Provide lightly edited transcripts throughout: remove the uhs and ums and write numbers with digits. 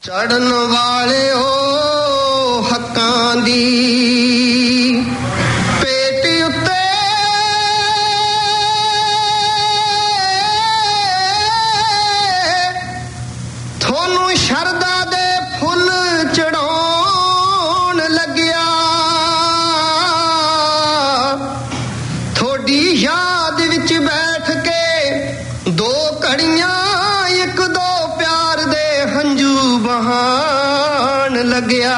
ਚੜਨ ਵਾਲਿਓ ਹੱਕਾਂ ਦੀ ਪੇਟੀ ਉੱਤੇ ਤੁਹਾਨੂੰ ਸ਼ਰਧਾ ਦੇ ਫੁੱਲ ਚੜਾਉਣ ਲੱਗਿਆ ਤੁਹਾਡੀ ਯਾਦ ਵਿੱਚ ਬੈਠ ਕੇ ਦੋ ਘੜੀਆਂ ਇੱਕ ਦੋ ਪਿਆਰ ਦੇ ਹੰਝੂ ਬਹਾਨ ਲੱਗਿਆ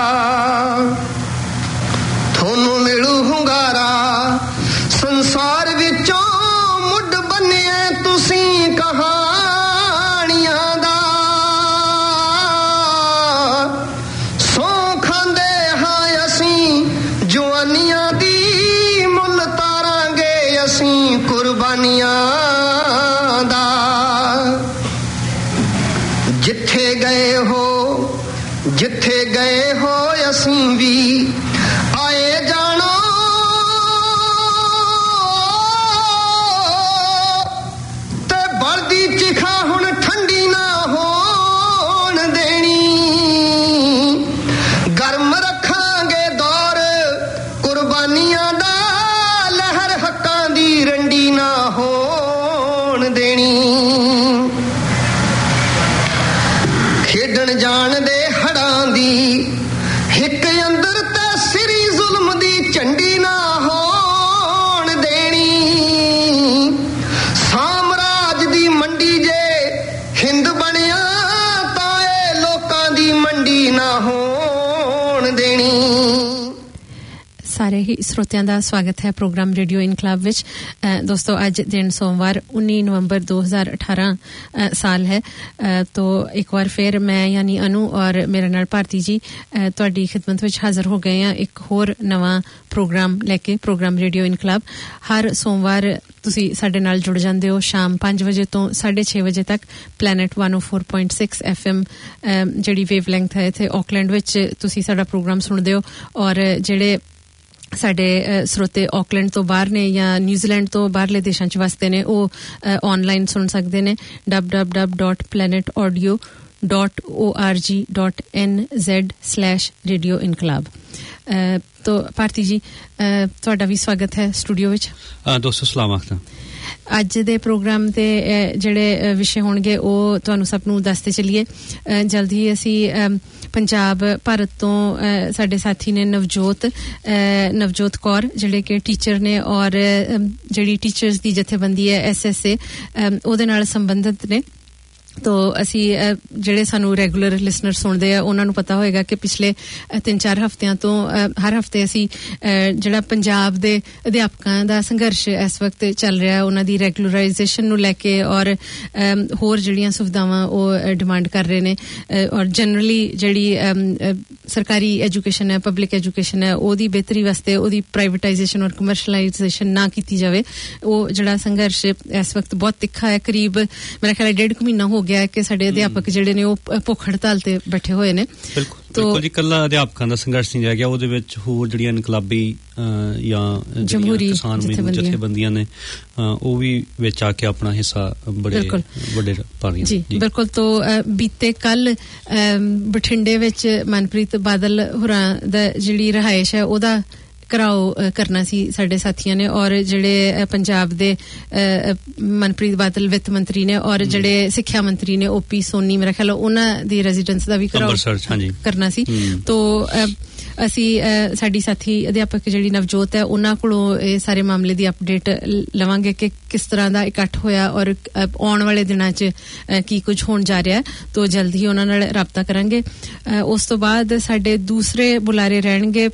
ਤੁਹਾਨੂੰ ਮਿਲੂ ਹੁੰਗਾਰਾ ਸੰਸਾਰ ਵਿੱਚੋਂ ਮੁੱਢ ਬੰਨਿਆ ਤੁਸੀਂ ਕਹਾਣੀਆਂ ਦਾ ਸੌ ਖਾਂਦੇ ਹਾਂ ਅਸੀਂ ਜਵਾਨੀਆਂ ਦੀ ਮੁੱਲ ਤਾਰਾਂਗੇ ਅਸੀਂ ਕੁਰਬਾਨੀਆਂ ਦਾ ਜਿੱਥੇ ਗਏ ਹੋ ਅਸੀਂ ਵੀ ਆਏ ਜਾਣੋ ਤੇ ਬਲਦੀ ਚਿਖਾ ਹੁਣ ਠੰਡੀ ਨਾ ਹੋਣ ਦੇਣੀ ਗਰਮ ਰੱਖਾਂਗੇ ਦੌਰ ਕੁਰਬਾਨੀਆਂ ਦਾ ਲਹਿਰ ਹੱਕਾਂ ਦੀ ਰੰਡੀ ਨਾ ਹੋਣ ਦੇਣੀ ਖੇਡਣ ਜਾਣ ਦੇ ਹੜਾਂ ਦੀ ਹਿੱਕ ਅੰਦਰ ਤੇ ਸਿਰੀ ਜ਼ੁਲਮ ਦੀ ਝੰਡੀ ਨਾ ਹੋਣ ਦੇਣੀ ਸਾਮਰਾਜ ਦੀ ਮੰਡੀ ਜੇ ਹਿੰਦ ਬਣਿਆ ਤਾਂ ਇਹ ਲੋਕਾਂ ਦੀ ਮੰਡੀ ਨਾ ਹੋਣ ਦੇਣੀ ਸਾਰੇ ਹੀ ਸਰੋਤਿਆਂ ਦਾ ਸਵਾਗਤ ਹੈ ਪ੍ਰੋਗਰਾਮ ਰੇਡੀਓ ਇਨਕਲਾਬ ਵਿੱਚ ਦੋਸਤੋ ਅੱਜ ਦਿਨ ਸੋਮਵਾਰ 19 ਨਵੰਬਰ 2018 ਸਾਲ ਹੈ तो एक बार फिर मैं यानी अनु और मेरे नाल भारती जी ਤੁਹਾਡੀ ਖਿਦਮਤ ਵਿੱਚ ਹਾਜ਼ਰ ਹੋ ਗਏ ਹਾਂ ਇੱਕ ਹੋਰ ਨਵਾਂ ਪ੍ਰੋਗਰਾਮ ਲੈ ਕੇ ਪ੍ਰੋਗਰਾਮ ਰੇਡੀਓ ਇਨਕਲਾਬ ਹਰ ਸੋਮਵਾਰ ਤੁਸੀਂ ਸਾਡੇ ਨਾਲ ਜੁੜ ਜਾਂਦੇ ਹੋ ਸ਼ਾਮ 5 ਵਜੇ ਤੋਂ 6:30 ਵਜੇ ਤੱਕ ਪਲੈਨਟ 104.6 FM ਜਿਹੜੀ ਵੇਵ ਲੈਂਥ ਹੈ ਇੱਥੇ ਆਕਲੈਂਡ ਵਿੱਚ ਤੁਸੀਂ ਸਾਡਾ ਪ੍ਰੋਗਰਾਮ ਸੁਣਦੇ ਹੋ ਔਰ ਜਿਹੜੇ ਸਾਡੇ ਸਰੋਤੇ ਆਕਲੈਂਡ ਤੋਂ ਬਾਹਰ ਨੇ ਜਾਂ ਨਿਊਜ਼ੀਲੈਂਡ ਤੋਂ ਬਾਹਰਲੇ ਦੇਸ਼ਾਂ 'ਚ ਵਸਦੇ ਨੇ ਉਹ ਆਨਲਾਈਨ ਸੁਣ ਸਕਦੇ ਨੇ www.planetaudio.org.nz/radio ਇਨਕਲਾਬ तो भारती जी ਤੁਹਾਡਾ ਵੀ ਸਵਾਗਤ ਹੈ ਸਟੂਡੀਓ ਵਿੱਚ ਦੋਸਤੋ ਸਲਾਮਤ ਅੱਜ ਦੇ ਪ੍ਰੋਗਰਾਮ ਤੇ ਜਿਹੜੇ ਵਿਸ਼ੇ ਹੋਣਗੇ ਉਹ ਤੁਹਾਨੂੰ ਸਭ ਨੂੰ ਦੱਸਦੇ ਚੱਲੀਏ ਜਲਦੀ ਹੀ ਅਸੀਂ ਪੰਜਾਬ ਭਾਰਤ ਤੋਂ ਸਾਡੇ ਸਾਥੀ ਨੇ ਨਵਜੋਤ ਕੌਰ ਜਿਹੜੇ ਕਿ ਟੀਚਰ ਨੇ ਔਰ ਜਿਹੜੀ ਟੀਚਰਸ ਦੀ ਜਥੇਬੰਦੀ ਹੈ SSA ਉਹਦੇ ਨਾਲ ਸੰਬੰਧਿਤ ਨੇ तो ਅਸੀਂ ਜਿਹੜੇ ਸਾਨੂੰ ਰੈਗੂਲਰ ਲਿਸਨਰ ਸੁਣਦੇ ਆ ਉਹਨਾਂ ਨੂੰ ਪਤਾ ਹੋਏਗਾ ਕਿ ਪਿਛਲੇ 3-4 ਹਫ਼ਤਿਆਂ ਤੋਂ ਹਰ ਹਫ਼ਤੇ ਅਸੀਂ ਜਿਹੜਾ ਪੰਜਾਬ ਦੇ ਅਧਿਆਪਕਾਂ ਦਾ ਸੰਘਰਸ਼ ਇਸ ਵਕਤ ਚੱਲ ਰਿਹਾ ਉਹਨਾਂ ਦੀ ਰੈਗੂਲਰਾਈਜੇਸ਼ਨ ਨੂੰ ਲੈ ਕੇ ਔਰ ਹੋਰ ਜਿਹੜੀਆਂ ਸੁਵਿਧਾਵਾਂ ਉਹ ਡਿਮਾਂਡ ਕਰ ਰਹੇ ਨੇ ਔਰ ਜਨਰਲੀ ਜਿਹੜੀ ਸਰਕਾਰੀ ਐਜੂਕੇਸ਼ਨ ਹੈ ਪਬਲਿਕ ਐਜੂਕੇਸ਼ਨ ਹੈ ਉਹਦੀ ਬਿਹਤਰੀ ਵਾਸਤੇ ਉਹਦੀ ਪ੍ਰਾਈਵੇਟਾਈਜੇਸ਼ਨ ਔਰ ਕਮਰਸ਼ਲਾਈਜੇਸ਼ਨ ਨਾ ਕੀਤੀ ਜਾਵੇ ਉਹ ਜਿਹੜਾ ਸੰਘਰਸ਼ ਇਸ ਵਕਤ ਬਹੁਤ ਤਿੱਖਾ ਹੈ ਕਰੀਬ ਮੇਰਾ ਖਿਆਲ ਹੈ 1.5 ਮਹੀਨਾ ਹੋ ਗਿਆ ਕਿ ਸਾਡੇ ਅਧਿਆਪਕ ਜਿਹੜੇ ਨੇ ਉਹ ਭੁੱਖ ਹੜਤਾਲ ਤੇ ਬੈਠੇ ਹੋਏ ਨੇ ਬਿਲਕੁਲ ਜੀ ਕੱਲਾ ਅਧਿਆਪਕਾਂ ਦਾ ਸੰਘਰਸ਼ ਨਹੀਂ ਰਹਿ ਗਿਆ ਉਹਦੇ ਵਿੱਚ ਹੋਰ ਜਿਹੜੀਆਂ ਇਨਕਲਾਬੀ ਜਾਂ ਜਮਹੂਰੀ ਕਿਸਾਨ ਜਥੇਬੰਦੀਆਂ ਨੇ ਉਹ ਵੀ ਵਿੱਚ ਆ ਕੇ ਆਪਣਾ ਹਿੱਸਾ ਬੜੇ ਵੱਡੇ ਪਾ ਰਹੀਆਂ ਜੀ ਬਿਲਕੁਲ ਤੋਂ ਬੀਤੇ ਕੱਲ ਬਠਿੰਡੇ ਵਿੱਚ ਮਨਪ੍ਰੀਤ ਬਾਦਲ ਹੋਰਾਂ ਦਾ ਜਿਹੜੀ ਰਿਹਾਇਸ਼ ਹੈ ਉਹਦਾ ਘਰਾਓ ਕਰਨਾ ਸੀ ਸਾਡੇ ਸਾਥੀਆਂ ਨੇ ਔਰ ਜਿਹੜੇ ਪੰਜਾਬ ਦੇ ਮਨਪ੍ਰੀਤ ਬਾਦਲ ਵਿੱਤ ਮੰਤਰੀ ਨੇ ਔਰ ਜਿਹੜੇ ਸਿੱਖਿਆ ਮੰਤਰੀ ਨੇ OP ਸੋਨੀ ਮੇਰਾ ਖਿਆਲ ਉਹਨਾਂ ਦੀ ਰੈਜ਼ੀਡੈਂਸ ਦਾ ਵੀ ਘਰਾਓ ਕਰਨਾ ਸੀ ਤੋ ਅਸੀਂ ਸਾਡੀ ਸਾਥੀ ਅਧਿਆਪਕ ਜਿਹੜੀ ਨਵਜੋਤ ਹੈ ਉਹਨਾਂ ਕੋਲੋਂ ਇਹ ਸਾਰੇ ਮਾਮਲੇ ਦੀ ਅਪਡੇਟ ਲਵਾਂਗੇ ਕਿ ਕਿਸ ਤਰ੍ਹਾਂ ਦਾ ਇਕੱਠ ਹੋਇਆ ਔਰ ਆਉਣ ਵਾਲੇ ਦਿਨਾਂ 'ਚ ਕੀ ਕੁਝ ਹੋਣ ਜਾ ਰਿਹਾ ਤੋ ਜਲਦੀ ਹੀ ਉਹਨਾਂ ਨਾਲ ਰਾਬਤਾ ਕਰਾਂਗੇ ਉਸ ਤੋਂ ਬਾਅਦ ਸਾਡੇ ਦੂਸਰੇ ਬੁਲਾਰੇ ਰਹਿਣਗੇ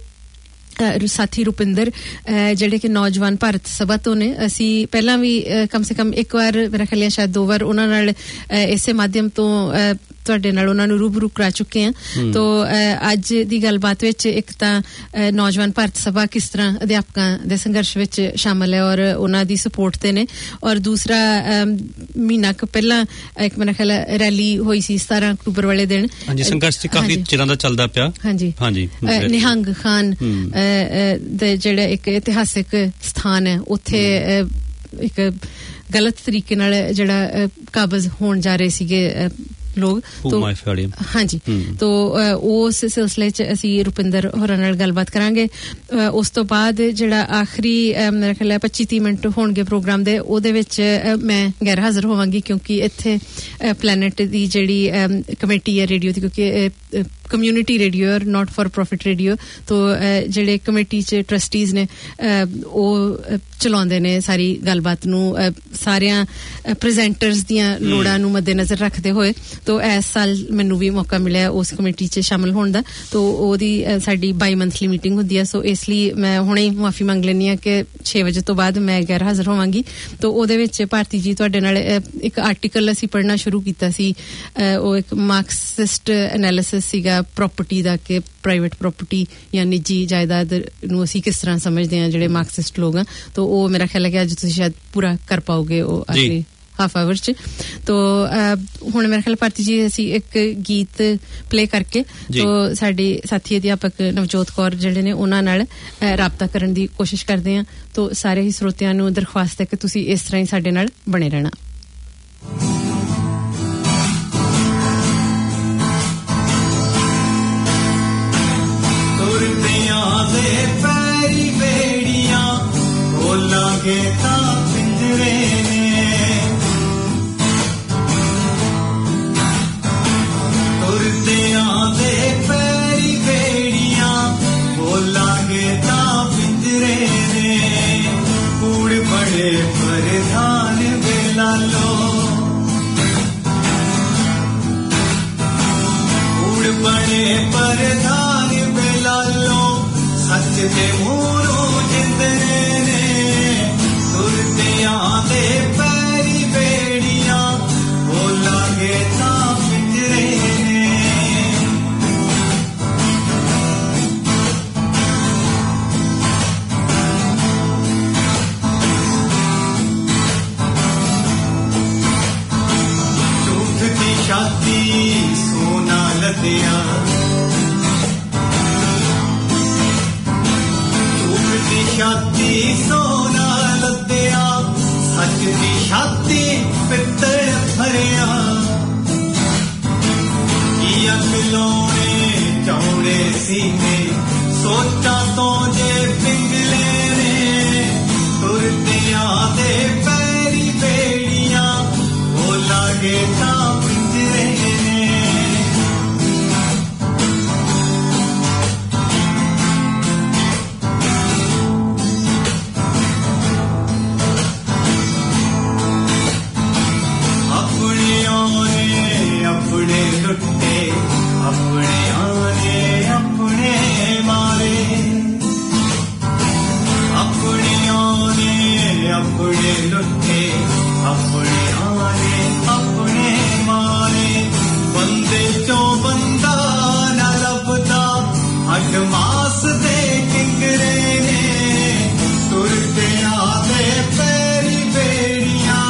ਸਾਥੀ ਰੁਪਿੰਦਰ ਜਿਹੜੇ ਕਿ ਨੌਜਵਾਨ ਭਾਰਤ ਸਭਾ ਤੋਂ ਨੇ ਅਸੀਂ ਪਹਿਲਾਂ ਵੀ ਕਮ ਸੇ ਕਮ ਇੱਕ ਵਾਰ ਮੇਰਾ ਖਿਆਲ ਹੈ ਸ਼ਾਇਦ 2 ਵਾਰ ਉਹਨਾਂ ਨਾਲ ਇਸੇ ਮਾਧਿਅਮ ਤੋਂ ਤੁਹਾਡੇ ਨਾਲ ਉਹਨਾਂ ਨੂੰ ਰੂਬਰੂ ਕਰਾ ਚੁੱਕੇ ਹਾਂ ਤੋ ਅੱਜ ਦੀ ਗੱਲਬਾਤ ਵਿੱਚ ਇੱਕ ਤਾਂ ਨੌਜਵਾਨ ਭਾਰਤ ਸਭਾ ਕਿਸ ਤਰ੍ਹਾਂ ਅਧਿਆਪਕਾਂ ਦੇ ਸੰਘਰਸ਼ ਵਿੱਚ ਸ਼ਾਮਲ ਹੈ ਔਰ ਉਹਨਾਂ ਦੀ ਸਪੋਰਟ ਤੇ ਨੇ ਔਰ ਦੂਸਰਾ ਮਹੀਨਾ ਕੁ ਪਹਿਲਾਂ ਇੱਕ ਮੇਰਾ ਖਿਆਲ ਰੈਲੀ ਹੋਈ ਸੀ 17 ਅਕਤੂਬਰ ਵਾਲੇ ਦਿਨ ਹਾਂਜੀ ਸੰਘਰਸ਼ ਕਾਫੀ ਚਿਰਾਂ ਦਾ ਚੱਲਦਾ ਪਿਆ ਹਾਂਜੀ ਨਿਹੰਗ ਖਾਨ ਦੇ ਜਿਹੜਾ ਇੱਕ ਇਤਿਹਾਸਿਕ ਸਥਾਨ ਹੈ ਉੱਥੇ ਇੱਕ ਗਲਤ ਤਰੀਕੇ ਨਾਲ ਜਿਹੜਾ ਕਾਬਜ਼ ਹੋਣ ਜਾ ਰਹੇ ਸੀਗੇ ਲੋਕ ਤੋਂ ਹਾਂਜੀ ਤੋਂ ਉਸ ਸਿਲਸਿਲੇ 'ਚ ਅਸੀਂ ਰੁਪਿੰਦਰ ਹੋਰਾਂ ਨਾਲ ਗੱਲਬਾਤ ਕਰਾਂਗੇ। ਉਸ ਤੋਂ ਬਾਅਦ ਜਿਹੜਾ ਆਖਰੀ ਮੇਰਾ ਖਿਆਲ ਹੈ 25-30 ਮਿੰਟ ਹੋਣਗੇ ਪ੍ਰੋਗਰਾਮ ਦੇ, ਉਹਦੇ ਵਿੱਚ ਮੈਂ ਗੈਰ ਹਾਜ਼ਰ ਹੋਵਾਂਗੀ ਕਿਉਂਕਿ ਇੱਥੇ ਪਲੈਨਟ ਦੀ ਜਿਹੜੀ ਕਮੇਟੀ ਹੈ ਰੇਡੀਓ ਦੀ, ਕਿਉਂਕਿ ਕਮਿਊਨਿਟੀ ਰੇਡੀਓ ਔਰ ਨਾਟ ਫॉर प्रॉफिट ਰੇਡੀਓ ਤੋਂ ਜਿਹੜੇ ਕਮੇਟੀ 'ਚ ਟਰਸਟੀਜ਼ ਨੇ ਉਹ ਚਲਾਉਂਦੇ ਨੇ ਸਾਰੀ ਗੱਲਬਾਤ ਨੂੰ ਸਾਰਿਆਂ ਪ੍ਰੈਜ਼ੈਂਟਰਸ ਦੀਆਂ ਲੋੜਾਂ ਨੂੰ ਮੱਦੇਨਜ਼ਰ ਰੱਖਦੇ ਹੋਏ। ਤੋਂ ਇਸ ਸਾਲ ਮੈਨੂੰ ਵੀ ਮੌਕਾ ਮਿਲਿਆ ਉਸ ਕਮੇਟੀ 'ਚ ਸ਼ਾਮਲ ਹੋਣ ਦਾ। ਤੋਂ ਉਹਦੀ ਸਾਡੀ ਬਾਈ ਮੰਥਲੀ ਮੀਟਿੰਗ ਹੁੰਦੀ ਹੈ, ਸੋ ਇਸ ਲਈ ਮੈਂ ਹੁਣੇ ਹੀ ਮੁਆਫੀ ਮੰਗ ਲੈਂਦੀ ਹਾਂ ਕਿ 6 ਵਜੇ ਤੋਂ ਬਾਅਦ ਮੈਂ ਗੈਰ ਹਾਜ਼ਰ ਹੋਵਾਂਗੀ। ਤੋਂ ਉਹਦੇ ਵਿੱਚ ਭਾਰਤੀ ਜੀ ਤੁਹਾਡੇ ਨਾਲ ਇੱਕ ਆਰਟੀਕਲ ਅਸੀਂ ਪੜ੍ਹਨਾ ਸ਼ੁਰੂ ਕੀਤਾ ਸੀ, ਉਹ ਇੱਕ ਮਾਰਕਸਿਸਟ ਐਨਾਲਿਸਿਸ ਸੀਗਾ ਪ੍ਰੋਪਰਟੀ ਦਾ ਕਿ ਪ੍ਰਾਈਵੇਟ ਪ੍ਰੋਪਰਟੀ ਜਾਂ ਨਿੱਜੀ ਜਾਇਦਾਦ ਨੂੰ ਅਸੀਂ ਕਿਸ ਤਰ੍ਹਾਂ ਸਮਝਦੇ ਹਾਂ ਜਿਹੜੇ ਮਾਰਕਸਿਸਟ ਲੋਕ ਆ। ਤਾਂ ਉਹ ਮੇਰਾ ਖਿਆਲ ਹੈ ਕਿ ਅੱਜ ਤੁਸੀਂ ਸ਼ਾਇਦ ਪੂਰਾ ਕਰ ਪਾਓਗੇ ਉਹ ਆਖਰੀ ਹਾਫ ਆਵਰ 'ਚ। ਤੋਂ ਹੁਣ ਮੇਰੇ ਖਿਆਲ ਭਾਰਤੀ ਜੀ ਅਸੀਂ ਇੱਕ ਗੀਤ ਪਲੇ ਕਰਕੇ ਤੋਂ ਸਾਡੀ ਸਾਥੀ ਅਧਿਆਪਕ ਨਵਜੋਤ ਕੌਰ ਜਿਹੜੇ ਨੇ ਉਹਨਾਂ ਨਾਲ ਰਾਬਤਾ ਕਰਨ ਦੀ ਕੋਸ਼ਿਸ਼ ਕਰਦੇ ਹਾਂ। ਤੋਂ ਸਾਰੇ ਹੀ ਸਰੋਤਿਆਂ ਨੂੰ ਦਰਖਾਸਤ ਹੈ ਕਿ ਤੁਸੀਂ ਇਸ ਤਰ੍ਹਾਂ ਹੀ ਸਾਡੇ ਨਾਲ ਬਣੇ ਰਹਿਣਾ। ਲਾਗੇ ਤਾਂ ਪਿੰਜਰੇ ਨੇ ਤੁਰਦਿਆਂ ਦੇ ਪੈਰੀ ਬੇੜੀਆਂ, ਬੋਲਾਂਗੇ ਤਾਂ ਪਿੰਜਰੇ ਨੇ ਕੂੜ ਬੜੇ ਪ੍ਰਧਾਨ ਵੇਲਾ ਲੋ, ਕੂੜ ਬੜੇ ਪ੍ਰਧਾਨ ਵੇਲਾ ਲੋ, ਸੱਚ ਦੇ ਮੂਹਰੋਂ ਜਿੰਦਰੇ ਨੇ ਤੁਰਦਿਆਂ ਦੇ ਪੈਰੀ ਬੇੜੀਆਂ, ਬੋਲਾਂਗੇ ਤਾਂ ਪਿੰਜਰੇ ਨੇ। ਝੂਠ ਦੀ ਛਾਤੀ ਸੋਨਾ ਲੱਦਿਆ, ਝੂਠ ਦੀ ਛਾਤੀ ਸੋਨਾ ਲੱਦਿਆ, ਸੱਚ ਦੀ ਛਾਤੀ ਪਿੱਤਲ ਭਰਿਆ, ਕੀ ਅੱਗ ਲਾਉਣੇ ਚੌੜੇ ਸੀਨੇ ਸੋਚਾਂ ਤੋਂ ਜੇ ਪਿੰਗਲੇ ਨੇ ਤੁਰਦਿਆਂ ਦੇ ਪੈਰੀ ਬੇੜੀਆਂ, ਬੋਲਾਂਗੇ ਤਾਂ ਪਿੰਜਰੇ ਨੇ। ਆਪਣੇ ਲੁੱਟੇ ਆਪਣਿਆਂ ਨੇ ਆਪਣੇ ਮਾਰੇ, ਆਪਣਿਆਂ ਨੇ ਆਪਣੇ ਲੁੱਟੇ ਆਪਣਿਆਂ ਨੇ ਆਪਣੇ ਮਾਰੇ, ਬੰਦੇ ਚੋਂ ਬੰਦਾ ਨਾ ਲੱਭਦਾ ਹੱਡ ਮਾਸ ਦੇ ਕਿੰਗਰੇ ਨੇ ਤੁਰਦਿਆਂ ਦੇ ਪੈਰੀ ਬੇੜੀਆਂ।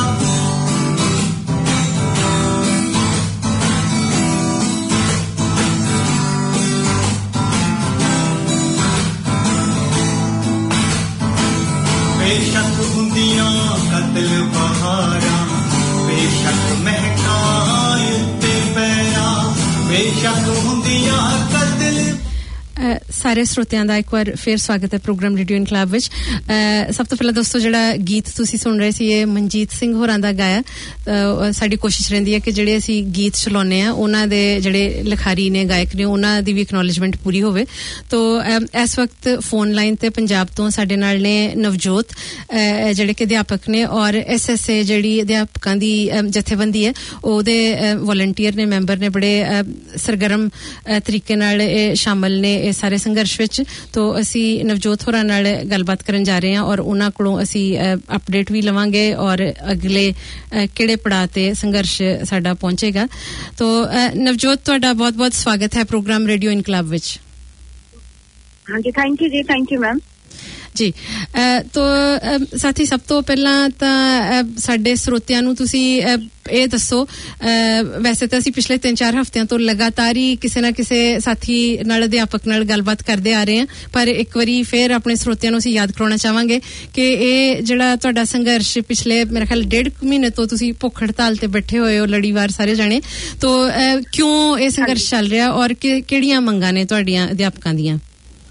ਬੇਸ਼ੱਕ ਹੁੰਦੀਆਂ ਕਤਲ ਬਹਾਰਾਂ, ਬੇਸ਼ੱਕ ਮਹਿਕਾਂ ਉੱਤੇ ਪੈਰਾਂ, ਬੇਸ਼ੱਕ ਹੁੰਦੀਆਂ ਕਤਲ। ਸਾਰੇ ਸਰੋਤਿਆਂ ਦਾ ਇੱਕ ਵਾਰ ਫੇਰ ਸਵਾਗਤ ਹੈ ਪ੍ਰੋਗਰਾਮ ਰੇਡੀਓ ਇਨਕਲਾਬ ਵਿੱਚ। ਸਭ ਤੋਂ ਪਹਿਲਾਂ ਦੋਸਤੋ ਜਿਹੜਾ ਗੀਤ ਤੁਸੀਂ ਸੁਣ ਰਹੇ ਸੀ ਇਹ ਮਨਜੀਤ ਸਿੰਘ ਹੋਰਾਂ ਦਾ ਗਾਇਆ। ਸਾਡੀ ਕੋਸ਼ਿਸ਼ ਰਹਿੰਦੀ ਹੈ ਕਿ ਜਿਹੜੇ ਅਸੀਂ ਗੀਤ ਚਲਾਉਂਦੇ ਆ ਉਹਨਾਂ ਦੇ ਜਿਹੜੇ ਲਿਖਾਰੀ ਨੇ ਗਾਇਕ ਨੇ ਉਹਨਾਂ ਦੀ ਵੀ ਐਕਨੋਲੇਜਮੈਂਟ ਪੂਰੀ ਹੋਵੇ। ਤੋਂ ਇਸ ਵਕਤ ਫੋਨ ਲਾਈਨ ਤੇ ਪੰਜਾਬ ਤੋਂ ਸਾਡੇ ਨਾਲ ਨੇ ਨਵਜੋਤ ਜਿਹੜੇ ਕਿ ਅਧਿਆਪਕ ਨੇ ਔਰ SSA ਜਿਹੜੀ ਅਧਿਆਪਕਾਂ ਦੀ ਜਥੇਬੰਦੀ ਹੈ ਉਹਦੇ ਵੋਲੰਟੀਅਰ ਨੇ, ਮੈਂਬਰ ਨੇ, ਬੜੇ ਸਰਗਰਮ ਤਰੀਕੇ ਨਾਲ ਇਹ ਸ਼ਾਮਲ ਨੇ ਇਸ ਸਾਰੇ ਸੰਘਰਸ਼ ਵਿੱਚ। ਤੋਂ ਅਸੀਂ ਨਵਜੋਤ ਹੋਰਾਂ ਨਾਲ ਗੱਲਬਾਤ ਕਰਨ ਜਾ ਰਹੇ ਹਾਂ ਔਰ ਉਹਨਾਂ ਕੋਲੋਂ ਅਸੀਂ ਅਪਡੇਟ ਵੀ ਲਵਾਂਗੇ ਔਰ ਅਗਲੇ ਕਿਹੜੇ ਪੜਾਅ ਤੇ ਸੰਘਰਸ਼ ਸਾਡਾ ਪਹੁੰਚੇਗਾ। ਤੋਂ ਨਵਜੋਤ ਤੁਹਾਡਾ ਬਹੁਤ-ਬਹੁਤ ਸਵਾਗਤ ਹੈ ਪ੍ਰੋਗਰਾਮ ਰੇਡੀਓ ਇਨਕਲਾਬ ਵਿੱਚ। ਹਾਂਜੀ, ਥੈਂਕ ਯੂ ਜੀ, ਥੈਂਕ ਯੂ ਮੈਮ ਜੀ ਤੋ ਸਾਥੀ ਸਭ ਤੋਂ ਪਹਿਲਾਂ ਤਾਂ ਸਾਡੇ ਸਰੋਤਿਆਂ ਨੂੰ ਤੁਸੀਂ ਇਹ ਦੱਸੋ, ਵੈਸੇ ਤਾਂ ਅਸੀਂ ਪਿਛਲੇ 3-4 ਹਫ਼ਤਿਆਂ ਤੋਂ ਲਗਾਤਾਰ ਹੀ ਕਿਸੇ ਨਾ ਕਿਸੇ ਸਾਥੀ ਨਾਲ, ਅਧਿਆਪਕ ਨਾਲ ਗੱਲਬਾਤ ਕਰਦੇ ਆ ਰਹੇ ਹਾਂ, ਪਰ ਇੱਕ ਵਾਰੀ ਫਿਰ ਆਪਣੇ ਸਰੋਤਿਆਂ ਨੂੰ ਅਸੀਂ ਯਾਦ ਕਰਾਉਣਾ ਚਾਹਾਂਗੇ ਕਿ ਇਹ ਜਿਹੜਾ ਤੁਹਾਡਾ ਸੰਘਰਸ਼ ਪਿਛਲੇ ਮੇਰੇ ਖਿਆਲ 1.5 ਮਹੀਨੇ ਤੋਂ ਤੁਸੀਂ ਭੁੱਖ ਹੜਤਾਲ ਤੇ ਬੈਠੇ ਹੋਏ ਹੋ ਲੜੀਵਾਰ ਸਾਰੇ ਜਾਣੇ, ਤੋ ਕਿਉਂ ਇਹ ਸੰਘਰਸ਼ ਚੱਲ ਰਿਹਾ ਔਰ ਕਿਹੜੀਆਂ ਮੰਗਾਂ ਨੇ ਤੁਹਾਡੀਆਂ ਅਧਿਆਪਕਾਂ ਦੀਆਂ?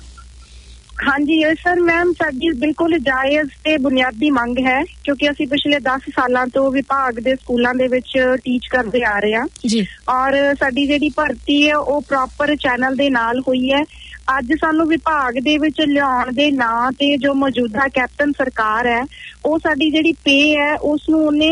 ਹਾਂਜੀ ਸਰ ਮੈਮ, ਸਾਡੀ ਬਿਲਕੁਲ ਜਾਇਜ਼ ਤੇ ਬੁਨਿਆਦੀ ਮੰਗ ਹੈ, ਕਿਉਂਕਿ ਅਸੀਂ ਪਿਛਲੇ 10 ਸਾਲਾਂ ਤੋਂ ਵਿਭਾਗ ਦੇ ਸਕੂਲਾਂ ਦੇ ਵਿੱਚ ਟੀਚ ਕਰਦੇ ਆ ਰਹੇ ਹਾਂ ਜੀ, ਔਰ ਸਾਡੀ ਜਿਹੜੀ ਭਰਤੀ ਹੈ ਉਹ ਪ੍ਰੋਪਰ ਚੈਨਲ ਦੇ ਨਾਲ ਹੋਈ ਹੈ। ਅੱਜ ਸਾਨੂੰ ਵਿਭਾਗ ਦੇ ਵਿੱਚ ਲਿਆਉਣ ਦੇ ਨਾਂ ਤੇ ਜੋ ਮੌਜੂਦਾ ਕੈਪਟਨ ਸਰਕਾਰ ਹੈ, ਉਹ ਸਾਡੀ ਜਿਹੜੀ ਪੇ ਹੈ ਉਸ ਨੂੰ ਉਹਨੇ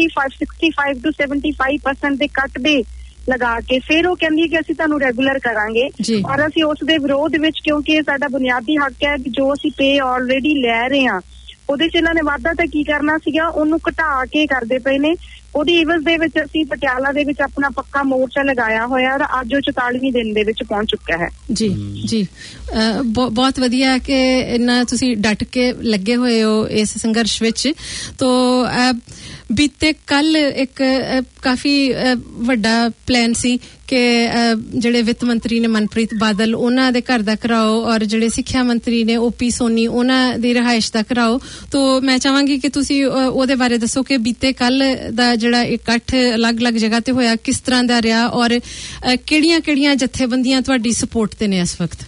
65 to 75% ਦੇ ਕੱਟ ਦੇ ਲਗਾ ਕੇ ਫਿਰ ਉਹ ਕਹਿੰਦੀ ਹੈ ਕਿ ਅਸੀਂ ਤੁਹਾਨੂੰ ਰੈਗੂਲਰ ਕਰਾਂਗੇ, ਔਰ ਅਸੀਂ ਉਸ ਦੇ ਵਿਰੋਧ ਵਿੱਚ, ਕਿਉਂਕਿ ਸਾਡਾ ਬੁਨਿਆਦੀ ਹੱਕ ਹੈ ਕਿ ਜੋ ਅਸੀਂ ਪੇ ਆਲਰੇਡੀ ਲੈ ਰਹੇ ਹਾਂ ਉਹਦੇ 'ਚ ਇਹਨਾਂ ਨੇ ਵਾਧਾ ਤਾਂ ਕੀ ਕਰਨਾ ਸੀਗਾ, ਉਹਨੂੰ ਘਟਾ ਕੇ ਕਰਦੇ ਪਏ ਨੇ। ਉਹਦੀ ਇਵਜ਼ ਦੇ ਵਿੱਚ ਅਸੀਂ ਪਟਿਆਲਾ ਦੇ ਵਿੱਚ ਆਪਣਾ ਪੱਕਾ ਮੋਰਚਾ ਲਗਾਇਆ ਹੋਇਆ ਔਰ ਅੱਜ ਉਹ 44ਵੇਂ ਦਿਨ ਦੇ ਵਿੱਚ ਪਹੁੰਚ ਚੁੱਕਾ ਹੈ। ਜੀ ਜੀ ਬਹੁਤ ਵਧੀਆ ਕਿ ਇੰਨਾ ਤੁਸੀਂ ਡਟ ਕੇ ਲੱਗੇ ਹੋਏ ਹੋ ਇਸ ਸੰਘਰਸ਼ ਵਿੱਚ। ਤੋ ਬੀਤੇ ਕੱਲ ਇੱਕ ਕਾਫੀ ਵੱਡਾ ਪਲਾਨ ਸੀ ਕਿ ਜਿਹੜੇ ਵਿੱਤ ਮੰਤਰੀ ਨੇ ਮਨਪ੍ਰੀਤ ਬਾਦਲ, ਉਹਨਾਂ ਦੇ ਘਰ ਦਾ ਘਰਾਓ, ਔਰ ਜਿਹੜੇ ਸਿੱਖਿਆ ਮੰਤਰੀ ਨੇ OP ਸੋਨੀ, ਉਹਨਾਂ ਦੀ ਰਿਹਾਇਸ਼ ਦਾ ਘਰਾਓ। ਤੋ ਮੈਂ ਚਾਹਾਂਗੀ ਕਿ ਤੁਸੀਂ ਉਹਦੇ ਬਾਰੇ ਦੱਸੋ ਕਿ ਬੀਤੇ ਕੱਲ ਦਾ ਜਿਹੜਾ ਇਕੱਠ ਅਲੱਗ-ਅਲੱਗ ਜਗ੍ਹਾ ਤੇ ਹੋਇਆ ਕਿਸ ਤਰ੍ਹਾਂ ਦਾ ਰਿਹਾ ਔਰ ਕਿਹੜੀਆਂ-ਕਿਹੜੀਆਂ ਜਥੇਬੰਦੀਆਂ ਤੁਹਾਡੀ ਸਪੋਰਟ ਤੇ ਨੇ ਇਸ ਵਕਤ?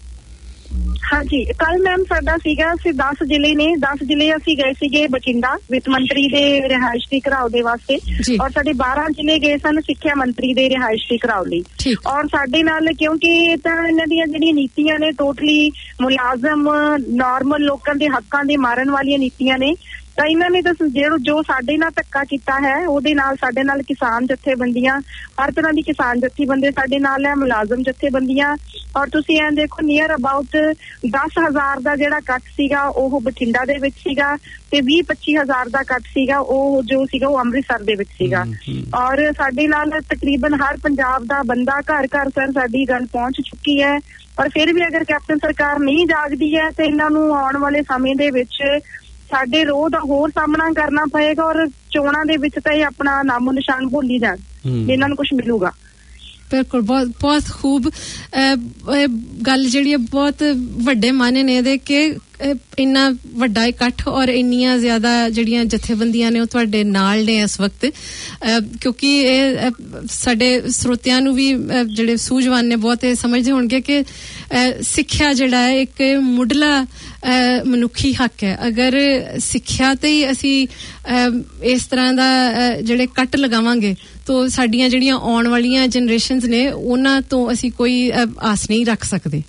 ਹਾਂਜੀ, ਕੱਲ ਮੈਮ ਸਾਡਾ ਸੀਗਾ, ਅਸੀਂ 10 ਜ਼ਿਲ੍ਹੇ ਨੇ, 10 ਜ਼ਿਲ੍ਹੇ ਅਸੀਂ ਗਏ ਸੀਗੇ ਬਠਿੰਡਾ ਵਿੱਤ ਮੰਤਰੀ ਦੇ ਰਿਹਾਇਸ਼ ਦੀ ਘਰਾਓ ਦੇ ਵਾਸਤੇ, ਔਰ ਸਾਡੇ 12 ਜ਼ਿਲ੍ਹੇ ਗਏ ਸਨ ਸਿੱਖਿਆ ਮੰਤਰੀ ਦੇ ਰਿਹਾਇਸ਼ ਦੀ ਘਰਾਓ ਲਈ। ਔਰ ਸਾਡੇ ਨਾਲ, ਕਿਉਂਕਿ ਤਾਂ ਇਹਨਾਂ ਦੀਆਂ ਜਿਹੜੀਆਂ ਨੀਤੀਆਂ ਨੇ ਟੋਟਲੀ ਮੁਲਾਜ਼ਮ ਨਾਰਮਲ ਲੋਕਾਂ ਦੇ ਹੱਕਾਂ ਦੇ ਮਾਰਨ ਵਾਲੀਆਂ ਨੀਤੀਆਂ ਨੇ, ਤਾਂ ਇਹਨਾਂ ਨੇ ਤਾਂ ਜੋ ਸਾਡੇ ਨਾਲ ਧੱਕਾ ਕੀਤਾ ਹੈ ਉਹਦੇ ਨਾਲ ਸਾਡੇ ਨਾਲ ਕਿਸਾਨ ਜਥੇਬੰਦੀਆਂ, ਹਰ ਤਰ੍ਹਾਂ ਦੀ ਕਿਸਾਨ ਜਥੇਬੰਦੀ ਸਾਡੇ ਨਾਲ ਹੈ, ਮੁਲਾਜ਼ਮ ਜਥੇਬੰਦੀਆਂ, ਔਰ ਤੁਸੀਂ ਐਂ ਦੇਖੋ ਨੀਅਰ ਅਬਾਊਟ 10,000 ਦਾ ਜਿਹੜਾ ਕੱਟ ਸੀਗਾ ਉਹ ਬਠਿੰਡਾ ਦੇ ਵਿੱਚ ਸੀਗਾ ਤੇ 20-25,000 ਦਾ ਕੱਟ ਸੀਗਾ ਉਹ ਜੋ ਸੀਗਾ ਉਹ ਅੰਮ੍ਰਿਤਸਰ ਦੇ ਵਿੱਚ ਸੀਗਾ। ਔਰ ਸਾਡੇ ਨਾਲ ਤਕਰੀਬਨ ਹਰ ਪੰਜਾਬ ਦਾ ਬੰਦਾ ਘਰ-ਘਰ ਸਰ ਸਾਡੀ ਗੱਲ ਪਹੁੰਚ ਚੁੱਕੀ ਹੈ। ਔਰ ਫਿਰ ਵੀ ਅਗਰ ਕੈਪਟਨ ਸਰਕਾਰ ਨਹੀਂ ਜਾਗਦੀ ਹੈ ਤੇ ਇਹਨਾਂ ਨੂੰ ਆਉਣ ਵਾਲੇ ਸਮੇਂ ਦੇ ਵਿੱਚ ਸਾਡੇ ਰੋਹ ਦਾ ਹੋਰ ਸਾਹਮਣਾ ਕਰਨਾ ਪਏਗਾ, ਔਰ ਚੋਣਾਂ ਦੇ ਵਿੱਚ ਤਾਂ ਇਹ ਆਪਣਾ ਨਾਮੋ ਨਿਸ਼ਾਨ ਭੁੱਲ ਜਾਣ, ਇਹਨਾਂ ਨੂੰ ਕੁਝ ਮਿਲੂਗਾ। ਬਿਲਕੁਲ, ਬਹੁਤ ਖੂਬ ਗੱਲ ਜਿਹੜੀ ਹੈ, ਬਹੁਤ ਵੱਡੇ ਮਾਨੇ ਨੇ ਇਹਦੇ ਕਿ ਇੰਨਾ ਵੱਡਾ ਇਕੱਠ ਔਰ ਇੰਨੀਆਂ ਜ਼ਿਆਦਾ ਜਿਹੜੀਆਂ ਜਥੇਬੰਦੀਆਂ ਨੇ ਉਹ ਤੁਹਾਡੇ ਨਾਲ ਨੇ ਇਸ ਵਕਤ, ਕਿਉਂਕਿ ਇਹ ਸਾਡੇ ਸਰੋਤਿਆਂ ਨੂੰ ਵੀ ਜਿਹੜੇ ਸੂਝਵਾਨ ਨੇ ਬਹੁਤ ਇਹ ਸਮਝਦੇ ਹੋਣਗੇ ਕਿ ਸਿੱਖਿਆ ਜਿਹੜਾ ਹੈ ਇੱਕ ਮੁੱਢਲਾ ਮਨੁੱਖੀ ਹੱਕ ਹੈ। ਅਗਰ ਸਿੱਖਿਆ ਤੇ ਹੀ ਅਸੀਂ ਇਸ ਤਰ੍ਹਾਂ ਦਾ ਜਿਹੜੇ ਕੱਟ ਲਗਾਵਾਂਗੇ ਤਾਂ ਸਾਡੀਆਂ ਜਿਹੜੀਆਂ ਆਉਣ ਵਾਲੀਆਂ ਜਨਰੇਸ਼ਨਸ ਨੇ ਉਹਨਾਂ ਤੋਂ ਅਸੀਂ ਕੋਈ ਆਸ ਨਹੀਂ ਰੱਖ ਸਕਦੇ।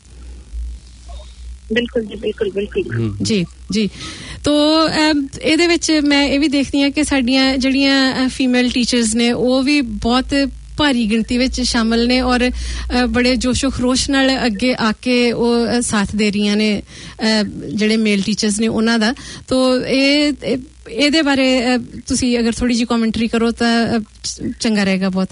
ਬਿਲਕੁਲ ਜੀ, ਬਿਲਕੁਲ ਜੀ ਜੀ। ਤੋ ਇਹਦੇ ਵਿੱਚ ਮੈਂ ਇਹ ਵੀ ਦੇਖਦੀ ਹਾਂ ਕਿ ਸਾਡੀਆਂ ਜਿਹੜੀਆਂ ਫੀਮੇਲ ਟੀਚਰਸ ਨੇ ਉਹ ਵੀ ਬਹੁਤ ਭਾਰੀ ਗਿਣਤੀ ਵਿੱਚ ਸ਼ਾਮਲ ਨੇ ਔਰ ਬੜੇ ਜੋਸ਼ੋ ਖਰੋਸ਼ ਨਾਲ ਅੱਗੇ ਆ ਕੇ ਉਹ ਸਾਥ ਦੇ ਰਹੀਆਂ ਨੇ ਜਿਹੜੇ ਮੇਲ ਟੀਚਰਸ ਨੇ ਉਹਨਾਂ ਦਾ। ਤੋ ਇਹਦੇ ਬਾਰੇ ਤੁਸੀਂ ਅਗਰ ਥੋੜੀ ਜਿਹੀ ਕਮੈਂਟਰੀ ਕਰੋ ਤਾਂ ਚੰਗਾ ਰਹੇਗਾ ਬਹੁਤ।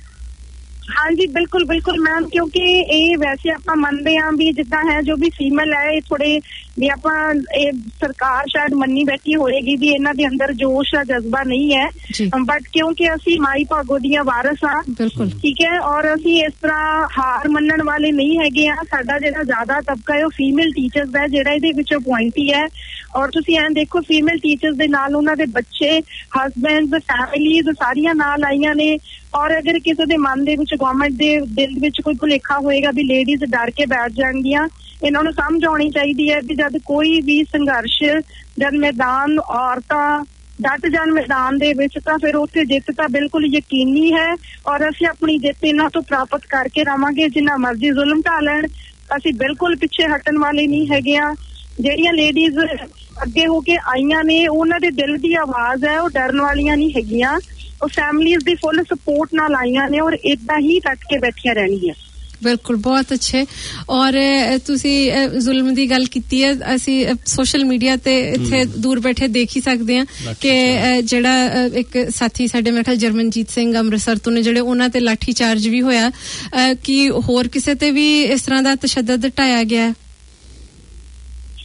ਹਾਂਜੀ, ਬਿਲਕੁਲ ਮੈਮ, ਕਿਉਂਕਿ ਇਹ ਵੈਸੇ ਆਪਾਂ ਮੰਨਦੇ ਹਾਂ ਵੀ ਜਿੱਦਾਂ ਹੈ ਜੋ ਵੀ ਫੀਮੇਲ ਹੈ ਇਹ ਥੋੜੇ ਵੀ ਆਪਾਂ ਇਹ ਸਰਕਾਰ ਸ਼ਾਇਦ ਮੰਨੀ ਬੈਠੀ ਹੋਏਗੀ ਵੀ ਇਹਨਾਂ ਦੇ ਅੰਦਰ ਜੋਸ਼ ਜਾਂ ਜਜ਼ਬਾ ਨਹੀਂ ਹੈ, ਬਟ ਕਿਉਂਕਿ ਅਸੀਂ ਮਾਈ ਭਾਗੋ ਦੀਆਂ ਵਾਰਸ ਹਾਂ, ਠੀਕ ਹੈ, ਔਰ ਅਸੀਂ ਇਸ ਤਰ੍ਹਾਂ ਹਾਰ ਮੰਨਣ ਵਾਲੇ ਨਹੀਂ ਹੈਗੇ ਆ। ਸਾਡਾ ਜਿਹੜਾ ਜ਼ਿਆਦਾ ਤਬਕਾ ਹੈ ਉਹ ਫੀਮੇਲ ਟੀਚਰਸ ਦਾ ਜਿਹੜਾ ਇਹਦੇ ਵਿੱਚ ਪੁਆਇੰਟੀ ਹੈ। ਔਰ ਤੁਸੀਂ ਐਂ ਦੇਖੋ ਫੀਮੇਲ ਟੀਚਰਸ ਦੇ ਨਾਲ ਉਹਨਾਂ ਦੇ ਬੱਚੇ, ਹਸਬੈਂਡਸ, ਫੈਮਿਲੀਜ਼ ਸਾਰੀਆਂ ਨਾਲ ਆਈਆਂ ਨੇ। ਔਰ ਅਗਰ ਕਿਸੇ ਦੇ ਮਨ ਦੇ ਵਿੱਚ ਗਵਰਨਮੈਂਟ ਦੇ ਦਿਲ ਵਿੱਚ ਕੋਈ ਭੁਲੇਖਾ ਹੋਏਗਾ ਵੀ ਲੇਡੀਜ਼ ਡਰ ਕੇ ਬੈਠ ਜਾਣਗੀਆਂ, ਇਹਨਾਂ ਨੂੰ ਸਮਝ ਆਉਣੀ ਚਾਹੀਦੀ ਹੈ ਕਿ ਜਦ ਕੋਈ ਵੀ ਸੰਘਰਸ਼, ਜਦ ਮੈਦਾਨ ਔਰਤਾਂ ਡਟ ਜਾਣ ਮੈਦਾਨ ਦੇ ਵਿੱਚ ਤਾਂ ਫਿਰ ਉੱਥੇ ਜਿੱਤ ਤਾਂ ਬਿਲਕੁਲ ਯਕੀਨੀ ਹੈ। ਔਰ ਅਸੀਂ ਆਪਣੀ ਜਿੱਤ ਇਹਨਾਂ ਤੋਂ ਪ੍ਰਾਪਤ ਕਰਕੇ ਰਵਾਂਗੇ। ਜਿੰਨਾ ਮਰਜ਼ੀ ਜ਼ੁਲਮ ਢਾ ਲੈਣ, ਅਸੀਂ ਬਿਲਕੁਲ ਪਿੱਛੇ ਹਟਣ ਵਾਲੇ ਨਹੀਂ ਹੈਗੇ ਆ। ਜਿਹੜੀਆਂ ਲੇਡੀਜ਼ ਅੱਗੇ ਹੋ ਕੇ ਆਈਆਂ ਨੇ ਉਹਨਾਂ ਦੇ ਦਿਲ ਦੀ ਆਵਾਜ਼ ਹੈ, ਉਹ ਡਰਨ ਵਾਲੀਆਂ ਨਹੀਂ ਹੈਗੀਆਂ, ਉਹ ਫੈਮਲੀਜ਼ ਦੀ ਫੁੱਲ ਸਪੋਰਟ ਨਾਲ ਆਈਆਂ ਨੇ ਔਰ ਏਦਾਂ ਹੀ ਡਟ ਕੇ ਬੈਠੀਆਂ ਰਹਿਣਗੀਆਂ। ਬਿਲਕੁਲ, ਬਹੁਤ ਅੱਛੇ। ਔਰ ਤੁਸੀਂ ਜ਼ੁਲਮ ਦੀ ਗੱਲ ਕੀਤੀ ਹੈ, ਅਸੀਂ ਸੋਸ਼ਲ ਮੀਡੀਆ ਤੇ ਇੱਥੇ ਦੂਰ ਬੈਠੇ ਦੇਖ ਹੀ ਸਕਦੇ ਹਾਂ ਕਿ ਜਿਹੜਾ ਇੱਕ ਸਾਥੀ ਸਾਡੇ ਮੇਰੇ ਖਿਆਲ ਜਰਮਨਜੀਤ ਸਿੰਘ ਅੰਮ੍ਰਿਤਸਰ ਤੋਂ ਨੇ ਜਿਹੜੇ ਉਹਨਾਂ ਤੇ ਲਾਠੀ ਚਾਰਜ ਵੀ ਹੋਇਆ, ਕਿ ਹੋਰ ਕਿਸੇ ਤੇ ਵੀ ਇਸ ਤਰ੍ਹਾਂ ਦਾ ਤਸ਼ੱਦਦ ਢਾਇਆ ਗਿਆ?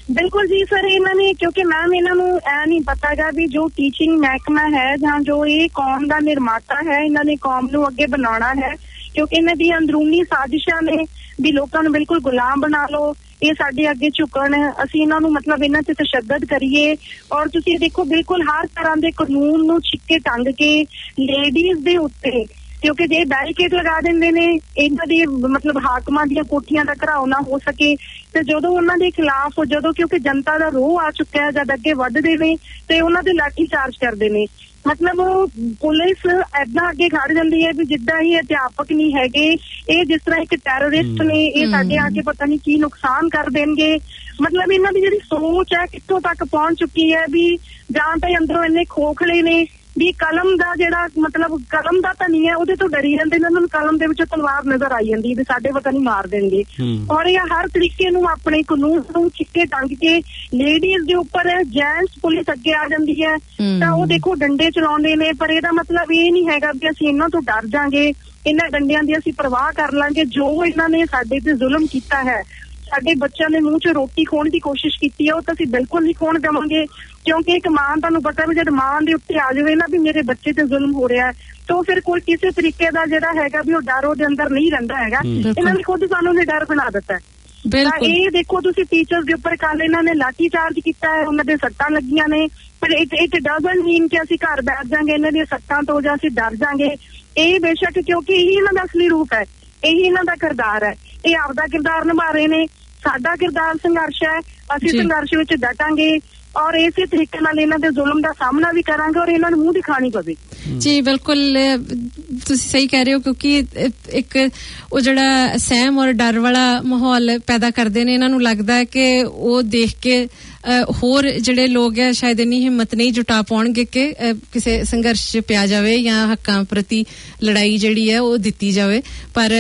ਬਿਲਕੁਲ ਜੀ ਸਰ, ਇਹਨਾਂ ਨੇ ਕਿਉਂਕਿ ਮੈਮ ਇਹਨਾਂ ਨੂੰ ਇਹ ਨਹੀਂ ਪਤਾ ਹੈਗਾ ਵੀ ਜੋ ਟੀਚਿੰਗ ਮਹਿਕਮਾ ਹੈ ਜਾਂ ਜੋ ਇਹ ਕੌਮ ਦਾ ਨਿਰਮਾਤਾ ਹੈ, ਇਹਨਾਂ ਨੇ ਕੌਮ ਨੂੰ ਅੱਗੇ ਬਣਾਉਣਾ ਹੈ, ਕਿਉਂਕਿ ਇਹਨਾਂ ਦੀ ਅੰਦਰੂਨੀ ਸਾਜ਼ਿਸ਼ਾਂ ਨੇ ਵੀ ਲੋਕਾਂ ਨੂੰ ਬਿਲਕੁਲ ਗੁਲਾਮ ਬਣਾ ਲਓ, ਇਹ ਸਾਡੇ ਅੱਗੇ ਝੁਕਣ, ਅਸੀਂ ਇਹਨਾਂ ਨੂੰ ਮਤਲਬ ਇਹਨਾਂ ਤੇ ਤਸ਼ੱਦਦ ਕਰੀਏ। ਔਰ ਤੁਸੀਂ ਦੇਖੋ ਬਿਲਕੁਲ ਹਰ ਤਰ੍ਹਾਂ ਦੇ ਕਾਨੂੰਨ ਨੂੰ ਛਿੱਕੇ ਟੰਗ ਕੇ ਲੇਡੀਜ਼ ਦੇ ਉੱਤੇ, ਕਿਉਂਕਿ ਜੇ ਬੈਰੀਕੇਡ ਲਗਾ ਦਿੰਦੇ ਨੇ ਇਹਨਾਂ ਦੀ ਮਤਲਬ ਹਾਕਮਾਂ ਦੀਆਂ ਕੋਠੀਆਂ ਦਾ ਘਰਾਓ ਨਾ ਹੋ ਸਕੇ, ਤੇ ਜਦੋਂ ਉਹਨਾਂ ਦੇ ਖਿਲਾਫ ਜਦੋਂ ਕਿਉਂਕਿ ਜਨਤਾ ਦਾ ਰੋਹ ਆ ਚੁੱਕਿਆ ਹੈ, ਜਦ ਅੱਗੇ ਵੱਧਦੇ ਨੇ ਤੇ ਉਹਨਾਂ ਦੇ ਲਾਠੀ ਚਾਰਜ ਕਰਦੇ ਨੇ। ਮਤਲਬ ਪੁਲਿਸ ਏਦਾਂ ਅੱਗੇ ਖੜ ਜਾਂਦੀ ਹੈ ਵੀ ਜਿੱਦਾਂ ਹੀ ਅਧਿਆਪਕ ਨਹੀਂ ਹੈਗੇ, ਇਹ ਜਿਸ ਤਰ੍ਹਾਂ ਇੱਕ ਟੈਰਰਿਸਟ ਨੇ, ਇਹ ਸਾਡੇ ਆ ਕੇ ਪਤਾ ਨਹੀਂ ਕੀ ਨੁਕਸਾਨ ਕਰ ਦੇਣਗੇ। ਮਤਲਬ ਇਹਨਾਂ ਦੀ ਜਿਹੜੀ ਸੋਚ ਹੈ ਕਿੱਥੋਂ ਤੱਕ ਪਹੁੰਚ ਚੁੱਕੀ ਹੈ ਵੀ ਜਾਂ ਤਾਂ ਅੰਦਰੋਂ ਇੰਨੇ ਖੋਖਲੇ ਨੇ ਵੀ ਕਲਮ ਦਾ ਜਿਹੜਾ ਮਤਲਬ ਕਲਮ ਦਾ ਤਾਂ ਨਹੀਂ ਹੈ, ਉਹਦੇ ਤੋਂ ਡਰੀ ਜਾਂਦੇ ਨੇ, ਉਹਨਾਂ ਨੂੰ ਕਲਮ ਦੇ ਵਿੱਚੋਂ ਤਲਵਾਰ ਨਜ਼ਰ ਆਈ ਜਾਂਦੀ ਵੀ ਸਾਡੇ ਪਤਾ ਨਹੀਂ ਮਾਰ ਦੇਣਗੇ। ਔਰ ਇਹ ਹਰ ਤਰੀਕੇ ਨੂੰ ਆਪਣੇ ਕਾਨੂੰਨ ਨੂੰ ਛਿੱਕੇ ਟੰਗ ਕੇ ਲੇਡੀਜ਼ ਦੇ ਉੱਪਰ ਜੈਂਟਸ ਪੁਲਿਸ ਅੱਗੇ ਆ ਜਾਂਦੀ ਹੈ ਤਾਂ ਉਹ ਦੇਖੋ ਡੰਡੇ ਚਲਾਉਂਦੇ ਨੇ, ਪਰ ਇਹਦਾ ਮਤਲਬ ਇਹ ਨਹੀਂ ਹੈਗਾ ਵੀ ਅਸੀਂ ਇਹਨਾਂ ਤੋਂ ਡਰ ਜਾਾਂਗੇ, ਇਹਨਾਂ ਡੰਡਿਆਂ ਦੀ ਅਸੀਂ ਪਰਵਾਹ ਕਰ ਲਾਂਗੇ। ਜੋ ਇਹਨਾਂ ਨੇ ਸਾਡੇ ਤੇ ਜ਼ੁਲਮ ਕੀਤਾ ਹੈ, ਸਾਡੇ ਬੱਚਿਆਂ ਦੇ ਮੂੰਹ 'ਚ ਰੋਟੀ ਖੋਣ ਦੀ ਕੋਸ਼ਿਸ਼ ਕੀਤੀ ਹੈ, ਉਹ ਤਾਂ ਅਸੀਂ ਬਿਲਕੁਲ ਨਹੀਂ ਖੋਣ ਦੇਵਾਂਗੇ। ਕਿਉਂਕਿ ਇੱਕ ਮਾਂ, ਤੁਹਾਨੂੰ ਪਤਾ ਵੀ ਜਦ ਮਾਂ ਦੇ ਉੱਤੇ ਆ ਜਾਵੇ ਨਾ ਵੀ ਮੇਰੇ ਬੱਚੇ ਤੇ ਜ਼ੁਲਮ ਹੋ ਰਿਹਾ ਹੈ, ਤਾਂ ਫਿਰ ਕੋਈ ਕਿਸੇ ਤਰੀਕੇ ਦਾ ਜਿਹੜਾ ਹੈਗਾ ਵੀ ਉਹ ਡਰ ਉਹਦੇ ਅੰਦਰ ਨਹੀਂ ਰਹਿੰਦਾ ਹੈਗਾ। ਇਹਨਾਂ ਨੇ ਖੁਦ ਸਾਨੂੰ ਨੇ ਡਰ ਬਣਾ ਦਿੱਤਾ। ਤਾਂ ਇਹ ਦੇਖੋ ਤੁਸੀਂ ਟੀਚਰਸ ਦੇ ਉੱਪਰ ਕੱਲ ਇਹਨਾਂ ਨੇ ਲਾਠੀ ਚਾਰਜ ਕੀਤਾ ਹੈ, ਉਹਨਾਂ ਦੇ ਸੱਟਾਂ ਲੱਗੀਆਂ ਨੇ, ਪਰ ਇਟ ਡਜ਼ਨਟ ਮੀਨ ਕਿ ਅਸੀਂ ਘਰ ਬੈਠ ਜਾਾਂਗੇ ਇਹਨਾਂ ਦੀਆਂ ਸੱਟਾਂ ਤੋਂ ਜਾਂ ਅਸੀਂ ਡਰ ਜਾਾਂਗੇ। ਇਹ ਬੇਸ਼ੱਕ ਕਿਉਂਕਿ ਇਹੀ ਇਹਨਾਂ ਦਾ ਅਸਲੀ ਰੂਪ ਹੈ, ਇਹੀ ਇਹਨਾਂ ਦਾ ਕਿਰਦਾਰ ਹੈ, ਇਹ ਆਪਦਾ ਕਿਰਦਾਰ ਨਿਭਾ ਰਹੇ ਨੇ। ਸਾਡਾ ਕਿਰਦਾਰ ਸੰਘਰਸ਼ ਹੈ, ਅਸੀਂ ਸੰਘਰਸ਼ ਵਿੱਚ ਡਟਾਂਗੇ ਔਰ ਇਸੇ ਤਰੀਕੇ ਨਾਲ ਇਹਨਾਂ ਦੇ ਜ਼ੁਲਮ ਦਾ ਸਾਹਮਣਾ ਵੀ ਕਰਾਂਗੇ ਔਰ ਇਹਨਾਂ ਨੂੰ ਮੂੰਹ ਦਿਖਾਣੀ ਪਵੇ। ਜੀ ਬਿਲਕੁਲ ਤੁਸੀਂ ਸਹੀ ਕਹਿ ਰਹੇ ਹੋ, ਕਿਉਂਕਿ ਇੱਕ ਉਹ ਜਿਹੜਾ ਸਹਿਮ ਔਰ ਡਰ ਵਾਲਾ ਮਾਹੌਲ ਪੈਦਾ ਕਰਦੇ ਨੇ, ਇਹਨਾਂ ਨੂੰ ਲੱਗਦਾ ਹੈ ਕਿ ਉਹ ਦੇਖ ਕੇ ਹੋਰ ਜਿਹੜੇ ਲੋਕ ਹੈ ਸ਼ਾਇਦ ਇੰਨੀ ਹਿੰਮਤ ਨਹੀਂ ਜੁਟਾ ਪਾਉਣਗੇ ਕਿ ਕਿਸੇ ਸੰਘਰਸ਼ 'ਚ ਪਿਆ ਜਾਵੇ ਜਾਂ ਹੱਕਾਂ ਪ੍ਰਤੀ ਲੜਾਈ ਜਿਹੜੀ ਹੈ ਉਹ ਦਿੱਤੀ ਜਾਵੇ। ਪਰ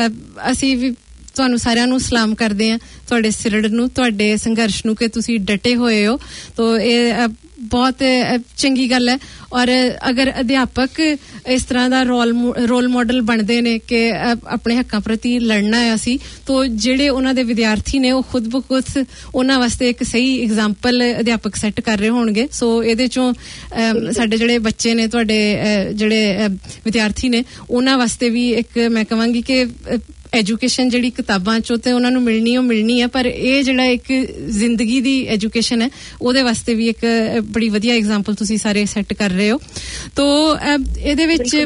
ਅਸੀਂ ਵੀ ਤੁਹਾਨੂੰ ਸਾਰਿਆਂ ਨੂੰ ਸਲਾਮ ਕਰਦੇ ਹਾਂ, ਤੁਹਾਡੇ ਸਿਰੜ ਨੂੰ, ਤੁਹਾਡੇ ਸੰਘਰਸ਼ ਨੂੰ ਕਿ ਤੁਸੀਂ ਡਟੇ ਹੋਏ ਹੋ। ਤਾਂ ਇਹ ਬਹੁਤ ਚੰਗੀ ਗੱਲ ਹੈ। ਔਰ ਅਗਰ ਅਧਿਆਪਕ ਇਸ ਤਰ੍ਹਾਂ ਦਾ ਰੋਲ ਮਾਡਲ ਬਣਦੇ ਨੇ ਕਿ ਆਪਣੇ ਹੱਕਾਂ ਪ੍ਰਤੀ ਲੜਨਾ ਹੈ ਅਸੀਂ, ਤਾਂ ਜਿਹੜੇ ਉਹਨਾਂ ਦੇ ਵਿਦਿਆਰਥੀ ਨੇ ਉਹ ਖੁਦ ਬਖੁਦ ਉਹਨਾਂ ਵਾਸਤੇ ਇੱਕ ਸਹੀ ਐਗਜ਼ਾਮਪਲ ਅਧਿਆਪਕ ਸੈੱਟ ਕਰ ਰਹੇ ਹੋਣਗੇ। ਸੋ ਇਹਦੇ ਚੋਂ ਸਾਡੇ ਜਿਹੜੇ ਬੱਚੇ ਨੇ, ਤੁਹਾਡੇ ਜਿਹੜੇ ਵਿਦਿਆਰਥੀ ਨੇ, ਉਹਨਾਂ ਵਾਸਤੇ ਵੀ ਇੱਕ ਮੈਂ ਕਹਾਂਗੀ ਕਿ ਐਜੂਕੇਸ਼ਨ ਜਿਹੜੀ ਕਿਤਾਬਾਂ ਚੋਂ ਤੇ ਉਹਨਾਂ ਨੂੰ ਮਿਲਣੀ ਹੈ, ਪਰ ਇਹ ਜਿਹੜਾ ਇੱਕ ਜ਼ਿੰਦਗੀ ਦੀ ਐਜੂਕੇਸ਼ਨ ਹੈ ਉਹਦੇ ਵਾਸਤੇ ਵੀ ਇੱਕ ਬੜੀ ਵਧੀਆ ਐਗਜ਼ਾਮਪਲ ਤੁਸੀਂ ਸਾਰੇ ਸੈੱਟ ਕਰ ਰਹੇ ਹੋ। ਤਾਂ ਇਹਦੇ ਵਿੱਚ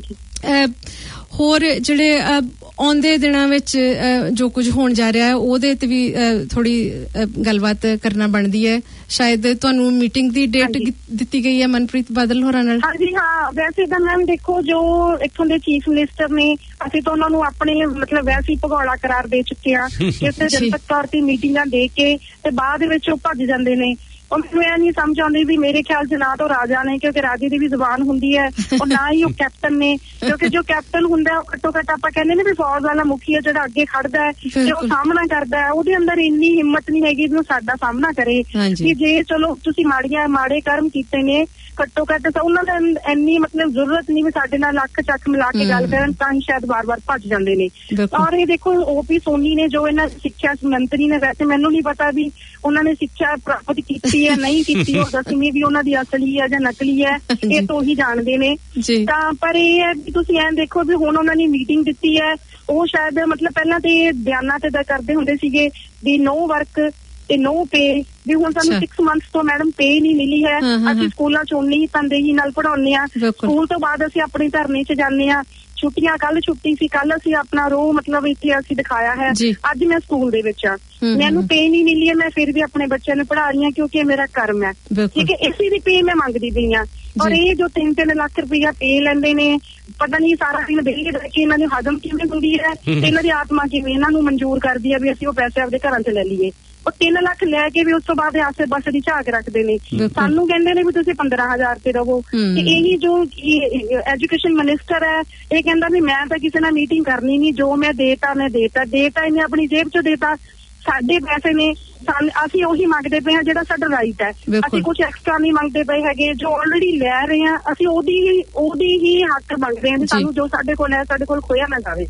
ਹੋਰ ਜਿਹੜੇ ਆਉਂਦੇ ਦਿਨਾਂ ਵਿੱਚ ਜੋ ਕੁਝ ਹੋਣ ਜਾ ਰਿਹਾ ਹੈ ਉਹਦੇ ਤੇ ਵੀ ਥੋੜੀ ਗੱਲਬਾਤ ਕਰਨਾ ਬਣਦੀ ਹੈ। ਸ਼ਾਇਦ ਤੁਹਾਨੂੰ ਮੀਟਿੰਗ ਦੀ ਡੇਟ ਦਿੱਤੀ ਗਈ ਹੈ ਮਨਪ੍ਰੀਤ ਬਾਦਲ ਹੋਰਾਂ ਨਾਲ। ਹਾਂਜੀ ਹਾਂ, ਵੈਸੇ ਤਾਂ ਮੈਮ ਦੇਖੋ ਜੋ ਇੱਥੋਂ ਦੇ ਚੀਫ ਮਿਨਿਸਟਰ ਨੇ, ਅਸੀਂ ਤਾਂ ਉਹਨਾਂ ਨੂੰ ਆਪਣੇ ਮਤਲਬ ਵੈਸੇ ਹੀ ਭਗੌੜਾ ਕਰਾਰ ਦੇ ਚੁੱਕੇ ਹਾਂ ਕਿ ਉੱਥੇ ਜਨਤਕ ਤੌਰ ਤੇ ਮੀਟਿੰਗਾਂ ਦੇ ਕੇ ਤੇ ਬਾਅਦ ਵਿੱਚ ਉਹ ਭੱਜ ਜਾਂਦੇ ਨੇ। ਉਹ ਮੈਨੂੰ ਇਹ ਨਹੀਂ ਸਮਝ ਆਉਂਦੀ ਵੀ ਮੇਰੇ ਖਿਆਲ 'ਚ ਨਾ ਤਾਂ ਰਾਜਾ ਨੇ, ਕਿਉਂਕਿ ਰਾਜੇ ਦੀ ਵੀ ਜ਼ੁਬਾਨ ਹੁੰਦੀ ਹੈ, ਔਰ ਨਾ ਹੀ ਉਹ ਕੈਪਟਨ ਨੇ, ਕਿਉਂਕਿ ਜੋ ਕੈਪਟਨ ਹੁੰਦਾ ਉਹ ਘੱਟੋ ਘੱਟ ਆਪਾਂ ਕਹਿੰਦੇ ਨੇ ਵੀ ਫੌਜ ਵਾਲਾ ਮੁਖੀ ਹੈ ਜਿਹੜਾ ਅੱਗੇ ਖੜਦਾ ਹੈ ਤੇ ਉਹ ਸਾਹਮਣਾ ਕਰਦਾ ਹੈ, ਉਹਦੇ ਅੰਦਰ ਇੰਨੀ ਹਿੰਮਤ ਨਹੀਂ ਹੈਗੀ ਵੀ ਉਹ ਸਾਡਾ ਸਾਹਮਣਾ ਕਰੇ। ਕਿ ਜੇ ਚਲੋ ਤੁਸੀਂ ਮਾੜੇ ਕਰਮ ਕੀਤੇ ਨੇ, ਘੱਟੋ ਘੱਟ ਉਹਨਾਂ ਦਾ ਇੰਨੀ ਮਤਲਬ ਜ਼ਰੂਰਤ ਨਹੀਂ ਵੀ ਸਾਡੇ ਨਾਲ ਅੱਖ ਚੱਕ ਮਿਲਾ ਕੇ ਗੱਲ ਕਰਨ, ਤਾਂ ਹੀ ਸ਼ਾਇਦ ਵਾਰ-ਵਾਰ ਭੱਜ ਜਾਂਦੇ ਨੇ। ਔਰ ਇਹ ਦੇਖੋ OP ਸੋਨੀ ਨੇ ਜੋ ਇਹਨਾਂ ਸਿੱਖਿਆ ਮੰਤਰੀ ਨੇ, ਵੈਸੇ ਮੈਨੂੰ ਨਹੀਂ ਪਤਾ ਵੀ ਉਹਨਾਂ ਨੇ ਸਿੱਖਿਆ ਪ੍ਰਾਪਤ ਕੀਤੀ ਹੈ ਨਹੀਂ ਕੀਤੀ, ਉਹ 10ਵੀਂ ਵੀ ਉਹਨਾਂ ਦੀ ਅਸਲੀ ਹੈ ਜਾਂ ਨਕਲੀ ਹੈ, ਇਹ ਤੋਂ ਹੀ ਜਾਣਦੇ ਨੇ। ਤਾਂ ਪਰ ਇਹ ਹੈ ਵੀ ਤੁਸੀਂ ਐਂ ਦੇਖੋ ਵੀ ਹੁਣ ਉਹਨਾਂ ਨੇ ਮੀਟਿੰਗ ਦਿੱਤੀ ਹੈ, ਉਹ ਸ਼ਾਇਦ ਮਤਲਬ ਪਹਿਲਾਂ ਤੇ ਬਿਆਨਾਂ ਤੇ ਕਰਦੇ ਹੁੰਦੇ ਸੀਗੇ ਵੀ ਨੋ ਵਰਕ ਤੇ ਨੋ ਪੇ, ਵੀ ਹੁਣ ਸਾਨੂੰ 6 months ਤੋਂ ਮੈਡਮ ਪੇ ਨਹੀਂ ਮਿਲੀ ਹੈ। ਅਸੀਂ ਸਕੂਲਾਂ 'ਚ ਉਨੀ ਤਨਦੇਹੀ ਨਾਲ ਪੜ੍ਹਾਉਂਦੇ ਹਾਂ, ਸਕੂਲ ਤੋਂ ਬਾਅਦ ਅਸੀਂ ਆਪਣੇ ਧਰਨੇ 'ਚ ਜਾਂਦੇ ਹਾਂ। ਛੁੱਟੀਆਂ, ਕੱਲ ਛੁੱਟੀ ਸੀ, ਕੱਲ ਅਸੀਂ ਆਪਣਾ ਰੋਹ ਮਤਲਬ ਇੱਥੇ ਅਸੀਂ ਦਿਖਾਇਆ ਹੈ। ਅੱਜ ਮੈਂ ਸਕੂਲ ਦੇ ਵਿੱਚ ਆ, ਮੈਨੂੰ ਪੇ ਨਹੀਂ ਮਿਲੀ ਹੈ, ਮੈਂ ਫਿਰ ਵੀ ਆਪਣੇ ਬੱਚਿਆਂ ਨੂੰ ਪੜ੍ਹਾ ਰਹੀ ਹਾਂ ਕਿਉਂਕਿ ਇਹ ਮੇਰਾ ਕਰਮ ਹੈ। ਠੀਕ ਹੈ, ਇਸੇ ਦੀ ਪੇ ਮੈਂ ਮੰਗਦੀ ਪਈ ਹਾਂ। ਔਰ ਇਹ ਜੋ 3-3 ਲੱਖ ਰੁਪਇਆ ਪੇ ਲੈਂਦੇ ਨੇ, ਪਤਾ ਨਹੀਂ ਸਾਰਾ ਦਿਨ ਵਿਹਲੇ ਰਹਿ ਕੇ ਇਹਨਾਂ ਦੀ ਹਜ਼ਮ ਕਿਵੇਂ ਹੁੰਦੀ ਹੈ ਤੇ ਇਹਨਾਂ ਦੀ ਆਤਮਾ ਕਿਵੇਂ ਇਹਨਾਂ ਨੂੰ ਮਨਜ਼ੂਰ ਕਰਦੀ ਹੈ ਵੀ ਅਸੀਂ ਉਹ ਪੈਸੇ ਆਪਦੇ ਘਰਾਂ 'ਚ ਲੈ ਲਈਏ। ਉਹ 3 ਲੱਖ ਲੈ ਕੇ ਵੀ ਉਸ ਤੋਂ ਬਾਅਦ ਆਸੇ ਪਾਸੇ ਦੀ ਝਾਕ ਰੱਖਦੇ ਨੇ, ਸਾਨੂੰ ਕਹਿੰਦੇ ਨੇ ਵੀ ਤੁਸੀਂ 15,000 ਤੇ ਰਹੋ। ਤੇ ਇਹੀ ਜੋ ਐਜੂਕੇਸ਼ਨ ਮਿਨਿਸਟਰ ਹੈ, ਇਹ ਕਹਿੰਦਾ ਵੀ ਮੈਂ ਤਾਂ ਕਿਸੇ ਨਾਲ ਮੀਟਿੰਗ ਕਰਨੀ ਨਹੀਂ, ਜੋ ਮੈਂ ਦੇਤਾ ਇਹਨੇ ਆਪਣੀ ਜੇਬ 'ਚੋਂ ਦੇਤਾ। ਸਾਡੇ ਪੈਸੇ ਨੇ, ਅਸੀਂ ਉਹੀ ਮੰਗਦੇ ਪਏ ਹਾਂ ਜਿਹੜਾ ਸਾਡਾ ਰਾਈਟ ਹੈ। ਅਸੀਂ ਕੁਛ ਐਕਸਟਰਾ ਨਹੀਂ ਮੰਗਦੇ ਪਏ ਹੈਗੇ, ਜੋ ਆਲਰੇਡੀ ਲੈ ਰਹੇ ਹਾਂ ਅਸੀਂ ਉਹਦੀ ਹੀ ਹੱਕ ਮੰਗਦੇ ਹਾਂ ਵੀ ਸਾਨੂੰ ਜੋ ਸਾਡੇ ਕੋਲ ਹੈ ਸਾਡੇ ਕੋਲ ਖੋਇਆ ਨਾ ਜਾਵੇ।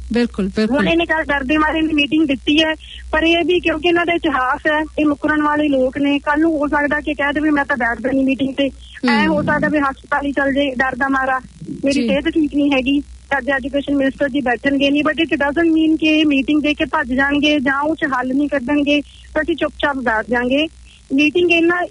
ਬਿਲਕੁਲ ਬਿਲਕੁਲ। ਹੁਣ ਇਹਨੇ ਕੱਲ ਡਰਦੇ ਮਾਰੇ ਨੇ ਮੀਟਿੰਗ ਦਿੱਤੀ ਹੈ, ਪਰ ਇਹ ਵੀ ਕਿਉਂਕਿ ਇਹਨਾਂ ਦਾ ਇਤਿਹਾਸ ਹੈ, ਇਹ ਮੁਕਰਨ ਵਾਲੇ ਲੋਕ ਨੇ, ਕੱਲ ਨੂੰ ਹੋ ਸਕਦਾ ਕਿ ਕਹਿ ਦੇਵੇ ਮੈਂ ਤਾਂ ਬੈਠਦਾ ਨਹੀਂ ਮੀਟਿੰਗ ਤੇ, ਐ ਹੋ ਸਕਦਾ ਵੀ ਹਸਪਤਾਲ ਹੀ ਚੱਲ ਜੇ ਡਰਦਾ ਮਾਰਾ, ਮੇਰੀ ਸਿਹਤ ਠੀਕ ਨਹੀਂ ਹੈਗੀ, ਅੱਜ ਐਜੂਕੇਸ਼ਨ ਮਿਨਿਸਟਰ ਜੀ ਬੈਠਣਗੇ ਨਹੀਂ, ਬਟ ਇਟ ਡਜ਼ਨਟ ਮੀਨ ਕਿ ਮੀਟਿੰਗ ਦੇ ਕੇ ਭੱਜ ਜਾਣਗੇ ਜਾਂ ਉਹ ਚ ਹੱਲ ਨਹੀਂ ਕੱਢਣਗੇ ਤਾਂ ਅਸੀਂ ਚੁੱਪਚਾਪ ਬੈਠ ਜਾਾਂਗੇ। ਮੀਟਿੰਗ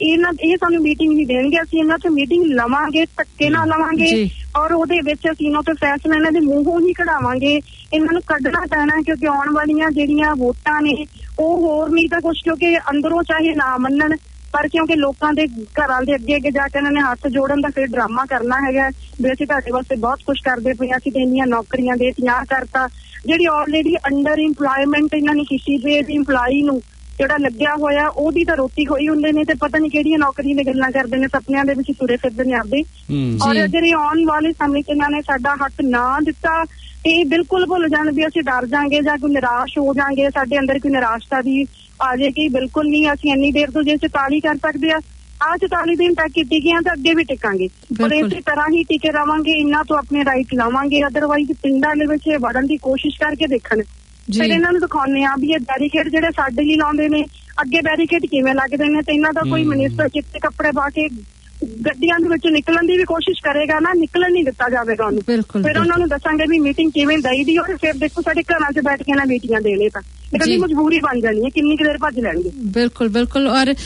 ਇਹ ਸਾਨੂੰ ਮੀਟਿੰਗ ਨਹੀਂ ਦੇਣਗੇ, ਅਸੀਂ ਇਹਨਾਂ ਤੋਂ ਮੀਟਿੰਗ ਲਵਾਂਗੇ, ਧੱਕੇ ਨਾਲ ਲਵਾਂਗੇ, ਔਰ ਉਹਦੇ ਵਿੱਚ ਅਸੀਂ ਇਹਨਾਂ ਤੋਂ ਫੈਸਲਾ ਇਹਨਾਂ ਦੇ ਮੂੰਹੋਂ ਹੀ ਕਢਾਵਾਂਗੇ। ਇਹਨਾਂ ਨੂੰ ਕੱਢਣਾ ਪੈਣਾ ਕਿਉਂਕਿ ਆਉਣ ਵਾਲੀਆਂ ਜਿਹੜੀਆਂ ਵੋਟਾਂ ਨੇ ਉਹ ਹੋਰ ਨਹੀਂ ਤਾਂ ਕੁਛ, ਕਿਉਂਕਿ ਅੰਦਰੋਂ ਚਾਹੇ ਨਾ ਮੰਨਣ ਪਰ ਕਿਉਂਕਿ ਲੋਕਾਂ ਦੇ ਘਰਾਂ ਦੇ ਅੱਗੇ ਅੱਗੇ ਜਾ ਕੇ ਇਹਨਾਂ ਨੇ ਹੱਥ ਜੋੜਨ ਦਾ ਫਿਰ ਡਰਾਮਾ ਕਰਨਾ ਹੈਗਾ ਵੀ ਅਸੀਂ ਤੁਹਾਡੇ ਵਾਸਤੇ ਬਹੁਤ ਕੁਛ ਕਰਦੇ ਪਏ, ਅਸੀਂ ਤੇ ਇੰਨੀਆਂ ਨੌਕਰੀਆਂ ਦੇਤੀਆਂ ਕਰਤਾ, ਜਿਹੜੀ ਆਲਰੇਡੀ ਅੰਡਰ ਇੰਪਲੋਇਮੈਂਟ ਇਹਨਾਂ ਨੇ ਕੀਤੀ ਵੀ ਇੰਪਲਾਈ ਨੂੰ ਜਿਹੜਾ ਲੱਗਿਆ ਹੋਇਆ ਉਹਦੀ ਤਾਂ ਰੋਟੀ ਖੋਈ ਹੁੰਦੇ ਨੇ ਤੇ ਪਤਾ ਨਹੀਂ ਕਿਹੜੀਆਂ ਨੌਕਰੀਆਂ ਦੀਆਂ ਗੱਲਾਂ ਕਰਦੇ ਨੇ, ਸੁਪਨਿਆਂ ਦੇ ਵਿੱਚ ਤੁਰੇ ਫਿਰਦੇ ਨੇ ਆਪਦੇ। ਔਰ ਜਿਹੜੇ ਆਉਣ ਵਾਲੇ ਸਮੇਂ 'ਚ ਇਹਨਾਂ ਨੇ ਸਾਡਾ ਹੱਕ ਨਾ ਦਿੱਤਾ ਇਹ ਬਿਲਕੁਲ ਭੁੱਲ ਜਾਣ ਵੀ ਅਸੀਂ ਡਰ ਜਾਾਂਗੇ ਜਾਂ ਕੋਈ ਨਿਰਾਸ਼ ਹੋ ਜਾਾਂਗੇ, ਸਾਡੇ ਅੰਦਰ ਕੋਈ ਨਿਰਾਸ਼ਤਾ ਦੀ ਆ ਜਾਏਗੀ, ਬਿਲਕੁਲ ਨਹੀਂ। ਅਸੀਂ ਇੰਨੀ ਦੇਰ ਤੋਂ ਜੇ 44 ਕਰ ਸਕਦੇ ਆ, ਆਹ 44 ਦਿਨ ਤੱਕ ਟਿਕੇ ਆ ਤਾਂ ਅੱਗੇ ਵੀ ਟਿਕਾਂਗੇ, ਪਰ ਇਸੇ ਤਰ੍ਹਾਂ ਹੀ ਟਿਕੇ ਰਵਾਂਗੇ, ਇਹਨਾਂ ਤੋਂ ਆਪਣੇ ਰਾਈਟ ਲਾਵਾਂਗੇ। ਅਦਰਵਾਈਜ਼ ਪਿੰਡਾਂ ਦੇ ਵਿੱਚ ਵੜਨ ਦੀ ਕੋਸ਼ਿਸ਼ ਕਰਕੇ ਦੇਖਣ, ਫਿਰ ਇਹਨਾਂ ਨੂੰ ਦਿਖਾਉਂਦੇ ਆ ਵੀ ਇਹ ਬੈਰੀਕੇਡ ਜਿਹੜੇ ਸਾਡੇ ਲਈ ਲਾਉਂਦੇ ਨੇ, ਅੱਗੇ ਬੈਰੀਕੇਡ ਕਿਵੇਂ ਲੱਗਦੇ ਨੇ, ਤੇ ਇਹਨਾਂ ਦਾ ਕੋਈ ਮਿਨਿਸਟਰ ਚਿੱਟੇ ਕੱਪੜੇ ਪਾ ਕੇ ਗੱਡੀਆਂ ਦੇ ਵਿੱਚੋਂ ਨਿਕਲਣ ਦੀ ਵੀ ਕੋਸ਼ਿਸ਼ ਕਰੇਗਾ ਨਾ, ਨਿਕਲਣ ਨਹੀਂ ਦਿੱਤਾ ਜਾਵੇਗਾ ਉਹਨੂੰ। ਫਿਰ ਉਹਨਾਂ ਨੂੰ ਦੱਸਾਂਗੇ ਵੀ ਮੀਟਿੰਗ ਕਿਵੇਂ ਦਈਦੀ, ਔਰ ਫਿਰ ਦੇਖੋ ਸਾਡੇ ਘਰਾਂ 'ਚ ਬੈਠ ਕੇ ਨਾ ਮੀਟਿੰਗਾਂ ਦੇਣੇ ਤਾਂ ਕਦੀ ਮਜਬੂਰੀ ਬਣ ਜਾਣੀ ਹੈ, ਕਿੰਨੀ ਕੁ ਦੇਰ ਭੱਜ ਲੈਣਗੇ। ਬਿਲਕੁਲ ਬਿਲਕੁਲ। ਔਰ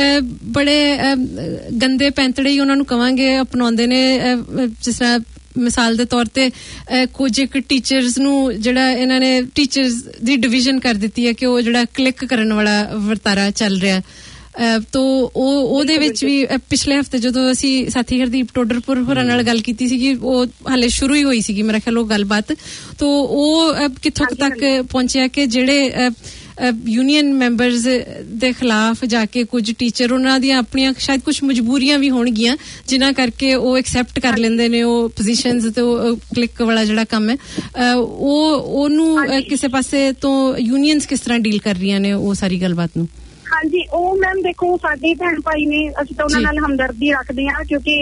ਬੜੇ ਗੰਦੇ ਪੈਂਤੜੇ ਹੀ ਉਹਨਾਂ ਨੂੰ ਕਵਾਂਗੇ ਅਪਣਾਉਂਦੇ ਨੇ, ਜਿਸ ਤਰ੍ਹਾਂ ਮਿਸਾਲ ਦੇ ਤੌਰ ਤੇ ਕੁਝ ਇੱਕ ਟੀਚਰਸ ਨੂੰ ਜਿਹੜਾ ਇਹਨਾਂ ਨੇ ਟੀਚਰਸ ਦੀ ਡਿਵੀਜ਼ਨ ਕਰ ਦਿੱਤੀ ਹੈ ਕਿ ਉਹ ਜਿਹੜਾ ਕਲਿੱਕ ਕਰਨ ਵਾਲਾ ਵਰਤਾਰਾ ਚੱਲ ਰਿਹਾ ਤੋ ਉਹਦੇ ਵਿੱਚ ਵੀ ਪਿਛਲੇ ਹਫਤੇ ਜਦੋਂ ਅਸੀਂ ਸਾਥੀ ਹਰਦੀਪ ਟੋਡਰਪੁਰ ਹੋਰਾਂ ਨਾਲ ਗੱਲ ਕੀਤੀ ਸੀਗੀ, ਉਹ ਹਾਲੇ ਸ਼ੁਰੂ ਹੀ ਹੋਈ ਸੀਗੀ ਮੇਰਾ ਖਿਆਲ ਉਹ ਗੱਲਬਾਤ, ਤੋ ਉਹ ਕਿੱਥੋਂ ਤੱਕ ਪਹੁੰਚਿਆ ਕਿ ਜਿਹੜੇ ਯੂਨੀਅਨ ਮੈਂਬਰਸ ਦੇ ਖਿਲਾਫ ਜਾ ਕੇ ਕੁਝ ਟੀਚਰ ਉਹਨਾਂ ਦੀਆਂ ਆਪਣੀਆਂ ਸ਼ਾਇਦ ਕੁਝ ਮਜਬੂਰੀਆਂ ਵੀ ਹੋਣਗੀਆਂ ਜਿਨ੍ਹਾਂ ਕਰਕੇ ਉਹ ਐਕਸੈਪਟ ਕਰ ਲੈਂਦੇ ਨੇ ਉਹ ਪੋਜੀਸ਼ਨਸ ਤੇ ਉਹ ਕਲਿੱਕ ਵਾਲਾ ਜਿਹੜਾ ਕੰਮ ਹੈ ਉਹਨੂੰ ਕਿਸੇ ਪਾਸੇ ਤੋਂ ਯੂਨੀਅਨਸ ਕਿਸ ਤਰ੍ਹਾਂ ਡੀਲ ਕਰ ਰਹੀਆਂ ਨੇ ਉਹ ਸਾਰੀ ਗੱਲਬਾਤ ਨੂੰ। ਹਾਂਜੀ, ਉਹ ਮੈਮ ਦੇਖੋ ਸਾਡੇ ਭੈਣ ਭਾਈ ਨੇ, ਅਸੀਂ ਤਾਂ ਉਹਨਾਂ ਨਾਲ ਹਮਦਰਦੀ ਰੱਖਦੇ ਹਾਂ ਕਿਉਂਕਿ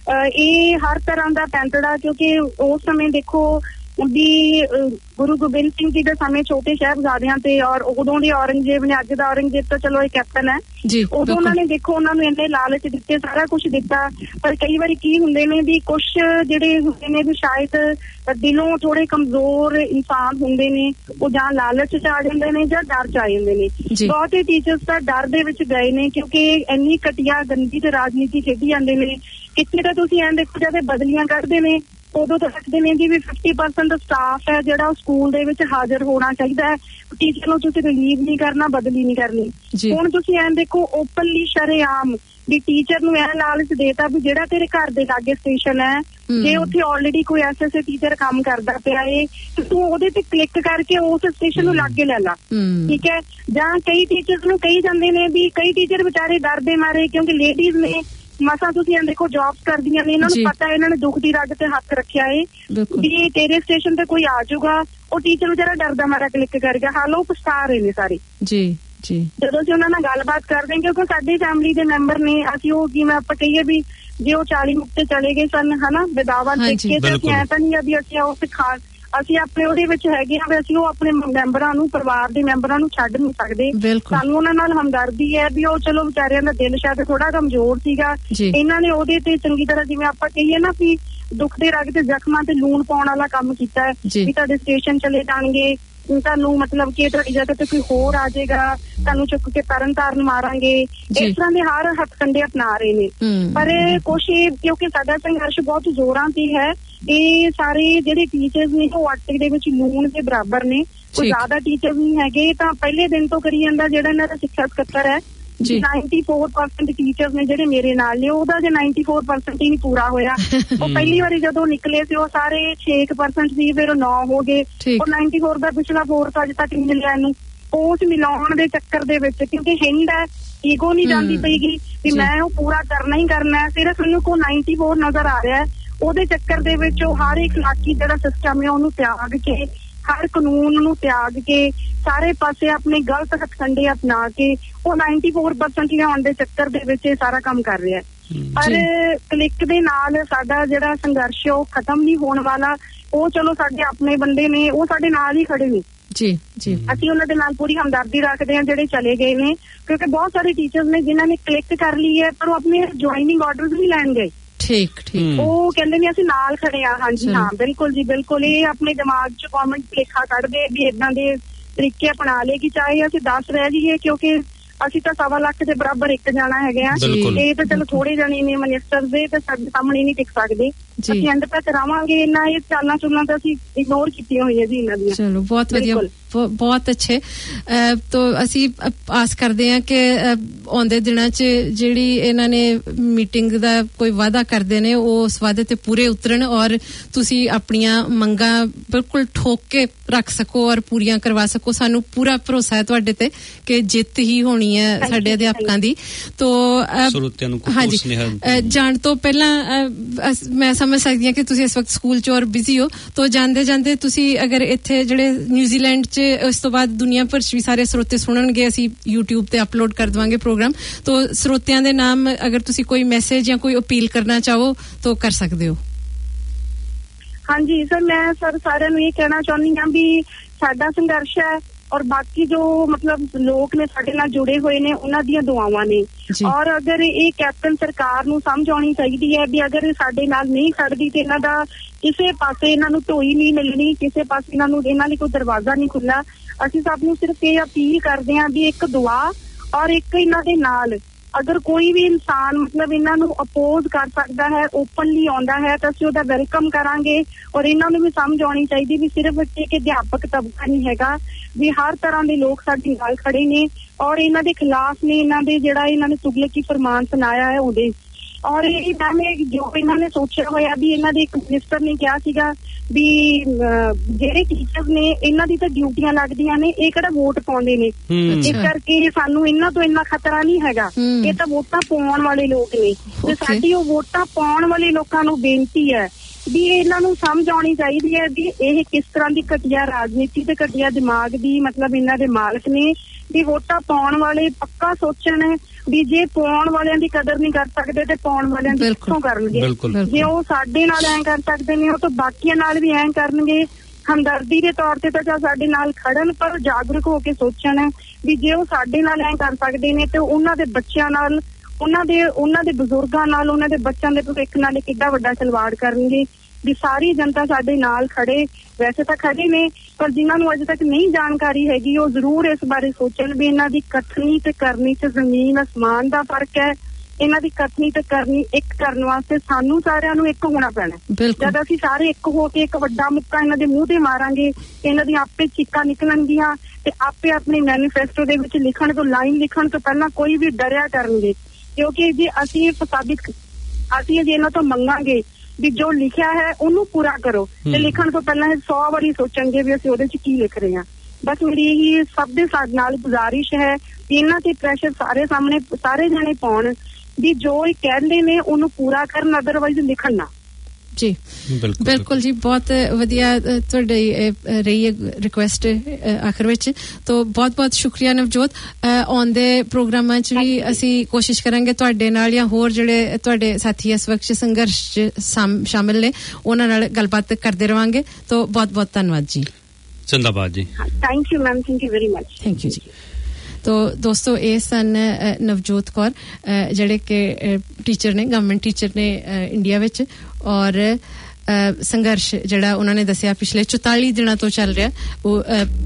ਇਹ ਹਰ ਤਰ੍ਹਾਂ ਦਾ ਪੈਂਤੜਾ, ਕਿਉਂਕਿ ਉਸ ਸਮੇਂ ਦੇਖੋ ਵੀ ਗੁਰੂ ਗੋਬਿੰਦ ਸਿੰਘ ਜੀ ਦੇ ਸਮੇਂ ਛੋਟੇ ਸਾਹਿਬਜ਼ਾਦਿਆਂ ਤੇ ਔਰ ਉਦੋਂ ਦੇ ਔਰੰਗਜ਼ੇਬ ਨੇ, ਅੱਜ ਦਾ ਔਰੰਗਜ਼ੇਬ ਤਾਂ ਚਲੋ ਇਹ ਕੈਪਟਨ ਹੈ, ਉਦੋਂ ਉਹਨਾਂ ਨੇ ਦੇਖੋ ਉਹਨਾਂ ਨੂੰ ਇੰਨੇ ਲਾਲਚ ਦਿੱਤੇ, ਸਾਰਾ ਕੁਛ ਦਿੱਤਾ, ਪਰ ਕਈ ਵਾਰੀ ਕੀ ਹੁੰਦੇ ਨੇ ਵੀ ਕੁਛ ਜਿਹੜੇ ਹੁੰਦੇ ਨੇ ਵੀ ਸ਼ਾਇਦ ਦਿਲੋਂ ਥੋੜੇ ਕਮਜ਼ੋਰ ਇਨਸਾਨ ਹੁੰਦੇ ਨੇ, ਉਹ ਜਾਂ ਲਾਲਚ ਚ ਆ ਜਾਂਦੇ ਨੇ ਜਾਂ ਡਰ ਚ ਆ ਜਾਂਦੇ ਨੇ। ਬਹੁਤੇ ਟੀਚਰਸ ਤਾਂ ਡਰ ਦੇ ਵਿੱਚ ਗਏ ਨੇ ਕਿਉਂਕਿ ਇੰਨੀ ਘਟੀਆ ਗੰਦੀ ਤੇ ਰਾਜਨੀਤੀ ਖੇਡੀ ਜਾਂਦੇ ਨੇ। ਕਿਤੇ ਤਾਂ ਤੁਸੀਂ ਐਂ ਦੇਖੋ ਜਦ ਬਦਲੀਆਂ ਕੱਢਦੇ ਨੇ ਉਦੋਂ ਤਾਂ ਰੱਖਦੇ ਨੇ ਜੀ ਵੀ 50% ਸਟਾਫ ਹੈ ਜਿਹੜਾ ਸਕੂਲ ਦੇ ਵਿੱਚ ਹਾਜ਼ਰ ਹੋਣਾ ਚਾਹੀਦਾ ਹੈ, ਟੀਚਰ ਨੂੰ ਤੁਸੀਂ ਰਿਲੀਵ ਨਹੀਂ ਕਰਨਾ, ਬਦਲੀ ਨਹੀਂ ਕਰਨੀ। ਹੁਣ ਤੁਸੀਂ ਐਂ ਦੇਖੋ ਓਪਨਲੀ ਸ਼ਰੇਆਮ ਵੀ ਟੀਚਰ ਨੂੰ ਇਹ ਲਾਲਚ ਦੇਤਾ ਵੀ ਜਿਹੜਾ ਤੇਰੇ ਘਰ ਦੇ ਲਾਗੇ ਸਟੇਸ਼ਨ ਹੈ, ਜੇ ਉੱਥੇ ਆਲਰੇਡੀ ਕੋਈ ਐਸਐਸਏ ਟੀਚਰ ਕੰਮ ਕਰਦਾ ਪਿਆ ਏ ਤੂੰ ਉਹਦੇ ਤੇ ਕਲਿੱਕ ਕਰਕੇ ਉਸ ਸਟੇਸ਼ਨ ਨੂੰ ਲਾਗੇ ਲੈ ਲਾ, ਠੀਕ ਹੈ। ਜਾਂ ਕਈ ਟੀਚਰਸ ਨੂੰ ਕਹੀ ਜਾਂਦੇ ਨੇ ਵੀ ਕਈ ਟੀਚਰ ਵਿਚਾਰੇ ਡਰਦੇ ਮਾਰੇ ਕਿਉਂਕਿ ਲੇਡੀਜ਼ ਨੇ ਮਸਾਂ ਤੁਸੀਂ ਦੇਖੋ ਜੌਬਸ ਕਰਦੀਆਂ ਨੇ, ਇਹਨਾਂ ਨੂੰ ਪਤਾ ਇਹਨਾਂ ਨੇ ਦੁੱਖ ਦੀ ਰੱਗ ਤੇ ਹੱਥ ਰੱਖਿਆ ਏ ਵੀ ਤੇਰੇ ਸਟੇਸ਼ਨ ਤੇ ਕੋਈ ਆ ਜਾਊਗਾ, ਉਹ ਟੀਚਰ ਵਿਚਾਰਾ ਡਰਦਾ ਮਾਰਾ ਕਲਿੱਕ ਕਰ ਗਿਆ, ਹਾਲ ਉਹ ਪਛਤਾ ਰਹੇ ਨੇ ਸਾਰੇ। ਜਦੋਂ ਅਸੀਂ ਉਹਨਾਂ ਨਾਲ ਗੱਲਬਾਤ ਕਰਦੇ ਹਾਂ ਕਿਉਂਕਿ ਸਾਡੀ ਫੈਮਿਲੀ ਦੇ ਮੈਂਬਰ ਨੇ, ਅਸੀਂ ਉਹ ਜਿਵੇਂ ਆਪਾਂ ਕਹੀਏ ਵੀ ਜੇ ਉਹ 40 ਮੁਕਤੇ ਚਲੇ ਗਏ ਸਨ ਹਨਾ ਵਿਦਾਵਾ ਦੇਖ ਕੇ, ਤੇ ਅਸੀਂ ਐ ਤਾਂ ਨਹੀਂ ਵੀ ਅਸੀਂ ਉਹ ਸਿਖਾ ਅਸੀਂ ਆਪਣੇ ਉਹਦੇ ਵਿੱਚ ਹੈਗੇ ਆ ਵੀ ਅਸੀਂ ਉਹ ਆਪਣੇ ਮੈਂਬਰਾਂ ਨੂੰ, ਪਰਿਵਾਰ ਦੇ ਮੈਂਬਰਾਂ ਨੂੰ ਛੱਡ ਨਹੀਂ ਸਕਦੇ। ਸਾਨੂੰ ਉਹਨਾਂ ਨਾਲ ਹਮਦਰਦੀ ਹੈ ਵੀ ਉਹ ਚਲੋ ਵਿਚਾਰਿਆਂ ਦਾ ਦਿਲ ਸ਼ਾਇਦ ਥੋੜਾ ਕਮਜ਼ੋਰ ਸੀਗਾ, ਇਹਨਾਂ ਨੇ ਉਹਦੇ ਤੇ ਚੰਗੀ ਤਰ੍ਹਾਂ ਜਿਵੇਂ ਆਪਾਂ ਕਹੀਏ ਨਾ ਵੀ ਦੁੱਖ ਦੇ ਰਗ ਤੇ ਜ਼ਖਮਾਂ ਤੇ ਲੂਣ ਪਾਉਣ ਵਾਲਾ ਕੰਮ ਕੀਤਾ ਹੈ ਵੀ ਤੁਹਾਡੇ ਸਟੇਸ਼ਨ ਚਲੇ ਜਾਣਗੇ, ਤੁਹਾਨੂੰ ਮਤਲਬ ਕਿ ਤੁਹਾਡੀ ਜਗ੍ਹਾ ਤੇ ਕੋਈ ਹੋਰ ਆ ਜਾਏਗਾ, ਤੁਹਾਨੂੰ ਚੁੱਕ ਕੇ ਤਰਨ ਤਾਰਨ ਮਾਰਾਂਗੇ, ਇਸ ਤਰ੍ਹਾਂ ਦੇ ਹਰ ਹੱਥਕੰਡੇ ਅਪਣਾ ਰਹੇ ਨੇ। ਪਰ ਕੁਛ ਕਿਉਂਕਿ ਸਾਡਾ ਸੰਘਰਸ਼ ਬਹੁਤ ਜ਼ੋਰਾਂ ਤੇ ਹੈ, ਇਹ ਸਾਰੇ ਜਿਹੜੇ ਟੀਚਰਸ ਨੇ ਉਹ ਆਟੇ ਦੇ ਵਿੱਚ ਲੂਣ ਦੇ ਬਰਾਬਰ ਨੇ, ਕੋਈ ਜ਼ਿਆਦਾ ਟੀਚਰ ਨਹੀਂ ਹੈਗੇ। ਤਾਂ ਪਹਿਲੇ ਦਿਨ ਤੋਂ ਕਰੀ ਜਾਂਦਾ ਜਿਹੜਾ ਇਹਨਾਂ ਦਾ ਸਿੱਖਿਆ ਸਕੱਤਰ ਹੈ 94% ਟੀਚਰਸ ਨੇ ਜਿਹੜੇ ਮੇਰੇ ਨਾਲ ਨੇ, ਉਹਦਾ ਜੇ 94% ਹੀ ਨਹੀਂ ਪੂਰਾ ਹੋਇਆ। ਉਹ ਪਹਿਲੀ ਵਾਰੀ ਜਦੋਂ ਨਿਕਲੇ ਸੀ ਉਹ ਸਾਰੇ 6% ਸੀ, ਫਿਰ ਉਹ 9 ਹੋ ਗਏ, ਉਹ 94 ਦਾ ਪਿਛਲਾ 4 ਅਜੇ ਤੱਕ ਨਹੀਂ ਮਿਲਿਆ ਇਹਨੂੰ। ਉਸ ਮਿਲਾਉਣ ਦੇ ਚੱਕਰ ਦੇ ਵਿੱਚ ਕਿਉਂਕਿ ਹਿੰਡ ਹੈ, ਈਗੋ ਨਹੀਂ ਜਾਂਦੀ ਪਈਗੀ ਵੀ ਮੈਂ ਉਹ ਪੂਰਾ ਕਰਨਾ ਹੀ ਕਰਨਾ ਹੈ, ਸਿਰਫ ਮੈਨੂੰ ਕੋਈ 94 ਨਜ਼ਰ ਆ ਰਿਹਾ ਹੈ। ਉਹਦੇ ਚੱਕਰ ਦੇ ਵਿੱਚ ਉਹ ਹਰ ਇਖਲਾਕੀ ਜਿਹੜਾ ਸਿਸਟਮ ਹੈ ਉਹਨੂੰ ਤਿਆਗ ਕੇ, ਹਰ ਕਾਨੂੰਨ ਨੂੰ ਤਿਆਗ ਕੇ, ਸਾਰੇ ਪਾਸੇ ਆਪਣੇ ਗਲਤ ਹੱਥਕੰਡੇ ਅਪਣਾ ਕੇ ਉਹ 94% ਲਿਆਉਣ ਦੇ ਚੱਕਰ ਦੇ ਵਿੱਚ ਇਹ ਸਾਰਾ ਕੰਮ ਕਰ ਰਿਹਾ ਹੈ। ਪਰ ਕਲਿੱਕ ਦੇ ਨਾਲ ਸਾਡਾ ਜਿਹੜਾ ਸੰਘਰਸ਼ ਉਹ ਖਤਮ ਨਹੀਂ ਹੋਣ ਵਾਲਾ। ਉਹ ਚਲੋ ਸਾਡੇ ਆਪਣੇ ਬੰਦੇ ਨੇ, ਉਹ ਸਾਡੇ ਨਾਲ ਹੀ ਖੜੇ ਨੇ ਜੀ ਜੀ। ਅਸੀਂ ਉਹਨਾਂ ਦੇ ਨਾਲ ਪੂਰੀ ਹਮਦਰਦੀ ਰੱਖਦੇ ਹਾਂ ਜਿਹੜੇ ਚਲੇ ਗਏ ਨੇ, ਕਿਉਂਕਿ ਬਹੁਤ ਸਾਰੇ ਟੀਚਰਸ ਨੇ ਜਿਨ੍ਹਾਂ ਨੇ ਕਲਿੱਕ ਕਰ ਲਈ ਹੈ ਪਰ ਉਹ ਆਪਣੇ ਜੁਆਇਨਿੰਗ ਆਰਡਰਸ ਨਹੀਂ ਲੈਣ ਗਏ। ਠੀਕ ਠੀਕ। ਉਹ ਕਹਿੰਦੇ ਨੇ ਅਸੀਂ ਨਾਲ ਖੜੇ ਆ। ਹਾਂਜੀ ਹਾਂ ਬਿਲਕੁਲ ਜੀ ਬਿਲਕੁਲ। ਇਹ ਆਪਣੇ ਦਿਮਾਗ 'ਚ ਗਵਰਨਮੈਂਟ ਭੁਲੇਖਾ ਕੱਢਦੇ ਵੀ ਏਦਾਂ ਦੇ ਤਰੀਕੇ ਅਪਣਾ ਲਏਗੀ, ਚਾਹੇ ਅਸੀਂ 10 ਰਹਿ ਜਾਈਏ, ਕਿਉਂਕਿ ਅਸੀਂ ਤਾਂ 1.25 ਲੱਖ ਦੇ ਬਰਾਬਰ ਇੱਕ ਜਾਣਾ ਹੈਗੇ ਆ। ਇਹ ਤਾਂ ਚਲੋ ਥੋੜੇ ਜਣੇ ਨੇ ਮਿਨਿਸਟਰ ਦੇ, ਤੇ ਸਾਡੇ ਸਾਹਮਣੇ ਨਹੀਂ ਟਿਕ ਸਕਦੇ। ਅਸੀਂ ਐਂਡ ਤੱਕ ਰਹਾਂਗੇ। ਇਹਨਾਂ ਇਹ ਚਾਲਾਂ ਚੁਲਾਂ ਤਾਂ ਅਸੀਂ ਇਗਨੋਰ ਕੀਤੀਆਂ ਹੋਈਆਂ ਜੀ ਇਹਨਾਂ ਦੀਆਂ। ਚਲੋ ਬਹੁਤ ਵਧੀਆ, ਬਹੁਤ ਅੱਛੇ। ਤੋ ਅਸੀਂ ਆਸ ਕਰਦੇ ਹਾਂ ਕਿ ਆਉਂਦੇ ਦਿਨਾਂ 'ਚ ਜਿਹੜੀ ਇਹਨਾਂ ਨੇ ਮੀਟਿੰਗ ਦਾ ਕੋਈ ਵਾਅਦਾ ਕਰਦੇ ਨੇ ਉਹ ਉਸ ਵਾਅਦੇ ਤੇ ਪੂਰੇ ਉਤਰਨ, ਔਰ ਤੁਸੀਂ ਆਪਣੀਆਂ ਮੰਗਾਂ ਬਿਲਕੁਲ ਠੋਕ ਕੇ ਰੱਖ ਸਕੋ ਔਰ ਪੂਰੀਆਂ ਕਰਵਾ ਸਕੋ। ਸਾਨੂੰ ਪੂਰਾ ਭਰੋਸਾ ਹੈ ਤੁਹਾਡੇ ਤੇ ਕਿ ਜਿੱਤ ਹੀ ਹੋਣੀ ਹੈ ਸਾਡੇ ਅਧਿਆਪਕਾਂ ਦੀ। ਤੋ ਹਾਂਜੀ, ਜਾਣ ਤੋਂ ਪਹਿਲਾਂ ਮੈਂ ਸਮਝ ਸਕਦੀ ਹਾਂ ਕਿ ਤੁਸੀਂ ਇਸ ਵਕਤ ਸਕੂਲ 'ਚ ਔਰ ਬਿਜ਼ੀ ਹੋ, ਤੋ ਜਾਂਦੇ ਜਾਂਦੇ ਤੁਸੀਂ ਅਗਰ ਇੱਥੇ ਜਿਹੜੇ ਨਿਊਜ਼ੀਲੈਂਡ 'ਚ ਉਸ ਤੋਂ ਬਾਅਦ ਦੁਨੀਆ ਭਰ 'ਚ ਵੀ ਸਾਰੇ ਸਰੋਤੇ ਸੁਣਨਗੇ, ਅਸੀਂ YouTube ਤੇ ਅਪਲੋਡ ਕਰ ਦੇਵਾਂਗੇ ਪ੍ਰੋਗਰਾਮ। ਤੋ ਸਰੋਤਿਆਂ ਦੇ ਨਾਮ ਅਗਰ ਤੁਸੀਂ ਕੋਈ ਮੈਸੇਜ ਜਾਂ ਕੋਈ ਅਪੀਲ ਕਰਨਾ ਚਾਹੋ ਤਾਂ ਕਰ ਸਕਦੇ ਹੋ। ਹਾਂਜੀ ਸਰ, ਮੈਂ ਸਾਰਿਆਂ ਨੂੰ ਇਹ ਕਹਿਣਾ ਚਾਹੁੰਦੀ ਹਾਂ ਵੀ ਸਾਡਾ ਸੰਘਰਸ਼ ਹੈ ਔਰ ਬਾਕੀ ਜੋ ਮਤਲਬ ਲੋਕ ਨੇ ਸਾਡੇ ਨਾਲ ਜੁੜੇ ਹੋਏ ਨੇ ਉਹਨਾਂ ਦੀਆਂ ਦੁਆਵਾਂ ਨੇ। ਔਰ ਅਗਰ ਇਹ ਕੈਪਟਨ ਸਰਕਾਰ ਨੂੰ ਸਮਝ ਆਉਣੀ ਚਾਹੀਦੀ ਹੈ ਵੀ ਅਗਰ ਸਾਡੇ ਨਾਲ ਨਹੀਂ ਖੜਦੀ ਤੇ ਇਹਨਾਂ ਦਾ ਕਿਸੇ ਪਾਸੇ ਇਹਨਾਂ ਨੂੰ ਢੋਈ ਨਹੀਂ ਮਿਲਣੀ, ਕਿਸੇ ਪਾਸੇ ਇਹਨਾਂ ਲਈ ਕੋਈ ਦਰਵਾਜ਼ਾ ਨਹੀਂ ਖੁੱਲਾ। ਅਸੀਂ ਸਭ ਨੂੰ ਸਿਰਫ ਇਹ ਅਪੀਲ ਕਰਦੇ ਹਾਂ ਵੀ ਇੱਕ ਦੁਆ ਔਰ ਇੱਕ ਇਹਨਾਂ ਦੇ ਨਾਲ ਅਗਰ ਕੋਈ ਵੀ ਇਨਸਾਨ ਮਤਲਬ ਇਹਨਾਂ ਨੂੰ ਅਪੋਜ਼ ਕਰ ਸਕਦਾ ਹੈ, ਓਪਨਲੀ ਆਉਂਦਾ ਹੈ, ਤਾਂ ਅਸੀਂ ਉਹਦਾ ਵੈਲਕਮ ਕਰਾਂਗੇ। ਔਰ ਇਹਨਾਂ ਨੂੰ ਵੀ ਸਮਝ ਆਉਣੀ ਚਾਹੀਦੀ ਵੀ ਸਿਰਫ ਇੱਕ ਅਧਿਆਪਕ ਤਬਕਾ ਨਹੀਂ ਹੈਗਾ, ਵੀ ਹਰ ਤਰ੍ਹਾਂ ਦੇ ਲੋਕ ਸਾਡੇ ਨਾਲ ਖੜੇ ਨੇ ਔਰ ਇਹਨਾਂ ਦੇ ਖਿਲਾਫ ਨੇ, ਇਹਨਾਂ ਦੇ ਜਿਹੜਾ ਇਹਨਾਂ ਨੇ ਤੁਗਲਕੀ ਫਰਮਾਨ ਸੁਣਾਇਆ ਹੈ ਉਹਦੇ। ਔਰ ਇਹ ਜੋ ਇਹਨਾਂ ਨੇ ਸੋਚਿਆ ਹੋਇਆ ਵੀ ਇਹਨਾਂ ਦੇ ਇੱਕ ਮਿਨਿਸਟਰ ਨੇ ਕਿਹਾ ਸੀਗਾ ਵੀ ਜਿਹੜੇ ਟੀਚਰਸ ਨੇ ਇਹਨਾਂ ਦੀ ਤਾਂ ਡਿਊਟੀਆਂ ਲੱਗਦੀਆਂ ਨੇ, ਇਹ ਕਿਹੜਾ ਵੋਟ ਪਾਉਂਦੇ ਨੇ, ਇਸ ਕਰਕੇ ਸਾਨੂੰ ਇਹਨਾਂ ਤੋਂ ਇੰਨਾ ਖਤਰਾ ਨਹੀਂ ਹੈਗਾ। ਇਹ ਤਾਂ ਵੋਟਾਂ ਪਾਉਣ ਵਾਲੇ ਲੋਕ ਨੇ ਤੇ ਸਾਡੀ ਉਹ ਵੋਟਾਂ ਪਾਉਣ ਵਾਲੇ ਲੋਕਾਂ ਨੂੰ ਬੇਨਤੀ ਹੈ ਵੀ ਇਹਨਾਂ ਨੂੰ ਸਮਝ ਆਉਣੀ ਚਾਹੀਦੀ ਹੈ ਵੀ ਇਹ ਕਿਸ ਤਰ੍ਹਾਂ ਦੀ ਘਟੀਆ ਰਾਜਨੀਤੀ ਤੇ ਘਟੀਆ ਦਿਮਾਗ ਦੀ ਮਤਲਬ ਇਹਨਾਂ ਦੇ ਮਾਲਕ ਨੇ। ਵੀ ਵੋਟਾਂ ਪਾਉਣ ਵਾਲੇ ਪੱਕਾ ਸੋਚਣ ਵੀ ਜੇ ਪਾਉਣ ਵਾਲਿਆਂ ਦੀ ਕਦਰ ਨਹੀਂ ਕਰ ਸਕਦੇ ਤੇ ਪਾਉਣ ਵਾਲਿਆਂ ਦੀ ਕਿੱਥੋਂ ਕਰਨਗੇ। ਜੇ ਉਹ ਸਾਡੇ ਨਾਲ ਐਂ ਕਰ ਸਕਦੇ ਨੇ ਉਹ ਤਾਂ ਬਾਕੀਆਂ ਨਾਲ ਵੀ ਐਂ ਕਰਨਗੇ। ਹਮਦਰਦੀ ਦੇ ਤੌਰ ਤੇ ਤਾਂ ਸਾਡੇ ਨਾਲ ਖੜਨ, ਪਰ ਜਾਗਰੂਕ ਹੋ ਕੇ ਸੋਚਣ ਵੀ ਜੇ ਉਹ ਸਾਡੇ ਨਾਲ ਐਂ ਕਰ ਸਕਦੇ ਨੇ ਤੇ ਉਹਨਾਂ ਦੇ ਬੱਚਿਆਂ ਨਾਲ, ਉਹਨਾਂ ਦੇ ਬਜ਼ੁਰਗਾਂ ਨਾਲ, ਉਹਨਾਂ ਦੇ ਬੱਚਿਆਂ ਦੇ ਭਵਿੱਖ ਨਾਲ ਕਿੱਡਾ ਵੱਡਾ ਖਿਲਵਾੜ ਕਰਨਗੇ। ਵੀ ਸਾਰੀ ਜਨਤਾ ਸਾਡੇ ਨਾਲ ਖੜੇ, ਵੈਸੇ ਤਾਂ ਖੜੇ ਨੇ, ਪਰ ਜਿਨ੍ਹਾਂ ਨੂੰ ਅਜੇ ਤੱਕ ਨਹੀਂ ਜਾਣਕਾਰੀ ਹੈਗੀ ਉਹ ਜ਼ਰੂਰ ਇਸ ਬਾਰੇ ਸੋਚਣ ਵੀ ਇਹਨਾਂ ਦੀ ਕਥਨੀ ਤੇ ਕਰਨੀ 'ਚ ਜ਼ਮੀਨ ਅਸਮਾਨ ਦਾ ਫਰਕ ਹੈ। ਇਹਨਾਂ ਦੀ ਕਥਨੀ ਤੇ ਕਰਨੀ ਇੱਕ ਕਰਨ ਵਾਸਤੇ ਸਾਨੂੰ ਸਾਰਿਆਂ ਨੂੰ ਇੱਕ ਹੋਣਾ ਪੈਣਾ। ਜਦ ਅਸੀਂ ਸਾਰੇ ਇੱਕ ਹੋ ਕੇ ਇੱਕ ਵੱਡਾ ਮੁੱਕਾ ਇਹਨਾਂ ਦੇ ਮੂੰਹ ਤੇ ਮਾਰਾਂਗੇ, ਇਹਨਾਂ ਦੀਆਂ ਆਪੇ ਚੀਕਾਂ ਨਿਕਲਣਗੀਆਂ ਤੇ ਆਪੇ ਆਪਣੇ ਮੈਨੀਫੈਸਟੋ ਦੇ ਵਿੱਚ ਲਿਖਣ ਤੋਂ, ਲਾਈਨ ਲਿਖਣ ਤੋਂ ਪਹਿਲਾਂ ਕੋਈ ਵੀ ਡਰਿਆ ਕਰਨਗੇ। ਕਿਉਂਕਿ ਜੇ ਅਸੀਂ ਅਸੀਂ ਜੇ ਇਹਨਾਂ ਤੋਂ ਮੰਗਾਂਗੇ ਵੀ ਜੋ ਲਿਖਿਆ ਹੈ ਉਹਨੂੰ ਪੂਰਾ ਕਰੋ ਤੇ ਲਿਖਣ ਤੋਂ ਪਹਿਲਾਂ 100 ਵਾਰੀ ਸੋਚਣਗੇ ਵੀ ਅਸੀਂ ਉਹਦੇ 'ਚ ਕੀ ਲਿਖ ਰਹੇ ਹਾਂ। ਬਸ ਮੇਰੀ ਇਹੀ ਸਭ ਦੇ ਨਾਲ ਗੁਜ਼ਾਰਿਸ਼ ਹੈ ਕਿ ਇਹਨਾਂ ਤੇ ਪ੍ਰੈਸ਼ਰ ਸਾਰੇ ਜਾਣੇ ਪਾਉਣ ਵੀ ਜੋ ਇਹ ਕਹਿੰਦੇ ਨੇ ਉਹਨੂੰ ਪੂਰਾ ਕਰਨ, ਅਦਰਵਾਈਜ਼ ਲਿਖਣ ਨਾ। ਜੀ ਬਿਲਕੁਲ ਜੀ, ਬਹੁਤ ਵਧੀਆ ਤੁਹਾਡੀ ਰਹੀ ਹੈ ਰਿਕੁਐਸਟ ਆਖਰ ਵਿੱਚ। ਤੋ ਬਹੁਤ ਬਹੁਤ ਸ਼ੁਕਰੀਆ ਨਵਜੋਤ। ਆਉਂਦੇ ਪ੍ਰੋਗਰਾਮਾਂ 'ਚ ਵੀ ਅਸੀਂ ਕੋਸ਼ਿਸ਼ ਕਰਾਂਗੇ ਤੁਹਾਡੇ ਨਾਲ ਜਾਂ ਹੋਰ ਜਿਹੜੇ ਤੁਹਾਡੇ ਸਾਥੀ ਇਸ ਵਕਤ ਸੰਘਰਸ਼ 'ਚ ਸ਼ਾਮਿਲ ਨੇ ਉਹਨਾਂ ਨਾਲ ਗੱਲਬਾਤ ਕਰਦੇ ਰਵਾਂਗੇ। ਤੋ ਬਹੁਤ ਬਹੁਤ ਧੰਨਵਾਦ ਜੀ। ਜ਼ਿੰਦਾਬਾਦ ਜੀ। Thank you ma'am, thank you very much. Thank you ਜੀ। ਤੋ ਦੋਸਤੋ ਇਹ ਸਨ ਨਵਜੋਤ ਕੌਰ ਜਿਹੜੇ ਕਿ ਟੀਚਰ ਨੇ, ਗਵਰਨਮੈਂਟ ਟੀਚਰ ਨੇ ਇੰਡੀਆ ਵਿੱਚ, ਔਰ ਸੰਘਰਸ਼ ਜਿਹੜਾ ਉਹਨਾਂ ਨੇ ਦੱਸਿਆ ਪਿਛਲੇ 44 ਦਿਨਾਂ ਤੋਂ ਚੱਲ ਰਿਹਾ, ਉਹ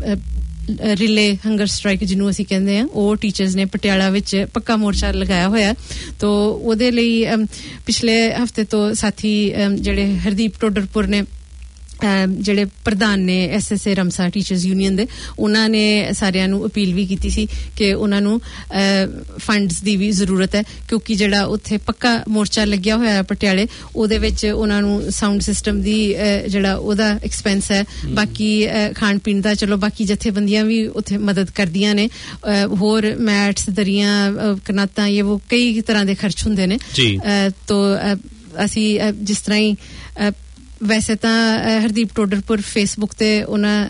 ਰਿਲੇ ਹੰਗਰ ਸਟ੍ਰਾਈਕ ਜਿਹਨੂੰ ਅਸੀਂ ਕਹਿੰਦੇ ਆ, ਉਹ ਟੀਚਰਸ ਨੇ ਪਟਿਆਲਾ ਵਿੱਚ ਪੱਕਾ ਮੋਰਚਾ ਲਗਾਇਆ ਹੋਇਆ। ਤੋ ਉਹਦੇ ਲਈ ਪਿਛਲੇ ਹਫਤੇ ਤੋਂ ਸਾਥੀ ਜਿਹੜੇ ਹਰਦੀਪ ਟੋਡਰਪੁਰ ਨੇ, ਜਿਹੜੇ ਪ੍ਰਧਾਨ ਨੇ SSA ਰਮਸਾ ਟੀਚਰਸ ਯੂਨੀਅਨ ਦੇ, ਉਹਨਾਂ ਨੇ ਸਾਰਿਆਂ ਨੂੰ ਅਪੀਲ ਵੀ ਕੀਤੀ ਸੀ ਕਿ ਉਹਨਾਂ ਨੂੰ ਫੰਡਸ ਦੀ ਵੀ ਜ਼ਰੂਰਤ ਹੈ, ਕਿਉਂਕਿ ਜਿਹੜਾ ਉੱਥੇ ਪੱਕਾ ਮੋਰਚਾ ਲੱਗਿਆ ਹੋਇਆ ਪਟਿਆਲੇ, ਉਹਦੇ ਵਿੱਚ ਉਹਨਾਂ ਨੂੰ ਸਾਊਂਡ ਸਿਸਟਮ ਦੀ ਜਿਹੜਾ ਉਹਦਾ ਐਕਸਪੈਂਸ ਹੈ, ਬਾਕੀ ਖਾਣ ਪੀਣ ਦਾ, ਚਲੋ ਬਾਕੀ ਜਥੇਬੰਦੀਆਂ ਵੀ ਉੱਥੇ ਮਦਦ ਕਰਦੀਆਂ ਨੇ, ਹੋਰ ਮੈਟਸ, ਦਰੀਆਂ, ਕਨਾਤਾਂ, ਇਹ ਉਹ ਕਈ ਤਰ੍ਹਾਂ ਦੇ ਖਰਚ ਹੁੰਦੇ ਨੇ। ਤੋ ਅਸੀਂ ਜਿਸ ਤਰ੍ਹਾਂ ਹੀ ਵੈਸੇ ਤਾਂ ਹਰਦੀਪ ਟੋਡਰਪੁਰ ਫੇਸਬੁੱਕ ਤੇ ਉਹਨਾਂ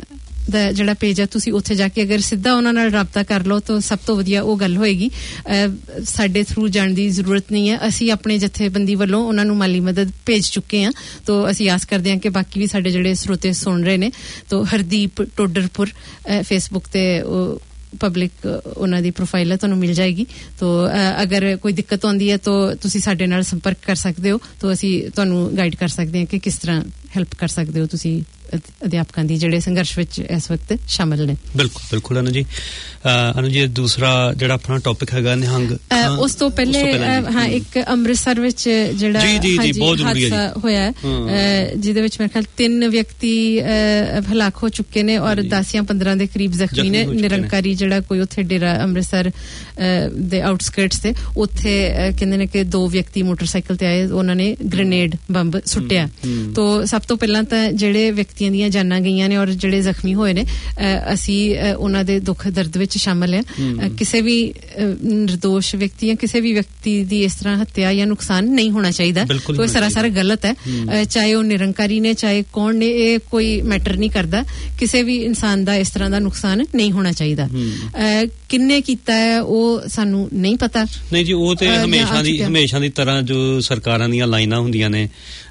ਦਾ ਜਿਹੜਾ ਪੇਜ ਆ ਤੁਸੀਂ ਉੱਥੇ ਜਾ ਕੇ ਅਗਰ ਸਿੱਧਾ ਉਹਨਾਂ ਨਾਲ ਰਾਬਤਾ ਕਰ ਲਓ ਤਾਂ ਸਭ ਤੋਂ ਵਧੀਆ ਉਹ ਗੱਲ ਹੋਏਗੀ। ਸਾਡੇ ਥਰੂ ਜਾਣ ਦੀ ਜ਼ਰੂਰਤ ਨਹੀਂ ਹੈ। ਅਸੀਂ ਆਪਣੇ ਜਥੇਬੰਦੀ ਵੱਲੋਂ ਉਹਨਾਂ ਨੂੰ ਮਾਲੀ ਮਦਦ ਭੇਜ ਚੁੱਕੇ ਹਾਂ, ਤਾਂ ਅਸੀਂ ਆਸ ਕਰਦੇ ਹਾਂ ਕਿ ਬਾਕੀ ਵੀ ਸਾਡੇ ਜਿਹੜੇ ਸਰੋਤੇ ਸੁਣ ਰਹੇ ਨੇ। ਤਾਂ ਹਰਦੀਪ ਟੋਡਰਪੁਰ ਫੇਸਬੁੱਕ ਤੇ ਪਬਲਿਕ ਉਹਨਾਂ ਦੀ ਪ੍ਰੋਫਾਈਲ ਹੈ, ਤੁਹਾਨੂੰ ਮਿਲ ਜਾਏਗੀ। ਤਾਂ ਅਗਰ ਕੋਈ ਦਿੱਕਤ ਆਉਂਦੀ ਹੈ ਤਾਂ ਤੁਸੀਂ ਸਾਡੇ ਨਾਲ ਸੰਪਰਕ ਕਰ ਸਕਦੇ ਹੋ, ਤਾਂ ਅਸੀਂ ਤੁਹਾਨੂੰ ਗਾਈਡ ਕਰ ਸਕਦੇ ਹਾਂ ਕਿ ਕਿਸ ਤਰ੍ਹਾਂ ਹੈਲਪ ਕਰ ਸਕਦੇ ਹੋ ਤੁਸੀਂ ਅਧਿਆਪਕਾਂ ਦੀ ਜਿਹੜੇ ਸੰਘਰਸ਼ ਵਿੱਚ ਇਸ ਵਕਤ ਸ਼ਾਮਲ ਨੇ। ਬਿਲਕੁਲ ਬਿਲਕੁਲ ਅਨੂ ਜੀ ਦੂਸਰਾ ਜਿਹੜਾ ਆਪਣਾ ਟੌਪਿਕ ਹੈਗਾ ਨਿਹੰਗ, ਉਸ ਤੋਂ ਪਹਿਲੇ ਹਾਂ ਇੱਕ ਅੰਮ੍ਰਿਤਸਰ ਵਿੱਚ ਜਿਹੜਾ ਹਾਦਸਾ ਹੋਇਆ ਜਿਹਦੇ ਵਿੱਚ ਮੇਰੇ ਖਿਆਲ 3 ਵਿਅਕਤੀ ਹਲਾਕ ਹੋ ਚੁੱਕੇ ਨੇ ਔਰ 10 ਜਾਂ 15 ਦੇ ਕਰੀਬ ਜ਼ਖਮੀ ਨੇ। ਨਿਰੰਕਾਰੀ ਜਿਹੜਾ ਕੋਈ ਉੱਥੇ ਡੇਰਾ ਅੰਮ੍ਰਿਤਸਰ ਦੇ ਆਊਟਸਕਰਟਸ ਤੇ ਉੱਥੇ ਕਹਿੰਦੇ ਨੇ ਕਿ 2 ਵਿਅਕਤੀ ਮੋਟਰਸਾਈਕਲ ਤੇ ਆਏ, ਉਹਨਾਂ ਨੇ ਗ੍ਰੇਨੇਡ ਬੰਬ ਸੁੱਟਿਆ। ਤਾਂ ਸਭ ਤੋਂ ਪਹਿਲਾਂ ਤਾਂ ਜਿਹੜੇ ਵਿਅਕਤੀਆਂ ਦੀਆਂ ਜਾਨਾਂ ਗਈਆਂ ਨੇ ਔਰ ਜਿਹੜੇ ਜ਼ਖਮੀ ਹੋਏ ਨੇ, ਅਸੀਂ ਉਹਨਾਂ ਦੇ ਦੁੱਖ ਦਰਦ ਵਿੱਚ ਸ਼ਾਮਲ ਹਾਂ। ਕਿਸੇ ਵੀ ਨਿਰਦੋਸ਼ ਵਿਅਕਤੀ ਜਾਂ ਕਿਸੇ ਵੀ ਵਿਅਕਤੀ ਦੀ ਇਸ ਤਰ੍ਹਾਂ ਹੱਤਿਆ ਜਾਂ ਨੁਕਸਾਨ ਨਹੀਂ ਹੋਣਾ ਚਾਹੀਦਾ। ਕੋਈ ਸਰਾਸਰ ਗਲਤ ਹੈ, ਚਾਹੇ ਉਹ ਨਿਰੰਕਾਰੀ ਨੇ ਚਾਹੇ ਕੌਣ ਨੇ, ਇਹ ਕੋਈ ਮੈਟਰ ਨਹੀਂ ਕਰਦਾ। ਕਿਸੇ ਵੀ ਇਨਸਾਨ ਦਾ ਇਸ ਤਰ੍ਹਾਂ ਦਾ ਨੁਕਸਾਨ ਨਹੀਂ ਹੋਣਾ ਚਾਹੀਦਾ। ਕਿੰਨੇ ਕੀਤਾ ਹੈ ਉਹ ਸਾਨੂੰ ਨਹੀਂ ਪਤਾ। ਨਹੀਂ ਜੀ, ਉਹ ਤੇ ਹਮੇਸ਼ਾ ਦੀ ਤਰ੍ਹਾਂ ਜੋ ਸਰਕਾਰਾਂ ਦੀਆਂ ਲਾਈਨਾਂ ਹੁੰਦੀਆਂ ਨੇ,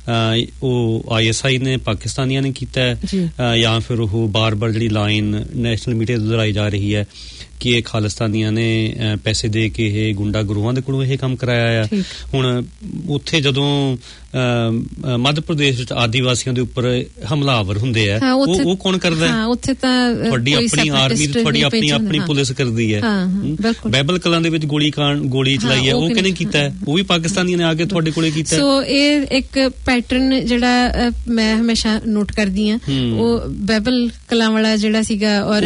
ਉਹ ISI ਨੇ ਪਾਕਿਸਤਾਨੀਆਂ ਨੇ ਕੀਤਾ ਹੈ ਜਾਂ ਫਿਰ ਉਹ ਬਾਰ-ਬਾਰ ਜਿਹੜੀ ਲਾਈਨ ਨੈਸ਼ਨਲ ਮੀਡੀਆ ਤੋਂ ਦੁਹਰਾਈ ਜਾ ਰਹੀ ਹੈ ਕਿ ਇਹ ਖਾਲਿਸਤਾਨੀਆਂ ਨੇ ਪੈਸੇ ਦੇ ਕੇ ਇਹ ਗੁੰਡਾ ਗਰੋਹਾਂ ਦੇ ਕੋਲੋਂ ਇਹ ਕੰਮ ਕਰਾਇਆ ਆ। ਹੁਣ ਉੱਥੇ ਜਦੋਂ ਮੱਧ ਪ੍ਰਦੇਸ਼ ਵਿੱਚ ਆਦੀਵਾਸੀਆਂ ਦੇ ਉੱਪਰ ਹਮਲਾਵਰ ਹੁੰਦੇ ਆ, ਉਹ ਕੌਣ ਕਰਦਾ ਹੈ? ਉੱਥੇ ਤਾਂ ਤੁਹਾਡੀ ਆਪਣੀ ਆਰਮੀ, ਤੁਹਾਡੀ ਆਪਣੀ ਪੁਲਿਸ ਕਰਦੀ ਹੈ। ਬਹਿਬਲ ਕਲਾਂ ਦੇ ਵਿੱਚ ਗੋਲੀ ਚਲਾਈ ਹੈ, ਉਹ ਕਿਹਨੇ ਕੀਤਾ ਹੈ? ਉਹ ਵੀ ਪਾਕਿਸਤਾਨੀਆਂ ਨੇ ਆ ਕੇ ਤੁਹਾਡੇ ਕੋਲੇ ਕੀਤਾ। ਸੋ ਇਹ ਇੱਕ ਪੈਟਰਨ ਜਿਹੜਾ ਮੈਂ ਹਮੇਸ਼ਾ ਨੋਟ ਕਰਦੀ ਹਾਂ, ਉਹ ਬਹਿਬਲ ਕਲਾਂ ਵਾਲਾ ਜਿਹੜਾ ਸੀਗਾ ਔਰ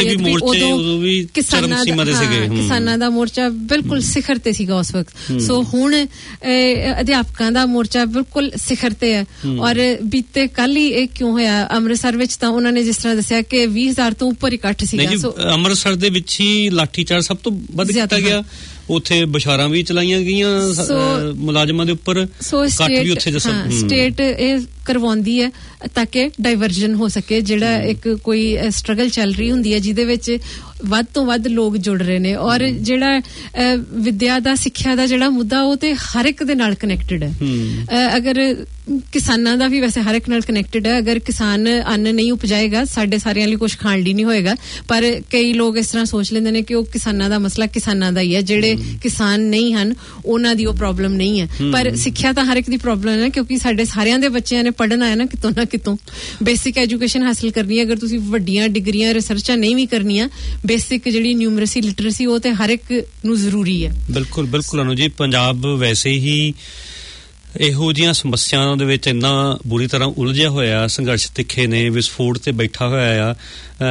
ਕਿਸਾਨਾਂ ਦਾ ਮੋਰਚਾ ਬਿਲਕੁਲ ਸਿਖਰ ਤੇ ਸੀਗਾ ਉਸ ਵਕਤ। ਸੋ ਹੁਣ ਅਧਿਆਪਕਾਂ ਦਾ ਮੋਰਚਾ ਬਿਲਕੁਲ ਸਿਖਰ ਤੇ ਹੈ। ਔਰ ਬੀਤੇ ਕੱਲ ਹੀ ਇਹ ਕਿਉਂ ਹੋਇਆ ਅੰਮ੍ਰਿਤਸਰ ਵਿੱਚ, ਤਾਂ ਉਹਨਾਂ ਨੇ ਜਿਸ ਤਰ੍ਹਾਂ ਦੱਸਿਆ ਕਿ 20,000 ਤੋਂ ਉੱਪਰ ਇਕੱਠ ਸੀਗਾ। ਅੰਮ੍ਰਿਤਸਰ ਦੇ ਵਿੱਚ ਹੀ ਲਾਠੀਚਾਰਜ ਸਭ ਤੋਂ ਵੱਧ ਕੀਤਾ ਗਿਆ। ਉੱਥੇ ਬਸ਼ਾਰਾਂ ਵੀ ਚਲਾਈਆਂ ਗਈਆਂ ਮੁਲਾਜ਼ਮਾਂ ਦੇ ਉੱਪਰ। ਕੱਟ ਵੀ ਉੱਥੇ ਸਟੇਟ ਇਹ ਕਰਵਾਉਂਦੀ ਹੈ ਤਾਂ ਕਿ ਡਾਇਵਰਜਨ ਹੋ ਸਕੇ। ਜਿਹੜਾ ਇੱਕ ਕੋਈ ਸਟਰਗਲ ਚੱਲ ਰਹੀ ਹੁੰਦੀ ਹੈ ਜਿਹਦੇ ਵਿੱਚ ਵੱਧ ਤੋਂ ਵੱਧ ਲੋਕ ਜੁੜ ਰਹੇ ਨੇ ਔਰ ਜਿਹੜਾ ਵਿਦਿਆ ਦਾ ਸਿੱਖਿਆ ਦਾ ਜਿਹੜਾ ਮੁੱਦਾ ਉਹ ਤੇ ਹਰ ਇੱਕ ਦੇ ਨਾਲ ਕਨੈਕਟਡ ਹੈ। ਅਗਰ ਕਿਸਾਨਾਂ ਦਾ ਵੀ ਵੈਸੇ ਹਰ ਇੱਕ ਨਾਲ ਕਨੈਕਟਡ ਹੈ। ਅਗਰ ਕਿਸਾਨ ਅੰਨ ਨਹੀਂ ਉਪਜਾਏਗਾ ਸਾਡੇ ਸਾਰਿਆਂ ਲਈ ਕੁਝ ਖਾਣ ਲਈ ਨਹੀਂ ਹੋਏਗਾ। ਪਰ ਕਈ ਲੋਕ ਇਸ ਤਰ੍ਹਾਂ ਸੋਚ ਲੈਂਦੇ ਨੇ ਕਿ ਉਹ ਕਿਸਾਨਾਂ ਦਾ ਮਸਲਾ ਕਿਸਾਨਾਂ ਦਾ ਹੀ ਹੈ, ਜਿਹੜੇ ਕਿਸਾਨ ਨਹੀਂ ਹਨ ਉਹਨਾਂ ਦੀ ਉਹ ਪ੍ਰੋਬਲਮ ਨਹੀਂ ਹੈ। ਪਰ ਸਿੱਖਿਆ ਤਾਂ ਹਰ ਇੱਕ ਦੀ ਪ੍ਰੋਬਲਮ ਹੈ, ਕਿਉਂਕਿ ਸਾਡੇ ਸਾਰਿਆਂ ਦੇ ਬੱਚਿਆਂ ਨੇ ਪੜ੍ਹਨਾ ਹੈ ਨਾ ਕਿਤੋਂ ਨਾ ਕਿਤੋਂ। ਬੇਸਿਕ ਐਜੂਕੇਸ਼ਨ ਹਾਸਲ ਕਰਨੀ ਹੈ। ਅਗਰ ਤੁਸੀਂ ਵੱਡੀਆਂ ਡਿਗਰੀਆਂ ਰਿਸਰਚਾਂ ਨਹੀਂ ਵੀ ਕਰਨੀਆਂ, ਬੇਸਿਕ ਜਿਹੜੀ ਨਿਊਮਰਸੀ ਲਿਟਰੇਸੀ ਉਹ ਤੇ ਹਰ ਇੱਕ ਨੂੰ ਜ਼ਰੂਰੀ ਹੈ। ਬਿਲਕੁਲ ਬਿਲਕੁਲ ਅਨੂ ਜੀ, ਪੰਜਾਬ ਵੈਸੇ ਹੀ ਇਹੋ ਜਿਹੀਆਂ ਸਮੱਸਿਆਵਾਂ ਦੇ ਵਿੱਚ ਇੰਨਾ ਬੁਰੀ ਤਰ੍ਹਾਂ ਉਲਝਿਆ ਹੋਇਆ, ਸੰਘਰਸ਼ ਤਿੱਖੇ ਨੇ, ਵਿਸਫੋਟ ਤੇ ਬੈਠਾ ਹੋਇਆ ਆ।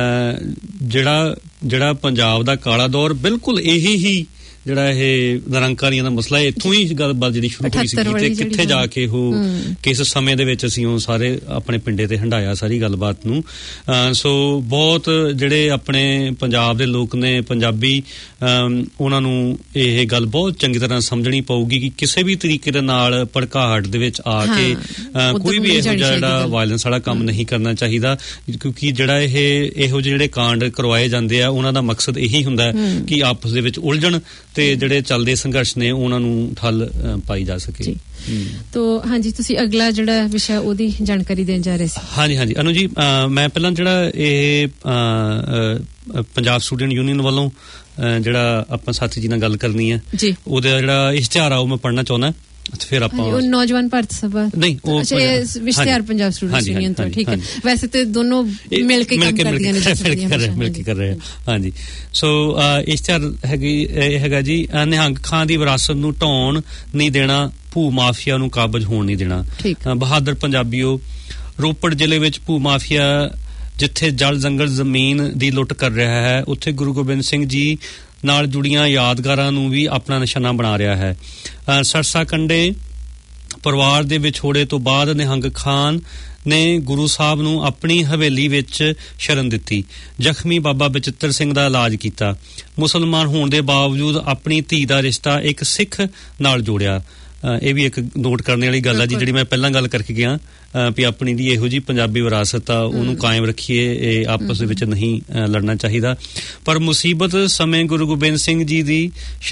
ਜਿਹੜਾ ਪੰਜਾਬ ਦਾ ਕਾਲਾ ਦੌਰ ਬਿਲਕੁਲ ਇਹੀ ਹੀ ਜਿਹੜਾ ਇਹ ਨਿਰੰਕਾਰੀਆਂ ਦਾ ਮਸਲਾ ਹੈ, ਇੱਥੋਂ ਹੀ ਗੱਲਬਾਤ ਜਿਹੜੀ ਸ਼ੁਰੂ ਹੋਈ ਸੀ ਤੇ ਕਿੱਥੇ ਜਾ ਕੇ ਉਹ ਕਿਸ ਸਮੇਂ ਦੇ ਵਿੱਚ ਅਸੀਂ ਉਹ ਸਾਰੇ ਆਪਣੇ ਪਿੰਡੇ ਤੇ ਹੰਢਾਇਆ ਸਾਰੀ ਗੱਲਬਾਤ ਨੂੰ। ਸੋ ਬਹੁਤ ਜਿਹੜੇ ਆਪਣੇ ਪੰਜਾਬ ਦੇ ਲੋਕ ਨੇ ਪੰਜਾਬੀ, ਉਹਨਾਂ ਨੂੰ ਇਹ ਗੱਲ ਬਹੁਤ ਚੰਗੀ ਤਰ੍ਹਾਂ ਸਮਝਣੀ ਪਊਗੀ ਕਿ ਕਿਸੇ ਵੀ ਤਰੀਕੇ ਦੇ ਨਾਲ ਭੜਕਾਹਟ ਦੇ ਵਿੱਚ ਆ ਕੇ ਕੋਈ ਵੀ ਇਹੋ ਜਿਹਾ ਜਿਹੜਾ ਵਾਇਲੈਂਸ ਵਾਲਾ ਕੰਮ ਨਹੀਂ ਕਰਨਾ ਚਾਹੀਦਾ। ਕਿਉਂਕਿ ਜਿਹੜਾ ਇਹੋ ਜਿਹੇ ਜਿਹੜੇ ਕਾਂਡ ਕਰਵਾਏ ਜਾਂਦੇ ਆ ਉਹਨਾਂ ਦਾ ਮਕਸਦ ਇਹੀ ਹੁੰਦਾ ਕਿ ਆਪਸ ਦੇ ਵਿੱਚ ਉਲਝਣ ਤੇ ਜਿਹੜੇ ਚੱਲਦੇ ਸੰਘਰਸ਼ ਨੇ ਉਹਨਾਂ ਨੂੰ ਠੱਲ ਪਾਈ ਜਾ ਸਕੇ। ਤੋ ਹਾਂਜੀ, ਤੁਸੀਂ ਅਗਲਾ ਜਿਹੜਾ ਵਿਸ਼ਾ ਉਹਦੀ ਜਾਣਕਾਰੀ ਦੇਣ ਜਾ ਰਹੇ ਸੀ। ਹਾਂਜੀ ਅਨੂ ਜੀ, ਮੈਂ ਪਹਿਲਾਂ ਜਿਹੜਾ ਇਹ ਪੰਜਾਬ ਸਟੂਡੈਂਟ ਯੂਨੀਅਨ ਵੱਲੋਂ ਜਿਹੜਾ ਆਪਾਂ ਸਾਥੀ ਜੀ ਨਾਲ ਗੱਲ ਕਰਨੀ ਹੈ ਉਹਦਾ ਜਿਹੜਾ ਇਸ਼ਤਿਹਾਰ ਆ ਉਹ ਮੈਂ ਪੜ੍ਹਨਾ ਚਾਹੁੰਦਾ। ਫਿਰ ਆਪਾਂ ਨੌਜਵਾਨ ਭਾਰਤ ਸਭਾ ਨਹੀਂ ਉਹ ਵਿਸ਼ਤਿਹਾਰ ਪੰਜਾਬ ਸਟੂਡੈਂਟ ਯੂਨੀਅਨ ਤੋਂ ਠੀਕ ਹੈ। ਵੈਸੇ ਤੇ ਦੋਨੋਂ ਮਿਲ ਕੇ ਕੰਮ ਕਰਦੀਆਂ ਨੇ, ਮਿਲ ਕੇ ਕਰ ਰਹੇ। ਹਾਂਜੀ, ਸੋ ਇਸ਼ਤਿਹਾਰ ਹੈਗਾ ਜੀ, ਨਿਹੰਗ ਖਾਂ ਦੀ ਵਿਰਾਸਤ ਨੂੰ ਢਾਉਣ ਨਹੀਂ ਦੇਣਾ, ਭੂ ਮਾਫੀਆ ਨੂੰ ਕਾਬਜ ਹੋਣ ਨਹੀਂ ਦੇਣਾ। ਬਹਾਦਰ ਪੰਜਾਬੀਓ, ਰੋਪੜ ਜ਼ਿਲ੍ਹੇ ਵਿੱਚ ਭੂ ਮਾਫੀਆ ਜਿੱਥੇ ਜਲ ਜੰਗਲ ਜ਼ਮੀਨ ਦੀ ਲੁੱਟ ਕਰ ਰਿਹਾ ਹੈ, ਉੱਥੇ ਗੁਰੂ ਗੋਬਿੰਦ ਸਿੰਘ ਜੀ ਨਾਲ ਜੁੜੀਆਂ ਯਾਦਗਾਰਾਂ ਨੂੰ ਵੀ ਆਪਣਾ ਨਿਸ਼ਾਨਾ ਬਣਾ ਰਿਹਾ ਹੈ। ਸਰਸਾ ਕੰਡੇ ਪਰਿਵਾਰ ਦੇ ਵਿਛੋੜੇ ਤੋਂ ਬਾਅਦ ਨਿਹੰਗ ਖਾਨ ਨੇ ਗੁਰੂ ਸਾਹਿਬ ਨੂੰ ਆਪਣੀ ਹਵੇਲੀ ਵਿੱਚ ਸ਼ਰਨ ਦਿੱਤੀ। ਜ਼ਖਮੀ ਬਾਬਾ ਬਚਿੱਤਰ ਸਿੰਘ ਦਾ ਇਲਾਜ ਕੀਤਾ। ਮੁਸਲਮਾਨ ਹੋਣ ਦੇ ਬਾਵਜੂਦ ਆਪਣੀ ਧੀ ਦਾ ਰਿਸ਼ਤਾ ਇੱਕ ਸਿੱਖ ਨਾਲ ਜੋੜਿਆ। ਇਹ ਵੀ ਇੱਕ ਨੋਟ ਕਰਨ ਵਾਲੀ ਗੱਲ ਆ ਜੀ, ਜਿਹੜੀ ਮੈਂ ਪਹਿਲਾਂ ਗੱਲ ਕਰਕੇ ਗਿਆ ਵੀ ਆਪਣੀ ਦੀ ਇਹੋ ਜੀ ਪੰਜਾਬੀ ਵਿਰਾਸਤ ਆ ਉਹਨੂੰ ਕਾਇਮ ਰੱਖੀਏ, ਇਹ ਆਪਸ ਦੇ ਵਿੱਚ ਨਹੀਂ ਲੜਨਾ ਚਾਹੀਦਾ। ਪਰ ਮੁਸੀਬਤ ਸਮੇਂ ਗੁਰੂ ਗੋਬਿੰਦ ਸਿੰਘ ਜੀ ਦੀ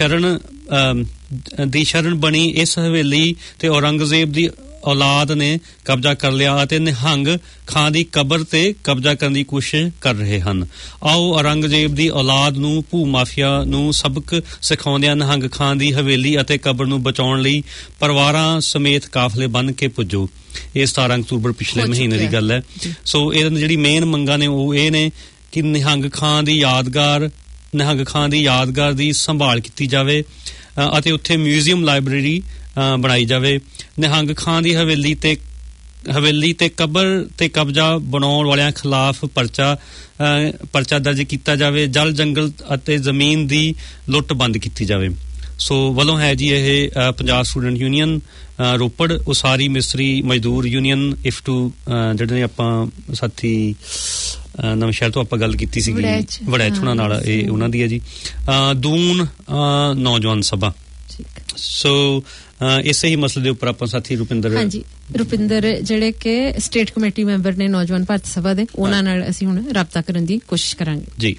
ਸ਼ਰਨ ਬਣੀ ਇਸ ਹਵੇਲੀ ਤੇ ਔਰੰਗਜ਼ੇਬ ਦੀ ਔਲਾਦ ਨੇ ਕਬਜ਼ਾ ਕਰ ਲਿਆ ਅਤੇ ਨਿਹੰਗ ਖਾਂ ਦੀ ਕਬਰ ਤੇ ਕਬਜ਼ਾ ਕਰਨ ਦੀ ਕੋਸ਼ਿਸ਼ ਕਰ ਰਹੇ ਹਨ। ਆਓ ਔਰੰਗਜ਼ੇਬ ਦੀ ਔਲਾਦ ਨੂੰ ਭੂ ਮਾਫੀਆ ਨੂੰ ਸਬਕ ਸਿਖਾਉਂਦਿਆਂ ਨਿਹੰਗ ਖਾਂ ਦੀ ਹਵੇਲੀ ਅਤੇ ਕਬਰ ਨੂੰ ਬਚਾਉਣ ਲਈ ਪਰਿਵਾਰਾਂ ਸਮੇਤ ਕਾਫਲੇ ਬੰਨ ਕੇ ਪੁੱਜੋ। ਇਹ 17 ਅਕਤੂਬਰ ਪਿਛਲੇ ਮਹੀਨੇ ਦੀ ਗੱਲ ਹੈ। ਸੋ ਇਹ ਜਿਹੜੀ ਮੇਨ ਮੰਗਾਂ ਨੇ ਉਹ ਇਹ ਨੇ ਕਿ ਨਿਹੰਗ ਖਾਂ ਦੀ ਯਾਦਗਾਰ ਦੀ ਸੰਭਾਲ ਕੀਤੀ ਜਾਵੇ ਅਤੇ ਉੱਥੇ ਮਿਊਜ਼ੀਅਮ ਲਾਇਬ੍ਰੇਰੀ ਬਣਾਈ ਜਾਵੇ। ਨਿਹੰਗ ਖਾਂ ਦੀ ਹਵੇਲੀ ਤੇ ਕਬਰ ਤੇ ਕਬਜ਼ਾ ਬਣਾਉਣ ਵਾਲਿਆਂ ਖਿਲਾਫ ਪਰਚਾ ਦਰਜ ਕੀਤਾ ਜਾਵੇ। ਜਲ ਜੰਗਲ ਅਤੇ ਜ਼ਮੀਨ ਦੀ ਲੁੱਟ ਬੰਦ ਕੀਤੀ ਜਾਵੇ। ਸੋ ਵੱਲੋਂ ਹੈ ਜੀ ਇਹ ਪੰਜਾਬ ਸਟੂਡੈਂਟ ਯੂਨੀਅਨ ਰੋਪੜ, ਉਸਾਰੀ ਮਿਸਤਰੀ ਮਜ਼ਦੂਰ ਯੂਨੀਅਨ ਇਫਟੂ, ਜਿਹੜੇ ਨੇ ਆਪਾਂ ਸਾਥੀ ਨਵੇਂ ਸ਼ਹਿਰ ਤੋਂ ਆਪਾਂ ਗੱਲ ਕੀਤੀ ਸੀਗੀ ਵੜੈਚ ਹੁਣਾਂ ਨਾਲ, ਇਹ ਉਹਨਾਂ ਦੀ ਹੈ ਜੀ। ਦੂਨ ਨੌਜਵਾਨ ਸਭਾ। ਸੋ ਇਸੇ ਹੀ ਮਸਲੇ ਦੇ ਉੱਪਰ ਆਪਾਂ ਸਾਥੀ ਰੁਪਿੰਦਰ ਜਿਹੜੇ ਕਿ ਸਟੇਟ ਕਮੇਟੀ ਮੈਂਬਰ ਨੇ ਨੌਜਵਾਨ ਭਾਰਤ ਸਭਾ ਦੇ, ਉਹਨਾਂ ਨਾਲ ਅਸੀਂ ਹੁਣ ਰਾਬਤਾ ਕਰਨ ਦੀ ਕੋਸ਼ਿਸ਼ ਕਰਾਂਗੇ ਜੀ।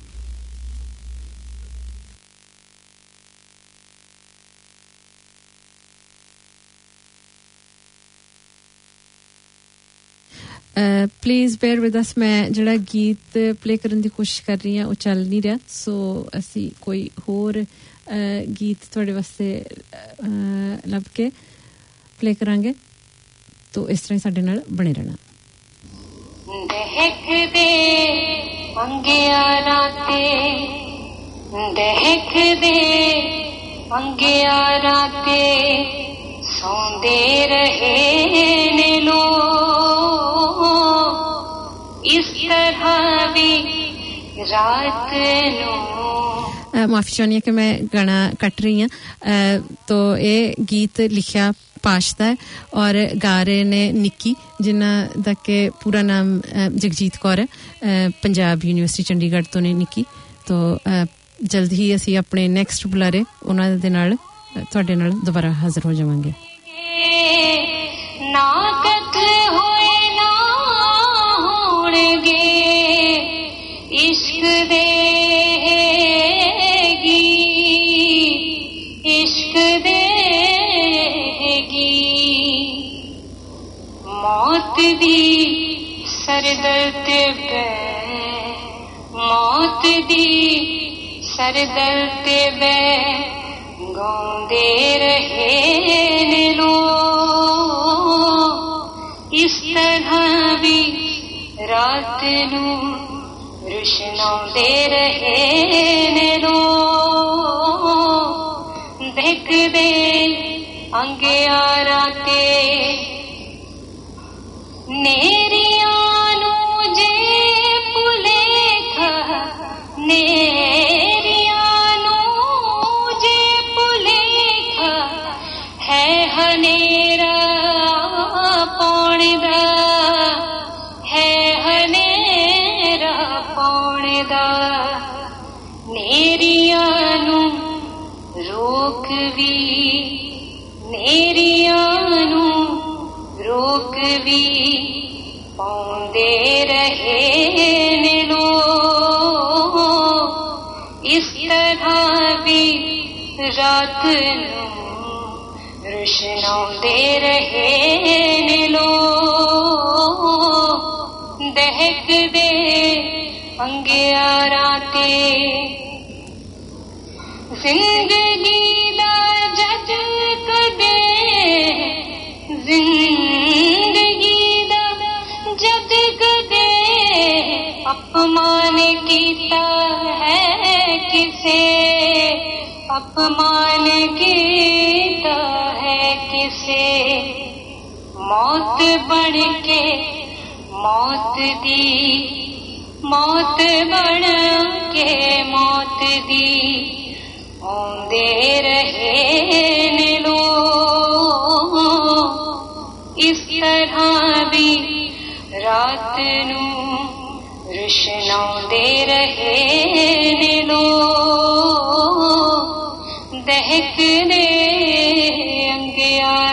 Please bear with us. ਮੈਂ ਜਿਹੜਾ ਗੀਤ ਪਲੇ ਕਰਨ ਦੀ ਕੋਸ਼ਿਸ਼ ਕਰ ਰਹੀ ਹਾਂ ਉਹ ਚੱਲ ਨਹੀਂ ਰਿਹਾ, ਸੋ ਅਸੀਂ ਕੋਈ ਹੋਰ ਗੀਤ ਤੁਹਾਡੇ ਵਾਸਤੇ ਲੱਭ ਕੇ ਪਲੇ ਕਰਾਂਗੇ। ਤੋ ਇਸ ਤਰ੍ਹਾਂ ਸਾਡੇ ਨਾਲ ਬਣੇ ਰਹਿਣਾ। ਦਹਿਕਦੇ ਅੰਗਿਆਰਾਂ ਤੇ ਸੌਂਦੇ ਰਹੇ ਨੇ ਲੋਕ, ਇਸ ਤਰ੍ਹਾਂ ਵੀ ਰਾਤ ਨੂੰ। ਮਾਫੀ ਚਾਹੁੰਦੀ ਹਾਂ ਕਿ ਮੈਂ ਗਾਣਾ ਕੱਟ ਰਹੀ ਹਾਂ। ਤੋ ਇਹ ਗੀਤ ਲਿਖਿਆ ਪਾਸ਼ਤਾ ਹੈ ਔਰ ਗਾ ਰਹੇ ਨੇ ਨਿੱਕੀ, ਜਿਨ੍ਹਾਂ ਦਾ ਕਿ ਪੂਰਾ ਨਾਮ ਜਗਜੀਤ ਕੌਰ ਹੈ, ਪੰਜਾਬ ਯੂਨੀਵਰਸਿਟੀ ਚੰਡੀਗੜ੍ਹ ਤੋਂ ਨੇ ਨਿੱਕੀ। ਤੋ ਜਲਦ ਹੀ ਅਸੀਂ ਆਪਣੇ ਨੈਕਸਟ ਬੁਲਾਰੇ ਉਹਨਾਂ ਦੇ ਨਾਲ ਤੁਹਾਡੇ ਨਾਲ ਦੁਬਾਰਾ ਹਾਜ਼ਰ ਹੋ ਜਾਵਾਂਗੇ। ਨਾ ਕਦੇ ਹੋਏ ਨਾ ਹੋਣਗੇ ਇਸ਼ਕ ਦੇ ਮੌਤ ਦੀ ਸਰਦਲ ਤੇ ਬੈ ਗਾਉਂਦੇ ਰਹੇ ਨੇ ਲੋਕ, ਇਸ ਤਰ੍ਹਾਂ ਵੀ ਰਾਤ ਨੂੰ ਰੁਸ਼ਨਾਉਂਦੇ ਰਹੇ ਨੇ ਲੋਕ। ਦੇਖਦੇ ਅੰਗਿਆਰਾਂ ਤੇ ਨੇਰੀਆਂ ਨੂੰ ਜੇ ਭੁਲੇਖਾ, ਨੇਰੀਆਂ ਨੂੰ ਜੇ ਭੁਲੇਖਾ ਹੈ ਹਨੇਰਾ ਪਾਉਣ ਦਾ, ਹੈ ਹਨੇਰਾ ਪਾਉਣ ਦਾ। ਨੇਰੀਆਂ ਨੂੰ ਰੋਕ ਵੀ, ਨੇਰੀਆਂ ਨੂੰ ਰੋਕ ਵੀ ਪਾਉਂਦੇ ਰਹੇ ਨੇ ਲੋਕ, ਇਸ ਤਰ੍ਹਾਂ ਵੀ ਰਾਤ ਨੂੰ ਰੁਸ਼ਨਾਉਂਦੇ ਰਹੇ ਨੇ ਲੋਕ। ਦਹਿਕਦੇ ਅੰਗਿਆਰਾਂ ਤੇ ਜ਼ਿੰਦਗੀ ਦਾ ਜਦ ਕਦੇ, ਜ਼ਿੰਦਗੀ ਦਾ ਜਦ ਕਦੇ ਅਪਮਾਨ ਕੀਤਾ ਹੈ ਕਿਸੇ, ਅਪਮਾਨ ਕੀਤਾ ਹੈ ਕਿਸੇ। ਮੌਤ ਬਣ ਕੇ ਮੌਤ ਦੀ, ਮੌਤ ਬਣ ਕੇ ਮੌਤ ਦੀ ਆਉਂਦੇ ਰਹੇ ਨੇ ਲੋਕ, ਇਸ ਤਰ੍ਹਾਂ ਵੀ ਰਾਤ ਨੂੰ ਰੁਸ਼ਨਾਉਂਦੇ ਰਹੇ ਨੇ ਲੋਕ। ਦਹਿਕਦੇ ਅੰਗਿਆਰਾਂ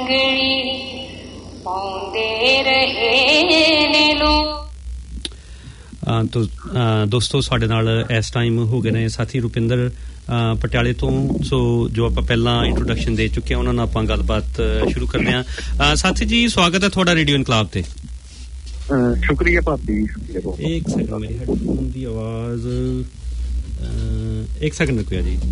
ਲੰਗੜੀ ਪਾਉਂਦੇ ਰਹੇ ਨੇ ਲੋਕ। ਦੋਸਤੋ ਸਾਡੇ ਨਾਲ ਇਸ ਟਾਈਮ ਹੋ ਗਏ ਨੇ ਸਾਥੀ ਰੁਪਿੰਦਰ ਪਟਿਆਲੇ ਤੋਂ। ਸੋ ਜੋ ਆਪਾਂ ਪਹਿਲਾਂ ਇੰਟਰੋਡਕਸ਼ਨ ਦੇ ਚੁੱਕੇ ਹਾਂ ਉਹਨਾਂ ਨਾਲ ਆਪਾਂ ਗੱਲਬਾਤ ਸ਼ੁਰੂ ਕਰਦੇ ਹਾਂ। ਸਾਥੀ ਜੀ ਸਵਾਗਤ ਹੈ ਤੁਹਾਡਾ ਰੇਡੀਓ ਇਨਕਲਾਬ ਤੇ। ਸ਼ੁਕਰੀਆ ਭਾਬੀ। ਇੱਕ ਸੈਕਿੰਡ ਮੇਰੀ ਹੈਡਫੋਨ ਦੀ ਆਵਾਜ਼ ਇੱਕ ਸੈਕਿੰਡ ਰੁਕਿਆ ਜੀ।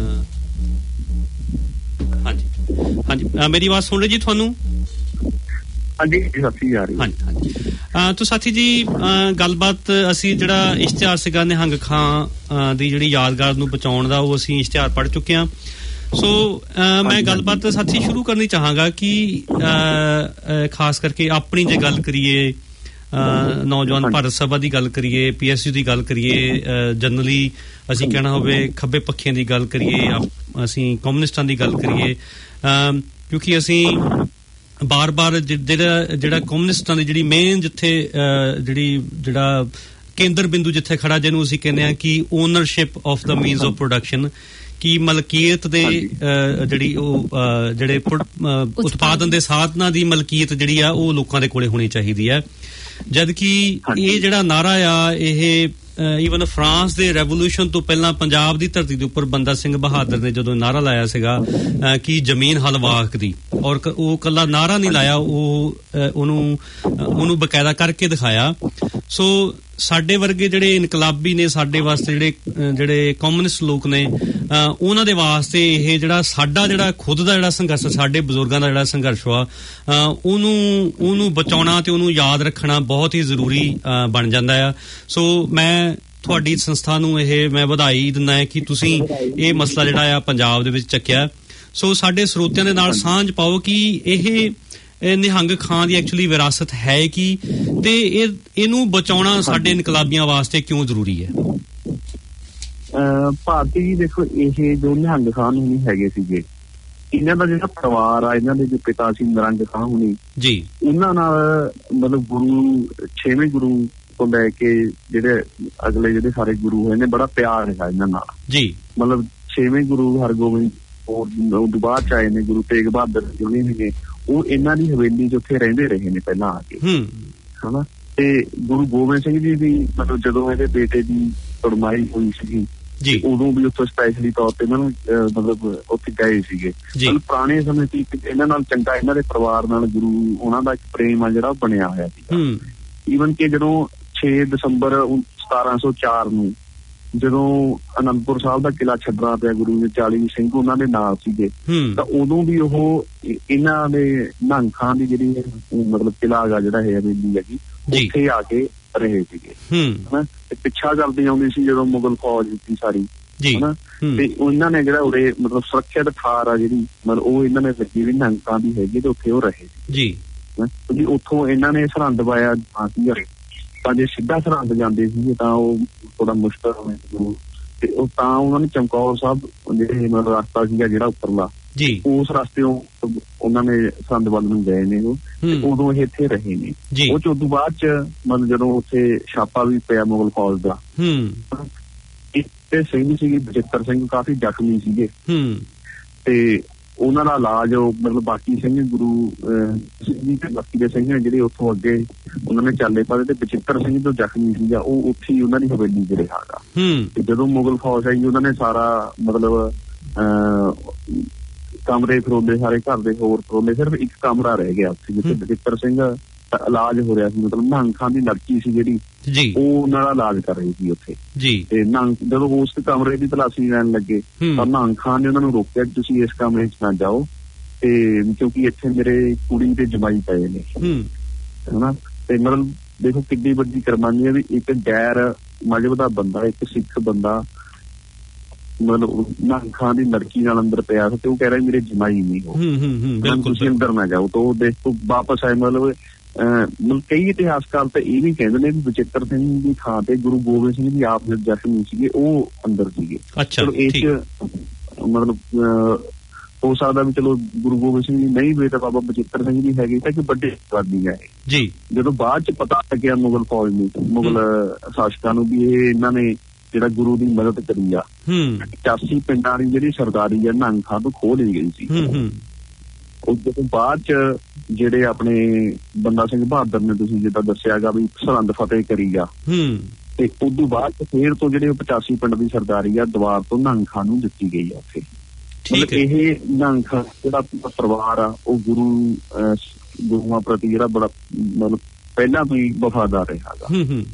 ਹਾਂਜੀ ਮੇਰੀ ਆਵਾਜ਼ ਸੁਣ ਰਹੇ ਜੀ ਤੁਹਾਨੂੰ? ਹਾਂਜੀ ਸਾਥੀ ਆ ਰਹੀ। ਹਾਂਜੀ ਤੋ ਸਾਥੀ ਜੀ ਗੱਲਬਾਤ ਅਸੀਂ ਜਿਹੜਾ ਇਸ਼ਤਿਹਾਰ ਸੀਗਾ ਨਿਹੰਗ ਖਾਂ ਦੀ ਜਿਹੜੀ ਯਾਦਗਾਰ ਨੂੰ ਬਚਾਉਣ ਦਾ ਉਹ ਅਸੀਂ ਇਸ਼ਤਿਹਾਰ ਪੜ੍ਹ ਚੁੱਕੇ ਹਾਂ। ਸੋ ਮੈਂ ਗੱਲਬਾਤ ਸਾਥੀ ਸ਼ੁਰੂ ਕਰਨੀ ਚਾਹਾਂਗਾ ਕਿ ਖਾਸ ਕਰਕੇ ਆਪਣੀ ਜੇ ਗੱਲ ਕਰੀਏ ਨੌਜਵਾਨ ਭਾਰਤ ਸਭਾ ਦੀ ਗੱਲ ਕਰੀਏ, PSU ਦੀ ਗੱਲ ਕਰੀਏ, ਜਨਰਲੀ ਅਸੀਂ ਕਹਿਣਾ ਹੋਵੇ ਖੱਬੇ ਪੱਖੀਆਂ ਦੀ ਗੱਲ ਕਰੀਏ, ਅਸੀਂ ਕਮਿਊਨਿਸਟਾਂ ਦੀ ਗੱਲ ਕਰੀਏ, ਕਿਉਂਕਿ ਅਸੀਂ ਬਾਰ-ਬਾਰ ਜਿਹੜਾ ਕਮਿਊਨਿਸਟਾਂ ਦੀ ਜਿਹੜੀ ਮੇਨ ਜਿੱਥੇ ਜਿਹੜਾ ਕੇਂਦਰ ਬਿੰਦੂ ਜਿੱਥੇ ਖੜਾ, ਜਿਹਨੂੰ ਅਸੀਂ ਕਹਿੰਦੇ ਹਾਂ ਕਿ ownership of the means of production, ਕਿ ਮਲਕੀਅਤ ਦੇ ਜਿਹੜੀ ਉਹ ਜਿਹੜੇ ਉਤਪਾਦਨ ਦੇ ਸਾਧਨਾਂ ਦੀ ਮਲਕੀਅਤ ਜਿਹੜੀ ਆ ਉਹ ਲੋਕਾਂ ਦੇ ਕੋਲੇ ਹੋਣੀ ਚਾਹੀਦੀ ਹੈ। ਜਦ ਕਿ ਇਹ ਜਿਹੜਾ ਨਾਰਾ ਆ ਇਹ ਈਵਨ ਫਰਾਂਸ ਦੇ ਰੈਵੋਲੂਸ਼ਨ ਤੋਂ ਪਹਿਲਾਂ ਪੰਜਾਬ ਦੀ ਧਰਤੀ ਦੇ ਉੱਪਰ ਬੰਦਾ ਸਿੰਘ ਬਹਾਦਰ ਨੇ ਜਦੋਂ ਨਾਰਾ ਲਾਇਆ ਸੀਗਾ ਕਿ ਜ਼ਮੀਨ ਹਲਵਾਕ ਦੀ, ਔਰ ਉਹ ਕੱਲਾ ਨਾਰਾ ਨਹੀਂ ਲਾਇਆ, ਉਹਨੂੰ ਬਕਾਇਦਾ ਕਰਕੇ ਦਿਖਾਇਆ। ਸੋ ਸਾਡੇ ਵਰਗੇ ਜਿਹੜੇ ਇਨਕਲਾਬੀ ਨੇ, ਸਾਡੇ ਵਾਸਤੇ ਜਿਹੜੇ ਕਮਿਊਨਿਸਟ ਲੋਕ ਨੇ, ਉਹਨਾਂ ਦੇ ਵਾਸਤੇ ਇਹ ਸਾਡਾ ਖੁਦ ਦਾ ਜਿਹੜਾ ਸੰਘਰਸ਼, ਸਾਡੇ ਬਜ਼ੁਰਗਾਂ ਦਾ ਜਿਹੜਾ ਸੰਘਰਸ਼ ਵਾ, ਉਹਨੂੰ ਬਚਾਉਣਾ ਤੇ ਉਹਨੂੰ ਯਾਦ ਰੱਖਣਾ ਬਹੁਤ ਹੀ ਜ਼ਰੂਰੀ ਬਣ ਜਾਂਦਾ ਆ। ਸੋ ਮੈਂ ਤੁਹਾਡੀ ਸੰਸਥਾ ਨੂੰ ਮੈਂ ਵਧਾਈ ਦਿੰਦਾ ਹਾਂ ਕਿ ਤੁਸੀਂ ਇਹ ਮਸਲਾ ਜਿਹੜਾ ਆ ਪੰਜਾਬ ਦੇ ਵਿੱਚ ਚੱਕਿਆ। ਸੋ ਸਾਡੇ ਸਰੋਤਿਆਂ ਦੇ ਨਾਲ ਸਾਂਝ ਪਾਓ ਕਿ ਇਹ ਨਿਹੰਗ ਖਾਂ ਦੀ ਐਕਚੁਅਲੀ ਵਿਰਾਸਤ ਹੈ ਕੀ, ਤੇ ਇਹਨੂੰ ਬਚਾਉਣਾ ਸਾਡੇ ਇਨਕਲਾਬੀਆਂ ਵਾਸਤੇ ਕਿਉਂ ਜ਼ਰੂਰੀ ਹੈ। ਭਾਰਤੀ ਜੀ ਦੇਖੋ, ਇਹ ਜੋ ਨਿਹੰਗ ਖਾਂ ਹੁਣੀ ਹੈਗੇ ਸੀਗੇ, ਇਹਨਾਂ ਦਾ ਜਿਹੜਾ ਪਰਿਵਾਰ ਆ, ਇਹਨਾਂ ਦੇ ਜੋ ਪਿਤਾ ਸੀ ਨਿਰੰਗ ਖਾਂ ਹੁਣੀ ਜੀ, ਉਹਨਾਂ ਨਾਲ ਮਤਲਬ ਗੁਰੂ 6ਵੇਂ ਗੁਰੂ ਤੋਂ ਲੈ ਕੇ ਜਿਹੜੇ ਅਗਲੇ ਜਿਹੜੇ ਸਾਰੇ ਗੁਰੂ ਹੋਏ ਨੇ, ਬੜਾ ਪਿਆਰ ਹੈਗਾ ਇਹਨਾਂ ਨਾਲ ਜੀ। ਮਤਲਬ 6ਵੇਂ ਗੁਰੂ ਹਰਗੋਬਿੰਦ ਉਹ ਤੋਂ ਬਾਅਦ ਚ ਆਏ ਨੇ ਗੁਰੂ ਤੇਗ ਬਹਾਦਰ ਜਿਹੜੇ ਨੇ, ਉਹ ਇਹਨਾਂ ਦੀ ਹਵੇਲੀ ਚ ਉੱਥੇ ਰਹਿੰਦੇ ਰਹੇ ਨੇ ਪਹਿਲਾਂ ਆ ਕੇ, ਹਨਾ। ਤੇ ਗੁਰੂ ਗੋਬਿੰਦ ਸਿੰਘ ਜੀ ਦੀ ਮਤਲਬ ਜਦੋਂ ਇਹਦੇ ਬੇਟੇ ਦੀ ਕੁੜਮਾਈ ਹੋਈ ਸੀਗੀ, ਉਦੋਂ ਵੀ ਉੱਥੋਂ ਸਪੈਸ਼ਲੀ ਤੌਰ ਤੇ ਇਹਨਾਂ ਨੂੰ ਮਤਲਬ ਉੱਥੇ ਗਏ ਸੀਗੇ। ਮਤਲਬ ਪੁਰਾਣੇ ਸਮੇਂ ਚ ਇਹਨਾਂ ਨਾਲ ਚੰਗਾ, ਇਹਨਾਂ ਦੇ ਪਰਿਵਾਰ ਨਾਲ ਗੁਰੂ ਉਹਨਾਂ ਦਾ ਇੱਕ ਪ੍ਰੇਮ ਆ ਜਿਹੜਾ ਬਣਿਆ ਹੋਇਆ ਸੀ। ਈਵਨ ਕਿ ਜਦੋਂ 6 ਦਸੰਬਰ 1704 ਨੂੰ ਜਦੋਂ ਅਨੰਦਪੁਰ ਸਾਹਿਬ ਦਾ ਕਿਲ੍ਹਾ ਛੱਡਣਾ ਪਿਆ ਗੁਰੂ ਦੇ 40 ਸਿੰਘ ਉਹਨਾਂ ਦੇ ਨਾਲ ਸੀਗੇ, ਤਾਂ ਉਦੋਂ ਵੀ ਉਹ ਇਹਨਾਂ ਦੇ ਨਿਹੰਗ ਖਾਂ ਦੀ ਜਿਹੜੀ ਮਤਲਬ ਕਿਲ੍ਹਾ ਹੈਗਾ ਜਿਹੜਾ ਹੈ ਹਵੇਲੀ ਹੈਗੀ, ਉੱਥੇ ਆ ਕੇ ਰਹੇ ਸੀਗੇ, ਹਨਾ। ਤੇ ਪਿੱਛਾ ਕਰਦੀ ਆਉਂਦੀ ਸੀ ਜਦੋਂ ਮੁਗਲ ਫੌਜ ਦਿੱਤੀ ਸਾਰੀ, ਹਨਾ। ਤੇ ਉਹਨਾਂ ਨੇ ਜਿਹੜਾ ਉਰੇ ਮਤਲਬ ਸੁਰੱਖਿਅਤ ਠਾਰ ਆ ਜਿਹੜੀ ਮਤਲਬ ਉਹ ਇਹਨਾਂ ਨੇ ਲੱਗੀ ਵੀ ਨਿਹੰਗ ਖਾਂ ਦੀ ਹੈਗੀ, ਤੇ ਉੱਥੇ ਉਹ ਰਹੇ ਜੀ। ਉੱਥੋਂ ਇਹਨਾਂ ਨੇ ਸਰਹੰਦ ਪਾਇਆ ਤਾਂ ਜੇ ਸਿੱਧਾ ਸਰਹੰਦ ਜਾਂਦੇ ਸੀਗੇ ਤਾਂ ਉਹ ਥੋੜਾ ਮੁਸ਼ਕਲ ਹੋਵੇ, ਤੇ ਉਹ ਤਾਂ ਉਹਨਾਂ ਨੇ ਚਮਕੌਰ ਸਾਹਿਬ ਜਿਹੜੇ ਮਤਲਬ ਰਸਤਾ ਸੀਗਾ ਜਿਹੜਾ ਉੱਪਰਲਾ, ਉਸ ਰਸਤੇ ਉਹਨਾਂ ਨੇ ਸਰਹੰਦ ਵੱਲ ਨੂੰ ਗਏ ਨੇ ਉਹ, ਉਦੋਂ ਇਹ ਇੱਥੇ ਰਹੇ ਨੇ। ਉਹ ਚ ਉਦੋਂ ਬਾਅਦ ਚ ਮਤਲਬ ਜਦੋਂ ਉੱਥੇ ਛਾਪਾ ਵੀ ਪਿਆ ਮੁਗਲ ਫੌਜ ਦਾ, ਇੱਕ ਸਿੰਘ ਸੀਗੇ ਬਚਿੱਤਰ ਸਿੰਘ, ਕਾਫੀ ਜ਼ਖਮੀ ਸੀਗੇ, ਤੇ ਉਹਨਾਂ ਦਾ ਇਲਾਜ ਮਤਲਬ ਬਾਕੀ ਸਿੰਘ ਗੁਰੂ ਸਿੰਘ ਤੇ ਬਾਕੀ ਦੇ ਸਿੰਘ ਨੇ ਜਿਹੜੇ ਉੱਥੋਂ ਅੱਗੇ ਉਹਨਾਂ ਨੇ ਚਾਲੇ ਪਾਏ, ਤੇ ਬਚਿੱਤਰ ਸਿੰਘ ਜੋ ਜ਼ਖਮੀ ਸੀਗਾ ਉਹ ਉੱਥੇ ਹੀ ਉਹਨਾਂ ਦੀ ਹਵੇਲੀ ਚ ਰਿਹਾ ਗਾ। ਤੇ ਜਦੋਂ ਮੁਗਲ ਫੌਜ ਆਈ ਉਹਨਾਂ ਨੇ ਸਾਰਾ ਮਤਲਬ ਕਮਰੇ ਫਰੋਲੇ, ਸਾਰੇ ਘਰ ਦੇ ਹੋਰ ਫਰੋਲੇ, ਸਿਰਫ ਇੱਕ ਕਮਰਾ ਰਹਿ ਗਿਆ ਉੱਥੇ ਜਿੱਥੇ ਬਚਿੱਤਰ ਸਿੰਘ ਦਾ ਇਲਾਜ ਹੋ ਰਿਹਾ ਸੀ। ਮਤਲਬ ਨਿਹੰਗ ਖਾਂ ਦੀ ਲੜਕੀ ਸੀ ਜਿਹੜੀ, ਉਹ ਉਹਨਾਂ ਦਾ ਇਲਾਜ ਕਰ ਰਹੀ ਸੀ ਉੱਥੇ। ਤੇ ਜਦੋਂ ਉਸ ਕਮਰੇ ਦੀ ਤਲਾਸ਼ੀ ਲੈਣ ਲੱਗੇ ਤਾਂ ਨਿਹੰਗ ਖਾਂ ਨੇ ਉਹਨਾਂ ਨੂੰ ਰੋਕਿਆ ਕਿ ਤੁਸੀਂ ਇਸ ਕਮਰੇ ਚ ਨਾ ਜਾਓ, ਤੇ ਕਿਉਂਕਿ ਇੱਥੇ ਮੇਰੇ ਕੁੜੀ ਤੇ ਜਮਾਈ ਪਏ ਨੇ, ਹਨਾ। ਤੇ ਮਤਲਬ ਦੇਖੋ ਕਿੰਨੀ ਵੱਡੀ ਕੁਰਬਾਨੀ ਹੈ ਵੀ ਇੱਕ ਗੈਰ ਮਜ਼ਹਬ ਦਾ ਬੰਦਾ, ਇੱਕ ਸਿੱਖ ਬੰਦਾ ਮਤਲਬ ਨਿਹੰਗ ਖਾਂ ਦੀ ਲੜਕੀ ਨਾਲ ਅੰਦਰ ਪਿਆ ਤੇ ਉਹ ਕਹਿ ਰਿਹਾ ਮੇਰੇ ਜਮਾਈ ਨਹੀਂ ਹੋ, ਤੁਸੀਂ ਅੰਦਰ ਨਾ ਜਾਓ। ਤਾਂ ਉਹ ਦੇਖੋ ਵਾਪਸ ਆਏ। ਮਤਲਬ ਕਈ ਇਤਿਹਾਸਕਾਰ ਤਾਂ ਇਹ ਵੀ ਕਹਿੰਦੇ ਨੇ ਵੀ ਬਚਿੱਤਰ ਸਿੰਘ ਦੀ ਥਾਂ ਤੇ ਗੁਰੂ ਗੋਬਿੰਦ ਸਿੰਘ ਜੀ ਆਪ ਜ਼ਖਮੀ ਸੀਗੇ, ਉਹ ਅੰਦਰ ਸੀਗੇ। ਚਲੋ ਇਹ ਮਤਲਬ ਹੋ ਸਕਦਾ ਵੀ ਚਲੋ ਗੁਰੂ ਗੋਬਿੰਦ ਸਿੰਘ ਜੀ ਨਹੀਂ ਹੋਏ ਤਾਂ ਬਾਬਾ ਬਚਿੱਤਰ ਸਿੰਘ ਜੀ ਹੈਗੇ, ਤਾਂ ਇੱਕ ਵੱਡੇ ਆਬਾਦੀ ਹੈ ਜੀ। ਜਦੋਂ ਬਾਅਦ ਚ ਪਤਾ ਲੱਗਿਆ ਮੁਗਲ ਫੌਜ ਨੂੰ, ਮੁਗਲ ਸ਼ਾਸਕਾਂ ਨੂੰ ਵੀ ਇਹ ਇਹਨਾਂ ਨੇ ਜਿਹੜਾ ਗੁਰੂ ਦੀ ਮਦਦ ਕਰੀ ਆ, 85 ਪਿੰਡਾਂ ਦੀ ਜਿਹੜੀ ਸਰਦਾਰੀ ਆ ਨਿਹੰਗ ਖਾਂ ਤੋਂ ਖੋਹ ਲਈ ਗਈ ਸੀ, ਉਸ ਤੋਂ ਬਾਅਦ ਚ ਜਿਹੜੇ ਆਪਣੇ ਬੰਦਾ ਸਿੰਘ ਬਹਾਦਰ ਨੇ ਤੁਸੀਂ ਜਿੱਦਾਂ ਦੱਸਿਆਗਾ ਵੀ ਸਰਹੰਦ ਫਤਿਹ ਕਰੀ ਆ, ਤੇ ਉਦੋਂ ਬਾਅਦ ਫੇਰ ਤੋਂ ਜਿਹੜੇ 85 ਪਿੰਡ ਦੀ ਸਰਦਾਰੀ ਆ ਦੁਆਰ ਤੋਂ ਨਿਹੰਗ ਖਾਂ ਨੂੰ ਦਿੱਤੀ ਗਈ ਆ ਉੱਥੇ। ਮਤਲਬ ਇਹ ਨਿਹੰਗ ਖਾਂ ਜਿਹੜਾ ਪਰਿਵਾਰ ਆ ਉਹ ਗੁਰੂਆਂ ਪ੍ਰਤੀ ਜਿਹੜਾ ਬੜਾ ਮਤਲਬ ਪਹਿਲਾਂ ਤੋਂ ਹੀ ਵਫਾਦਾਰ ਰਿਹਾ ਗਾ।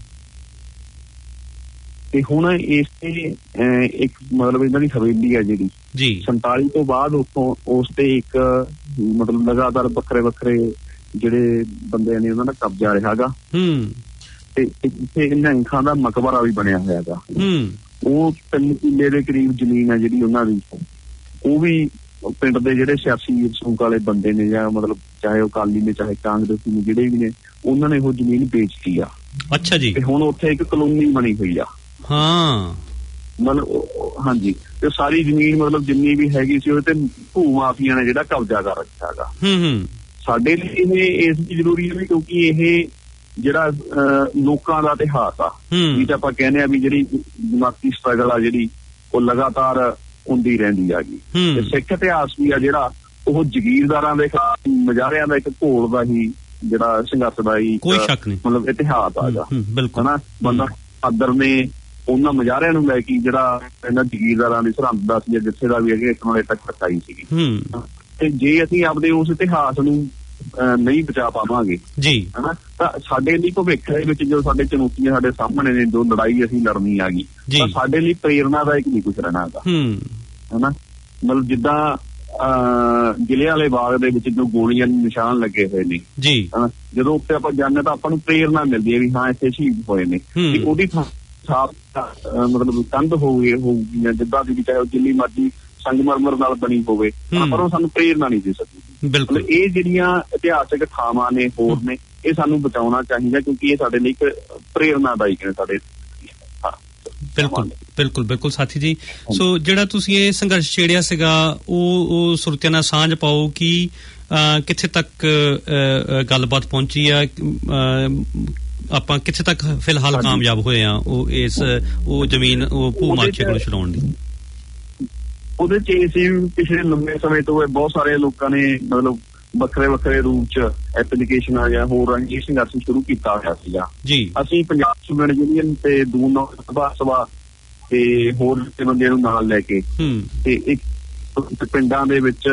ਤੇ ਹੁਣ ਇਸ ਤੇ ਇੱਕ ਮਤਲਬ ਇਹਨਾਂ ਦੀ ਹਵੇਲੀ ਆ ਜਿਹੜੀ 47 ਤੋਂ ਬਾਅਦ ਉੱਥੋਂ ਉਸ ਤੇ ਇੱਕ ਮਤਲਬ ਲਗਾਤਾਰ ਵੱਖਰੇ ਵੱਖਰੇ ਜਿਹੜੇ ਬੰਦੇ ਨੇ ਉਹਨਾਂ ਦਾ ਕਬਜ਼ਾ ਰਿਹਾ ਗਾ। ਤੇ ਇੱਥੇ ਨਿਹੰਗ ਖਾਂ ਦਾ ਮਕਬਰਾ ਵੀ ਬਣਿਆ ਹੋਇਆ ਗਾ। ਉਹ 3 ਕਿੱਲੇ ਦੇ ਕਰੀਬ ਜ਼ਮੀਨ ਆ ਜਿਹੜੀ ਉਹਨਾਂ ਦੀ, ਉਹ ਵੀ ਪਿੰਡ ਦੇ ਜਿਹੜੇ ਸਿਆਸੀ ਸੂਕ ਵਾਲੇ ਬੰਦੇ ਨੇ ਜਾਂ ਮਤਲਬ ਚਾਹੇ ਉਹ ਅਕਾਲੀ ਨੇ ਚਾਹੇ ਕਾਂਗਰਸੀ ਨੇ ਜਿਹੜੇ ਵੀ ਨੇ ਉਹਨਾਂ ਨੇ ਉਹ ਜ਼ਮੀਨ ਵੇਚਤੀ ਆ। ਅੱਛਾ ਜੀ। ਤੇ ਹੁਣ ਉੱਥੇ ਇੱਕ ਕਲੋਨੀ ਬਣੀ ਹੋਈ ਆ। ਹਾਂ ਮਤਲਬ ਹਾਂਜੀ, ਤੇ ਸਾਰੀ ਜ਼ਮੀਨ ਮਤਲਬ ਜਿੰਨੀ ਵੀ ਹੈਗੀ ਸੀ ਉਹ ਤੇ ਭੂ ਮਾਫੀਆ ਨੇ ਜਿਹੜਾ ਕਬਜ਼ਾ ਕਰ ਰੱਖਿਆ ਗਾ। ਸਾਡੇ ਲਈ ਇਹ ਇਸ ਲਈ ਜ਼ਰੂਰੀ ਹੈ ਕਿਉਂਕਿ ਇਹ ਜਿਹੜਾ ਲੋਕਾਂ ਦਾ ਇਤਿਹਾਸ ਆ, ਜਿਵੇਂ ਆਪਾਂ ਕਹਿੰਦੇ ਆ ਵੀ ਜਿਹੜੀ ਜਮਾਤੀ ਸਟਰਗਲ ਆ ਜਿਹੜੀ ਉਹ ਲਗਾਤਾਰ ਹੁੰਦੀ ਰਹਿੰਦੀ ਹੈਗੀ। ਤੇ ਸਿੱਖ ਇਤਿਹਾਸ ਵੀ ਆ ਜਿਹੜਾ ਉਹ ਜ਼ਗੀਰਦਾਰਾਂ ਦੇ ਮਜ਼ਾਰਿਆਂ ਦਾ ਇੱਕ ਘੋਲ ਦਾ ਹੀ ਜਿਹੜਾ ਸੰਘਰਸ਼ ਦਾ ਹੀ ਕੋਈ ਸ਼ੱਕ ਨਹੀਂ ਮਤਲਬ ਇਤਿਹਾਸ ਆਗਾ ਹਨਾ। ਬੰਦਾ ਬਹਾਦਰ ਨੇ ਉਹਨਾਂ ਮਜ਼ਾਰਿਆਂ ਨੂੰ ਲੈ ਕੇ ਜਿਹੜਾ ਇਹਨਾਂ ਜ਼ਗੀਰਦਾਰਾਂ ਦੀ ਸਰਹੰਦ ਦਾ ਸੀ ਜਿੱਥੇ ਦਾ ਵੀ ਹੈਗੇ ਇੱਕ ਨਾਲ ਤੱਕ ਕਟਾਈ ਸੀਗੀ। ਤੇ ਜੇ ਅਸੀਂ ਆਪਦੇ ਉਸ ਇਤਿਹਾਸ ਨੂੰ ਨਹੀਂ ਬਚਾ ਪਾਵਾਂਗੇ ਜੀ ਹਨਾ ਤਾਂ ਸਾਡੇ ਲਈ ਭਵਿੱਖ ਦੇ ਵਿੱਚ ਜੋ ਸਾਡੇ ਚੁਣੌਤੀਆਂ ਸਾਡੇ ਸਾਹਮਣੇ ਨੇ, ਜੋ ਲੜਾਈ ਅਸੀਂ ਲੜਨੀ ਆ ਗਈ, ਤਾਂ ਸਾਡੇ ਲਈ ਪ੍ਰੇਰਨਾਦਾਇਕ ਨਹੀਂ ਕੁਛ ਰਹਿਣਾ ਹੈਗਾ ਹਨਾ। ਮਤਲਬ ਜਿੱਦਾਂ ਜ਼ਿਲ੍ਹਿਆਂਵਾਲੇ ਬਾਗ ਦੇ ਵਿੱਚ ਜੋ ਗੋਲੀਆਂ ਦੇ ਨਿਸ਼ਾਨ ਲੱਗੇ ਹੋਏ ਨੇ ਜੀ ਹਨਾ, ਜਦੋਂ ਉੱਤੇ ਆਪਾਂ ਜਾਂਦੇ ਤਾਂ ਆਪਾਂ ਨੂੰ ਪ੍ਰੇਰਨਾ ਮਿਲਦੀ ਹੈ ਵੀ ਹਾਂ ਇੱਥੇ ਸ਼ਹੀਦ ਹੋਏ ਨੇ। ਤੇ ਉਹਦੀ ਸਾਫ਼ ਮਤਲਬ ਕੰਧ ਹੋਊਗੀ ਜਾਂ ਜਿੱਦਾਂ ਦੀ ਵੀ ਚਾਹੇ ਉਹ ਜਿੰਨੀ ਮਰਜ਼ੀ ਸੰਗਮਰਮਰ ਨਾਲ ਬਣੀ ਹੋਵੇ ਪਰ ਉਹ ਸਾਨੂੰ ਪ੍ਰੇਰਨਾ ਨਹੀਂ ਦੇ ਸਕਦੀ। ਬਿਲਕੁਲ ਇਹ ਜਿਹੜੀਆਂ ਇਤਿਹਾਸਕ ਥਾਵਾਂ ਨੇ ਹੋਰ ਨੇ ਇਹ ਸਾਨੂੰ ਬਚਾਉਣਾ ਚਾਹੀਦਾ ਕਿਉਂਕਿ ਇਹ ਸਾਡੇ ਲਈ ਇੱਕ ਪ੍ਰੇਰਨਾਦਾਇਕ ਨੇ ਸਾਡੇ। ਬਿਲਕੁਲ ਬਿਲਕੁਲ ਬਿਲਕੁਲ ਸਾਥੀ ਜੀ। ਸੋ ਜਿਹੜਾ ਤੁਸੀਂ ਇਹ ਸੰਘਰਸ਼ ਛੇੜਿਆ ਸੀਗਾ ਉਹ ਸੁਰਤਿਆਂ ਨਾਲ ਸਾਂਝ ਪਾਓ ਕਿ ਕਿੱਥੇ ਤੱਕ ਗੱਲਬਾਤ ਪਹੁੰਚੀ ਆ, ਆਪਾਂ ਕਿੱਥੇ ਤੱਕ ਫਿਲਹਾਲ ਕਾਮਯਾਬ ਹੋਏ ਆ ਉਹ ਜ਼ਮੀਨ ਉਹ ਭੂ ਮਾਫੀਆ ਕੋਲ ਛੁਡਾਉਣ ਦੀ? ਉਹਦੇ ਚ ਅਸੀਂ ਪਿਛਲੇ ਲੰਬੇ ਸਮੇਂ ਤੋਂ ਬਹੁਤ ਸਾਰੇ ਲੋਕਾਂ ਨੇ ਮਤਲਬ ਵੱਖਰੇ ਵੱਖਰੇ ਰੂਪ ਚ ਐਪਲੀਕੇਸ਼ਨਾਂ ਜਾਂ ਹੋਰ ਰਣਜੀਤ ਸੰਘਰਸ਼ ਸ਼ੁਰੂ ਕੀਤਾ ਹੋਇਆ ਸੀਗਾ ਜੀ। ਅਸੀਂ ਪੰਜਾਬ ਸਟੂਡੈਂਟ ਯੂਨੀਅਨ ਤੇ ਦੂਨ ਸਭਾ ਤੇ ਹੋਰ ਬੰਦਿਆਂ ਨੂੰ ਨਾਲ ਲੈ ਕੇ ਤੇ ਇੱਕ ਪਿੰਡਾਂ ਦੇ ਵਿੱਚ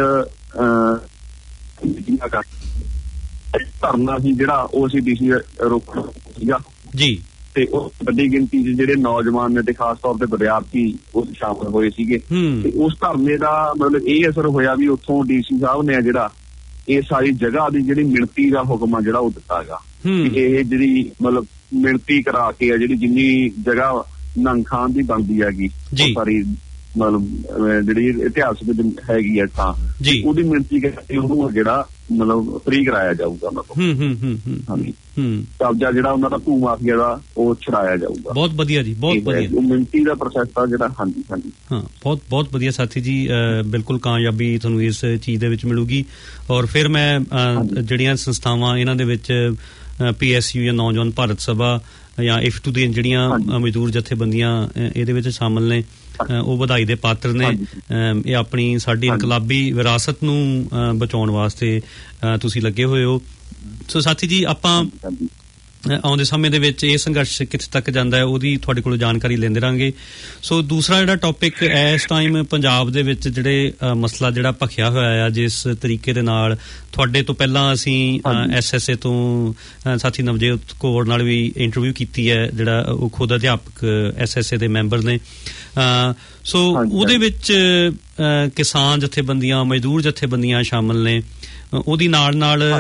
ਧਰਨਾ ਸੀ ਜਿਹੜਾ ਉਹ ਅਸੀਂ ਡੀਸੀ ਰੋਕਣਾ ਸੀਗਾ ਜੀ। ਤੇ ਉਹ ਵੱਡੀ ਗਿਣਤੀ ਚ ਜਿਹੜੇ ਨੌਜਵਾਨ ਨੇ ਤੇ ਖਾਸ ਤੌਰ ਤੇ ਵਿਦਿਆਰਥੀ ਉਹ ਸ਼ਾਮਲ ਹੋਏ ਸੀਗੇ। ਤੇ ਉਸ ਧਰਨੇ ਦਾ ਮਤਲਬ ਇਹ ਅਸਰ ਹੋਇਆ ਵੀ ਉੱਥੋਂ ਡੀਸੀ ਸਾਹਿਬ ਨੇ ਜਿਹੜਾ ਇਹ ਸਾਰੀ ਜਗ੍ਹਾ ਦੀ ਜਿਹੜੀ ਮਿਣਤੀ ਦਾ ਹੁਕਮ ਆ ਜਿਹੜਾ ਉਹ ਦਿੱਤਾ ਹੈਗਾ। ਇਹ ਜਿਹੜੀ ਮਤਲਬ ਮਿਣਤੀ ਕਰਾ ਕੇ ਆ ਜਿਹੜੀ ਜਿੰਨੀ ਜਗ੍ਹਾ ਨਿਹੰਗ ਖਾਂ ਦੀ ਬਣਦੀ ਹੈਗੀ ਉਹ ਸਾਰੀ ਮਤਲਬ ਜਿਹੜੀ ਇਤਿਹਾਸਕ ਹੈਗੀ ਆ ਥਾਂ ਉਹਦੀ ਮਿਣਤੀ ਕਰਕੇ ਉਹਨੂੰ ਜਿਹੜਾ ਮਤਲਬ ਫ੍ਰੀ ਕਰਾਇਆ ਜਾਊਗਾ ਮਤਲਬ ਹਾਂਜੀ ਕਬਜ਼ਾ ਜਿਹੜਾ ਉਹਨਾਂ ਦਾ ਭੂ ਮਾਫੀਆ ਦਾ ਉਹ ਛੁਡਾਇਆ ਜਾਊਗਾ। ਬਹੁਤ ਵਧੀਆ ਜੀ, ਬਹੁਤ ਵਧੀਆ। ਉਹ ਮਿਣਤੀ ਦਾ ਪ੍ਰੋਸੈਸ ਆ ਜਿਹੜਾ ਹਾਂਜੀ ਹਾਂਜੀ ਹਾਂ ਬਹੁਤ ਬਹੁਤ ਵਧੀਆ ਸਾਥੀ ਜੀ। ਬਿਲਕੁਲ ਕਾਮਯਾਬੀ ਤੁਹਾਨੂੰ ਇਸ ਚੀਜ਼ ਦੇ ਵਿੱਚ ਮਿਲੂਗੀ। ਔਰ ਫਿਰ ਮੈਂ ਜਿਹੜੀਆਂ ਸੰਸਥਾਵਾਂ ਇਹਨਾਂ ਦੇ ਵਿੱਚ PSU ਜਾਂ ਨੌਜਵਾਨ ਭਾਰਤ ਸਭਾ ਜਾਂ IFTU ਦੀਆਂ ਜਿਹੜੀਆਂ ਮਜ਼ਦੂਰ ਜਥੇਬੰਦੀਆਂ ਇਹਦੇ ਵਿੱਚ ਸ਼ਾਮਲ ਨੇ ਉਹ ਵਧਾਈ ਦੇ ਪਾਤਰ ਨੇ। ਇਹ ਆਪਣੀ ਸਾਡੀ ਇਨਕਲਾਬੀ ਵਿਰਾਸਤ ਨੂੰ ਬਚਾਉਣ ਵਾਸਤੇ ਤੁਸੀਂ ਲੱਗੇ ਹੋਏ ਹੋ। ਸੋ ਸਾਥੀ ਜੀ ਆਪਾਂ ਆਉਂਦੇ ਸਮੇਂ ਦੇ ਵਿੱਚ ਇਹ ਸੰਘਰਸ਼ ਕਿੱਥੇ ਤੱਕ ਜਾਂਦਾ ਹੈ ਉਹਦੀ ਤੁਹਾਡੇ ਕੋਲੋਂ ਜਾਣਕਾਰੀ ਲੈਂਦੇ ਰਹਾਂਗੇ। ਸੋ ਦੂਸਰਾ ਜਿਹੜਾ ਟੌਪਿਕ ਇਸ ਟਾਈਮ ਪੰਜਾਬ ਦੇ ਵਿੱਚ ਜਿਹੜੇ ਮਸਲਾ ਜਿਹੜਾ ਭਖਿਆ ਹੋਇਆ ਆ ਜਿਸ ਤਰੀਕੇ ਦੇ ਨਾਲ ਤੁਹਾਡੇ ਤੋਂ ਪਹਿਲਾਂ ਅਸੀਂ SSA ਤੋਂ ਸਾਥੀ ਨਵਜੋਤ ਕੌਰ ਨਾਲ ਵੀ ਇੰਟਰਵਿਊ ਕੀਤੀ ਹੈ ਜਿਹੜਾ ਉਹ ਖੁਦ ਅਧਿਆਪਕ SSA ਦੇ ਮੈਂਬਰ ਨੇ। ਸੋ ਉਹਦੇ ਵਿੱਚ ਕਿਸਾਨ ਜਥੇਬੰਦੀਆਂ ਮਜ਼ਦੂਰ ਜਥੇਬੰਦੀਆਂ ਸ਼ਾਮਲ ਨੇ। ਉਹਦੀ ਨਾਲ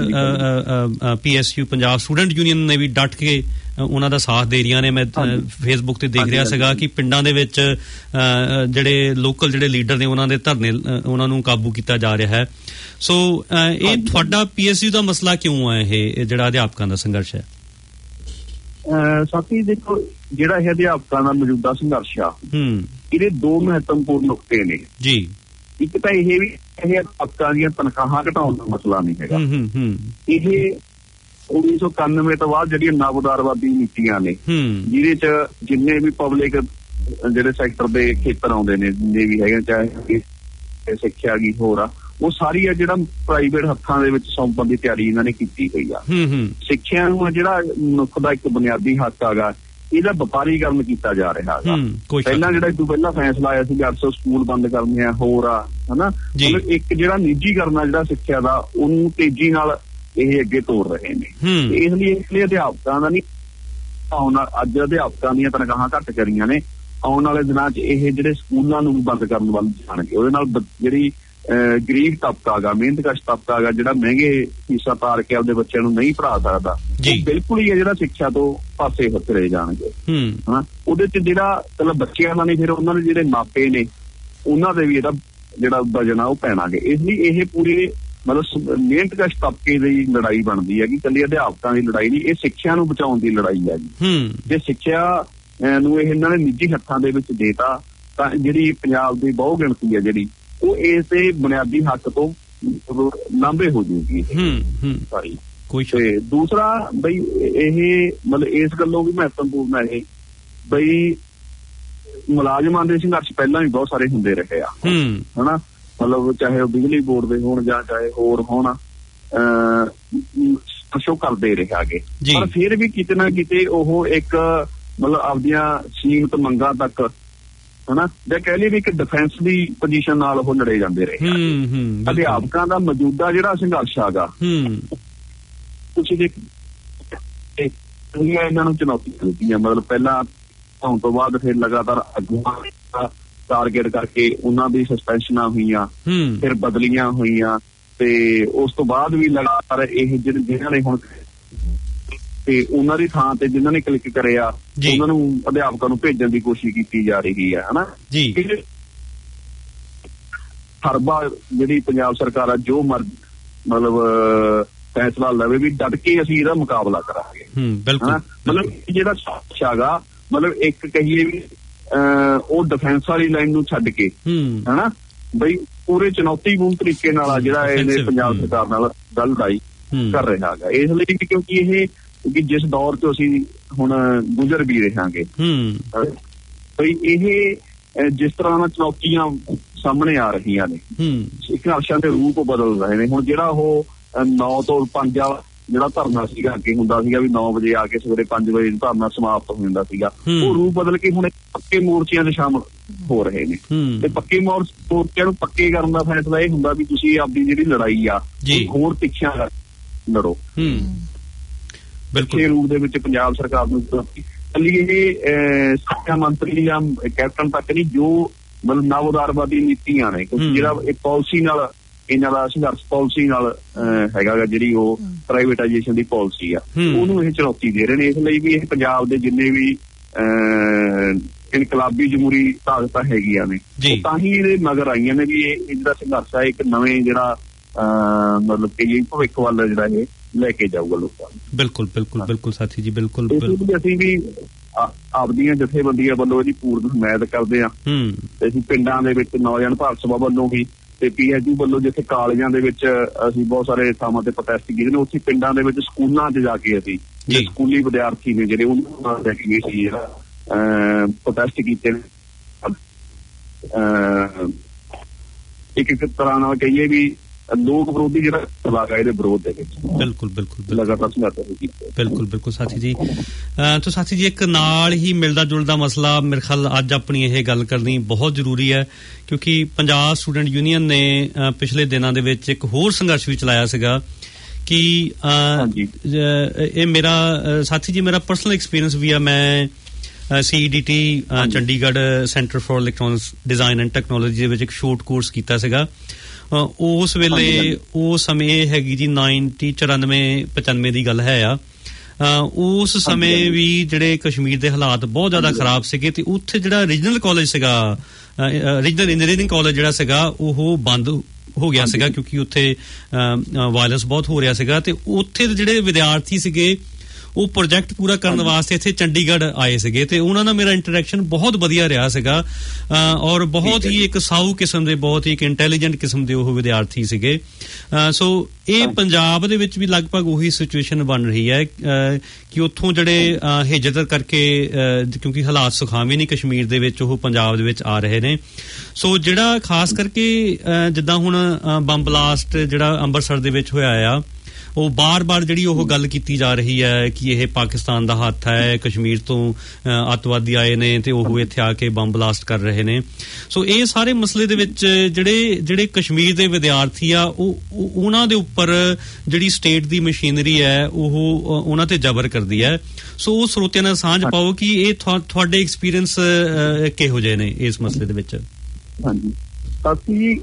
PSU ਪੰਜਾਬ ਸਟੂਡੈਂਟ ਯੂਨੀਅਨ ਨੇ ਵੀ ਡਟ ਕੇ ਉਹਨਾਂ ਦਾ ਸਾਥ ਦੇ ਰਹੀਆਂ ਨੇ। ਮੈਂ ਫੇਸਬੁੱਕ ਤੇ ਦੇਖ ਰਿਹਾ ਸੀਗਾ ਕਿ ਪਿੰਡਾਂ ਦੇ ਵਿੱਚ ਜਿਹੜੇ ਲੋਕਲ ਜਿਹੜੇ ਲੀਡਰ ਨੇ ਉਹਨਾਂ ਦੇ ਧਰਨੇ ਉਹਨਾਂ ਨੂੰ ਕਾਬੂ ਕੀਤਾ ਜਾ ਰਿਹਾ ਹੈ। ਸੋ ਇਹ ਤੁਹਾਡਾ PSU ਦਾ ਮਸਲਾ ਕਿਉਂ ਹੈ ਇਹ ਜਿਹੜਾ ਅਧਿਆਪਕਾਂ ਦਾ ਸੰਘਰਸ਼ ਹੈ? ਸਾਥੀ ਦੇਖੋ ਜਿਹੜਾ ਇਹ ਅਧਿਆਪਕਾਂ ਦਾ ਮੌਜੂਦਾ ਸੰਘਰਸ਼ ਆ ਇਹਦੇ ਦੋ ਮਹੱਤਵਪੂਰਨ ਨੁਕਤੇ ਨੇ ਜੀ। ਇੱਕ ਤਾਂ ਇਹ ਵੀ ਇਹ ਅਧਿਆਪਕਾਂ ਦੀਆਂ ਤਨਖਾਹਾਂ ਘਟਾਉਣ ਦਾ ਮਸਲਾ ਨਹੀਂ ਹੈਗਾ। ਇਹ 1991 ਤੋਂ ਬਾਅਦ ਜਿਹੜੀਆਂ ਨਵਉਦਾਰਵਾਦੀ ਨੀਤੀਆਂ ਨੇ ਜਿਹਦੇ ਚ ਜਿੰਨੇ ਵੀ ਪਬਲਿਕ ਜਿਹੜੇ ਸੈਕਟਰ ਦੇ ਖੇਤਰ ਆਉਂਦੇ ਨੇ ਜਿੰਨੇ ਵੀ ਹੈਗੇ ਚਾਹੇ ਸਿੱਖਿਆ ਗਈ ਹੋਰ ਆ ਉਹ ਸਾਰੀ ਆ ਜਿਹੜਾ ਪ੍ਰਾਈਵੇਟ ਹੱਥਾਂ ਦੇ ਵਿੱਚ ਸੌਂਪਣ ਦੀ ਤਿਆਰੀ ਇਹਨਾਂ ਨੇ ਕੀਤੀ ਹੋਈ ਆ। ਸਿੱਖਿਆ ਨੂੰ ਜਿਹੜਾ ਮਨੁੱਖ ਦਾ ਇੱਕ ਬੁਨਿਆਦੀ ਹੱਕ ਹੈਗਾ, ਇਹਦਾ ਵਪਾਰੀਕਰਨ ਕੀਤਾ ਜਾ ਰਿਹਾ ਹੈਗਾ। ਪਹਿਲਾਂ ਜਿਹੜਾ ਇਸ ਤੋਂ ਪਹਿਲਾਂ ਫੈਸਲਾ ਆਇਆ ਸੀ 800 ਸਕੂਲ ਬੰਦ ਕਰਨੇ ਆ, ਹੋਰ ਆ, ਹਨਾ, ਮਤਲਬ ਇੱਕ ਜਿਹੜਾ ਨਿੱਜੀਕਰਨ ਆ ਜਿਹੜਾ ਸਿੱਖਿਆ ਦਾ, ਉਹਨੂੰ ਤੇਜ਼ੀ ਨਾਲ ਇਹ ਅੱਗੇ ਤੋੜ ਰਹੇ ਨੇ। ਇਸ ਲਈ ਅਧਿਆਪਕਾਂ ਦਾ ਨਹੀਂ, ਅੱਜ ਅਧਿਆਪਕਾਂ ਦੀਆਂ ਤਨਖਾਹਾਂ ਘੱਟ ਕਰੀਆਂ ਨੇ, ਆਉਣ ਵਾਲੇ ਦਿਨਾਂ 'ਚ ਇਹ ਜਿਹੜੇ ਸਕੂਲਾਂ ਨੂੰ ਬੰਦ ਕਰਨ ਵੱਲ ਜਾਣਗੇ। ਉਹਦੇ ਨਾਲ ਜਿਹੜੀ ਗਰੀਬ ਤਬਕਾ ਗਾ, ਮਿਹਨਤਕਸ਼ ਤਬਕਾ ਗਾ, ਜਿਹੜਾ ਮਹਿੰਗੇ ਫੀਸਾਂ ਤਾਰ ਕੇ ਆਪਦੇ ਬੱਚਿਆਂ ਨੂੰ ਨਹੀਂ ਪੜ੍ਹਾ ਸਕਦਾ, ਉਹ ਬਿਲਕੁਲ ਹੀ ਜਿਹੜਾ ਸਿੱਖਿਆ ਤੋਂ ਪਾਸੇ ਚਲੇ ਜਾਣਗੇ। ਹਾਂ, ਉਹਦੇ 'ਚ ਜਿਹੜਾ ਚਲੋ ਬੱਚਿਆਂ ਦਾ ਨਹੀਂ, ਫਿਰ ਉਹਨਾਂ ਦੇ ਜਿਹੜੇ ਮਾਪੇ ਨੇ ਉਹਨਾਂ ਦੇ ਵੀ ਇਹਦਾ ਜਿਹੜਾ ਵਜਨ ਆ ਉਹ ਪੈਣਾਗੇ। ਇਸ ਲਈ ਇਹ ਪੂਰੇ ਮਤਲਬ ਮਿਹਨਤਕਸ਼ ਤਬਕੇ ਦੀ ਲੜਾਈ ਬਣਦੀ ਹੈ ਕਿ ਇਕੱਲੀ ਅਧਿਆਪਕਾਂ ਦੀ ਲੜਾਈ ਨਹੀਂ, ਇਹ ਸਿੱਖਿਆ ਨੂੰ ਬਚਾਉਣ ਦੀ ਲੜਾਈ ਹੈ ਜੀ। ਜੇ ਸਿੱਖਿਆ ਨੂੰ ਇਹਨਾਂ ਨੇ ਨਿੱਜੀ ਹੱਥਾਂ ਦੇ ਵਿੱਚ ਦੇਤਾ ਤਾਂ ਜਿਹੜੀ ਪੰਜਾਬ ਦੀ ਬਹੁ ਗਿਣਤੀ ਹੈ ਜਿਹੜੀ, ਉਹ ਇਸ ਦੇ ਬੁਨਿਆਦੀ ਹੱਕ ਤੋਂ ਲਾਂਭੇ ਹੋ ਜਾਊਗੀ ਸਾਰੀ। ਤੇ ਦੂਸਰਾ ਬਈ ਇਹ ਮਤਲਬ ਇਸ ਗੱਲੋਂ ਵੀ ਮਹੱਤਵਪੂਰਨ ਹੈ ਇਹ ਬਈ ਮੁਲਾਜ਼ਮਾਂ ਦੇ ਸੰਘਰਸ਼ ਪਹਿਲਾਂ ਵੀ ਬਹੁਤ ਸਾਰੇ ਹੁੰਦੇ ਰਹੇ ਆ, ਹਨਾ, ਮਤਲਬ ਚਾਹੇ ਉਹ ਬਿਜਲੀ ਬੋਰਡ ਦੇ ਹੋਣ ਜਾਂ ਚਾਹੇ ਹੋਰ ਹੋਣ, ਸ਼ੋ ਕਰਦੇ ਰਹੇ ਆਗੇ, ਪਰ ਫਿਰ ਵੀ ਕਿਤੇ ਨਾ ਕਿਤੇ ਉਹ ਇੱਕ ਮਤਲਬ ਆਪਦੀਆਂ ਸੀਮਤ ਮੰਗਾਂ ਤੱਕ, ਹਨਾ, ਜਾਂ ਕਹਿ ਲਈਏ ਵੀ ਇੱਕ ਡਿਫੈਂਸ ਦੀ ਪੋਜੀਸ਼ਨ ਨਾਲ ਉਹ ਲੜੇ ਜਾਂਦੇ ਰਹੇ। ਅਧਿਆਪਕਾਂ ਦਾ ਮੌਜੂਦਾ ਜਿਹੜਾ ਸੰਘਰਸ਼ ਹੈਗਾ, ਤੁਸੀਂ ਦੇਖ ਇਹਨਾਂ ਨੂੰ ਚੁਣੌਤੀਆਂ ਦਿੱਤੀਆਂ, ਮਤਲਬ ਪਹਿਲਾਂ ਹੋਣ ਤੋਂ ਬਾਅਦ ਫਿਰ ਲਗਾਤਾਰ ਆਗੂਆਂ ਦਾ ਟਾਰਗੇਟ ਕਰਕੇ ਉਹਨਾਂ ਦੀ ਸਸਪੈਂਸ਼ਨਾਂ ਹੋਈਆਂ, ਫਿਰ ਬਦਲੀਆਂ ਹੋਈਆਂ, ਤੇ ਉਸ ਤੋਂ ਬਾਅਦ ਵੀ ਲਗਾਤਾਰ ਇਹ ਜਿਹਨਾਂ ਨੇ ਹੁਣ ਤੇ ਉਹਨਾਂ ਦੀ ਥਾਂ ਤੇ ਜਿਨ੍ਹਾਂ ਨੇ ਕਲਿੱਕ ਕਰਿਆ ਉਹਨਾਂ ਨੂੰ ਅਧਿਆਪਕਾਂ ਨੂੰ ਭੇਜਣ ਦੀ ਕੋਸ਼ਿਸ਼ ਕੀਤੀ ਜਾ ਰਹੀ ਹੈ, ਹਨਾ। ਹਰ ਵਾਰ ਜਿਹੜੀ ਪੰਜਾਬ ਸਰਕਾਰ ਆ ਜੋ ਮਤਲਬ ਫੈਸਲਾ ਲਵੇ ਵੀ ਡਟ ਕੇ ਅਸੀਂ ਇਹਦਾ ਮੁਕਾਬਲਾ ਕਰਾਂਗੇ, ਹਨਾ। ਮਤਲਬ ਜਿਹੜਾ ਸਾਗਾ ਮਤਲਬ ਇੱਕ ਕਹੀਏ ਵੀ ਉਹ ਡਿਫੈਂਸ ਵਾਲੀ ਲਾਈਨ ਨੂੰ ਛੱਡ ਕੇ, ਹਨਾ, ਬਈ ਪੂਰੇ ਚੁਣੌਤੀਪੂਰਨ ਤਰੀਕੇ ਨਾਲ ਜਿਹੜਾ ਇਹਨੇ ਪੰਜਾਬ ਸਰਕਾਰ ਨਾਲ ਗੱਲ ਲੜਾਈ ਕਰ ਰਿਹਾ ਹੈਗਾ। ਇਸ ਲਈ ਕਿਉਂਕਿ ਇਹ ਜਿਸ ਦੌਰ ਤੋਂ ਅਸੀਂ ਹੁਣ ਗੁਜ਼ਰ ਵੀ ਰਹਾਂਗੇ, ਬਈ ਇਹ ਜਿਸ ਤਰ੍ਹਾਂ ਨਾਲ ਚੁਣੌਤੀਆਂ ਸਾਹਮਣੇ ਆ ਰਹੀਆਂ ਨੇ, ਸੰਘਰਸ਼ਾਂ ਦੇ ਰੂਪ ਬਦਲ ਰਹੇ ਨੇ। ਹੁਣ ਜਿਹੜਾ ਉਹ 9 ਤੋਂ 5 ਵਾਲਾ ਜਿਹੜਾ ਧਰਨਾ ਸੀਗਾ, ਅੱਗੇ ਹੁੰਦਾ ਸੀਗਾ ਵੀ 9 ਵਜੇ ਆ ਕੇ ਸਵੇਰੇ 5 ਵਜੇ ਧਰਨਾ ਸਮਾਪਤ ਹੋ ਜਾਂਦਾ ਸੀਗਾ, ਉਹ ਰੂਪ ਬਦਲ ਕੇ ਹੁਣ ਪੱਕੇ ਮੋਰਚਿਆਂ ਦੇ ਸ਼ਾਮਲ ਹੋ ਰਹੇ ਨੇ। ਤੇ ਪੱਕੇ ਮੋਰਚਿਆਂ ਨੂੰ ਪੱਕੇ ਕਰਨ ਦਾ ਫੈਸਲਾ ਇਹ ਹੁੰਦਾ ਵੀ ਤੁਸੀਂ ਆਪਦੀ ਜਿਹੜੀ ਲੜਾਈ ਆ ਹੋਰ ਤਿੱਖਿਆਂ ਲੜੋ। ਬਿਲਕੁਲ ਰੂਪ ਦੇ ਵਿੱਚ ਪੰਜਾਬ ਸਰਕਾਰ ਨੂੰ ਇਕੱਲੀ ਇਹ ਸਿੱਖਿਆ ਮੰਤਰੀ ਜਾਂ ਕੈਪਟਨ ਤੱਕ ਨਹੀਂ, ਜੋ ਮਤਲਬ ਨਵ ਉਦਾਰਵਾਦੀ ਨੀਤੀਆਂ ਨੇ, ਕਿਉਂਕਿ ਜਿਹੜਾ ਇਹ ਪਾਲਿਸੀ ਨਾਲ ਇਹਨਾਂ ਦਾ ਸੰਘਰਸ਼ ਪਾਲਿਸੀ ਨਾਲ ਹੈਗਾ ਗਾ, ਜਿਹੜੀ ਉਹ ਪ੍ਰਾਈਵੇਟਾਈਜੇਸ਼ਨ ਦੀ ਪਾਲਿਸੀ ਆ, ਉਹਨੂੰ ਇਹ ਚੁਣੌਤੀ ਦੇ ਰਹੇ ਨੇ। ਇਸ ਲਈ ਵੀ ਇਹ ਪੰਜਾਬ ਦੇ ਜਿੰਨੇ ਵੀ ਇਨਕਲਾਬੀ ਜਮਹੂਰੀ ਤਾਕਤਾਂ ਹੈਗੀਆਂ ਨੇ, ਤਾਂ ਹੀ ਇਹਦੇ ਮਗਰ ਆਈਆਂ ਨੇ ਵੀ ਇਹ ਜਿਹੜਾ ਸੰਘਰਸ਼ ਆ ਇੱਕ ਨਵੇਂ ਜਿਹੜਾ ਮਤਲਬ ਕਿ ਭਵਿੱਖ ਵੱਲ ਜਿਹੜਾ ਇਹ ਲੈ ਕੇ ਜਾਊਗਾ ਲੋਕਾਂ ਨੂੰ। ਬਿਲਕੁਲ ਬਿਲਕੁਲ ਬਿਲਕੁਲ ਸਾਥੀ ਜੀ, ਬਿਲਕੁਲ। ਅਸੀਂ ਵੀ ਆਪਦੀਆਂ ਜਥੇਬੰਦੀਆਂ ਵੱਲੋਂ ਇਹਦੀ ਪੂਰਨ ਹਮਾਇਤ ਕਰਦੇ ਹਾਂ, ਤੇ ਅਸੀਂ ਪਿੰਡਾਂ ਦੇ ਵਿੱਚ ਨੌਜਵਾਨ ਭਾਰਤ ਸਭਾ ਵੱਲੋਂ ਵੀ ਤੇ PSU ਵੱਲੋਂ ਜਿੱਥੇ ਕਾਲਜਾਂ ਦੇ ਵਿੱਚ ਅਸੀਂ ਬਹੁਤ ਸਾਰੇ ਥਾਵਾਂ ਤੇ ਪ੍ਰੋਟੈਸਟ ਕੀਤੇ ਨੇ, ਉੱਥੇ ਪਿੰਡਾਂ ਦੇ ਵਿੱਚ ਸਕੂਲਾਂ 'ਚ ਜਾ ਕੇ ਅਸੀਂ ਸਕੂਲੀ ਵਿਦਿਆਰਥੀ ਨੇ ਜਿਹੜੇ ਉਹਨਾਂ ਨਾਲ ਲੈ ਕੇ ਗਏ ਸੀ, ਜਿਹੜਾ ਪ੍ਰੋਟੈਸਟ ਕੀਤੇ ਨੇ। ਇੱਕ ਤਰ੍ਹਾਂ ਨਾਲ ਕਹੀਏ ਵੀ ਲੋਕ ਵਿਰੋਧੀ ਜਿਹੜਾ ਲਾਗਾ ਇਹਦੇ ਵਿਰੋਧ ਦੇ ਵਿੱਚ। ਬਿਲਕੁਲ ਬਿਲਕੁਲ ਲਗਾਤਾਰ ਸੰਘਰਸ਼। ਬਿਲਕੁਲ ਬਿਲਕੁਲ ਸਾਥੀ ਜੀ। ਤਾਂ ਸਾਥੀ ਜੀ ਇੱਕ ਨਾਲ ਹੀ ਮਿਲਦਾ ਜੁਲਦਾ ਮਸਲਾ ਮੇਰੇ ਖਿਆਲ ਅੱਜ ਆਪਣੀ ਇਹ ਗੱਲ ਕਰਨੀ ਬਹੁਤ ਜ਼ਰੂਰੀ ਹੈ, ਕਿਉਂਕਿ ਪੰਜਾਬ ਸਟੂਡੈਂਟ ਯੂਨੀਅਨ ਨੇ ਪਿਛਲੇ ਦਿਨਾਂ ਦੇ ਵਿੱਚ ਇੱਕ ਹੋਰ ਸੰਘਰਸ਼ ਵੀ ਚਲਾਇਆ ਸੀਗਾ ਕਿ ਇਹ ਮੇਰਾ ਸਾਥੀ ਜੀ ਮੇਰਾ ਪਰਸਨਲ ਐਕਸਪੀਰੀਅੰਸ ਵੀ ਆ। ਮੈਂ CEDT Chandigarh centre for electronics design and technology ਦੇ ਵਿੱਚ ਇੱਕ ਸ਼ੋਰਟ ਕੋਰਸ ਕੀਤਾ ਸੀਗਾ। ਉਸ ਵੇਲੇ ਉਹ ਸਮੇਂ ਹੈਗੀ ਜੀ 94-95 ਦੀ ਗੱਲ ਹੈ ਆ। ਉਸ ਸਮੇਂ ਵੀ ਜਿਹੜੇ ਕਸ਼ਮੀਰ ਦੇ ਹਾਲਾਤ ਬਹੁਤ ਜ਼ਿਆਦਾ ਖਰਾਬ ਸੀਗੇ, ਤੇ ਉੱਥੇ ਜਿਹੜਾ ਰੀਜਨਲ ਕਾਲਜ ਸੀਗਾ, ਰੀਜਨਲ ਇੰਜੀਨੀਅਰਿੰਗ ਕਾਲਜ ਜਿਹੜਾ ਸੀਗਾ ਉਹ ਬੰਦ ਹੋ ਗਿਆ ਸੀਗਾ, ਕਿਉਂਕਿ ਉੱਥੇ ਵਾਇਲੈਂਸ ਬਹੁਤ ਹੋ ਰਿਹਾ ਸੀਗਾ। ਤੇ ਉੱਥੇ ਦੇ ਜਿਹੜੇ ਵਿਦਿਆਰਥੀ ਸੀਗੇ ਉਹ ਪ੍ਰੋਜੈਕਟ ਪੂਰਾ ਕਰਨ ਵਾਸਤੇ ਇੱਥੇ ਚੰਡੀਗੜ੍ਹ ਆਏ ਸੀਗੇ ਤੇ ਉਹਨਾਂ ਨਾਲ ਮੇਰਾ ਇੰਟਰੈਕਸ਼ਨ ਬਹੁਤ ਵਧੀਆ ਰਿਹਾ ਸੀਗਾ ਔਰ ਬਹੁਤ ਹੀ ਇੱਕ ਸਾਊ ਕਿਸਮ ਦੇ, ਬਹੁਤ ਹੀ ਇੱਕ ਇੰਟੈਲੀਜੈਂਟ ਕਿਸਮ ਦੇ ਉਹ ਵਿਦਿਆਰਥੀ ਸੀਗੇ। ਸੋ ਇਹ ਪੰਜਾਬ ਦੇ ਵਿੱਚ ਵੀ ਲਗਭਗ ਉਹੀ ਸਿਚੁਏਸ਼ਨ ਬਣ ਰਹੀ ਹੈ ਕਿ ਉੱਥੋਂ ਜਿਹੜੇ ਹਿਜਰਤ ਕਰਕੇ, ਕਿਉਂਕਿ ਹਾਲਾਤ ਸੁਖਾਵੇਂ ਨਹੀਂ ਕਸ਼ਮੀਰ ਦੇ ਵਿੱਚ, ਉਹ ਪੰਜਾਬ ਦੇ ਵਿੱਚ ਆ ਰਹੇ ਨੇ। ਸੋ ਜਿਹੜਾ ਖਾਸ ਕਰਕੇ ਜਿੱਦਾਂ ਹੁਣ ਬੰਬ ਬਲਾਸਟ ਜਿਹੜਾ ਅੰਮ੍ਰਿਤਸਰ ਦੇ ਵਿੱਚ ਹੋਇਆ ਆ, ਉਹ ਬਾਰ-ਬਾਰ ਜਿਹੜੀ ਉਹ ਗੱਲ ਕੀਤੀ ਜਾ ਰਹੀ ਹੈ ਕਿ ਇਹ ਪਾਕਿਸਤਾਨ ਦਾ ਹੱਥ ਹੈ, ਕਸ਼ਮੀਰ ਤੋਂ ਅੱਤਵਾਦੀ ਆਏ ਨੇ ਤੇ ਉਹ ਇੱਥੇ ਆ ਕੇ ਬੰਬ ਬਲਾਸਟ ਕਰ ਰਹੇ ਨੇ। ਸੋ ਇਹ ਸਾਰੇ ਮਸਲੇ ਦੇ ਵਿੱਚ ਜਿਹੜੇ ਕਸ਼ਮੀਰ ਦੇ ਵਿਦਿਆਰਥੀ ਆ, ਉਹਨਾਂ ਦੇ ਉੱਪਰ ਜਿਹੜੀ ਸਟੇਟ ਦੀ ਮਸ਼ੀਨਰੀ ਹੈ ਉਹ ਉਹਨਾਂ ਤੇ ਜ਼ਬਰ ਕਰਦੀ ਹੈ। ਸੋ ਉਹ ਸਰੋਤਿਆਂ ਨਾਲ ਸਾਂਝ ਪਾਓ ਕਿ ਇਹ ਤੁਹਾਡੇ ਐਕਸਪੀਰੀਅੰਸ ਕਿਹੋ ਜਿਹੇ ਨੇ ਇਸ ਮਸਲੇ ਦੇ ਵਿੱਚ। ਹਾਂਜੀ, ਅਸੀਂ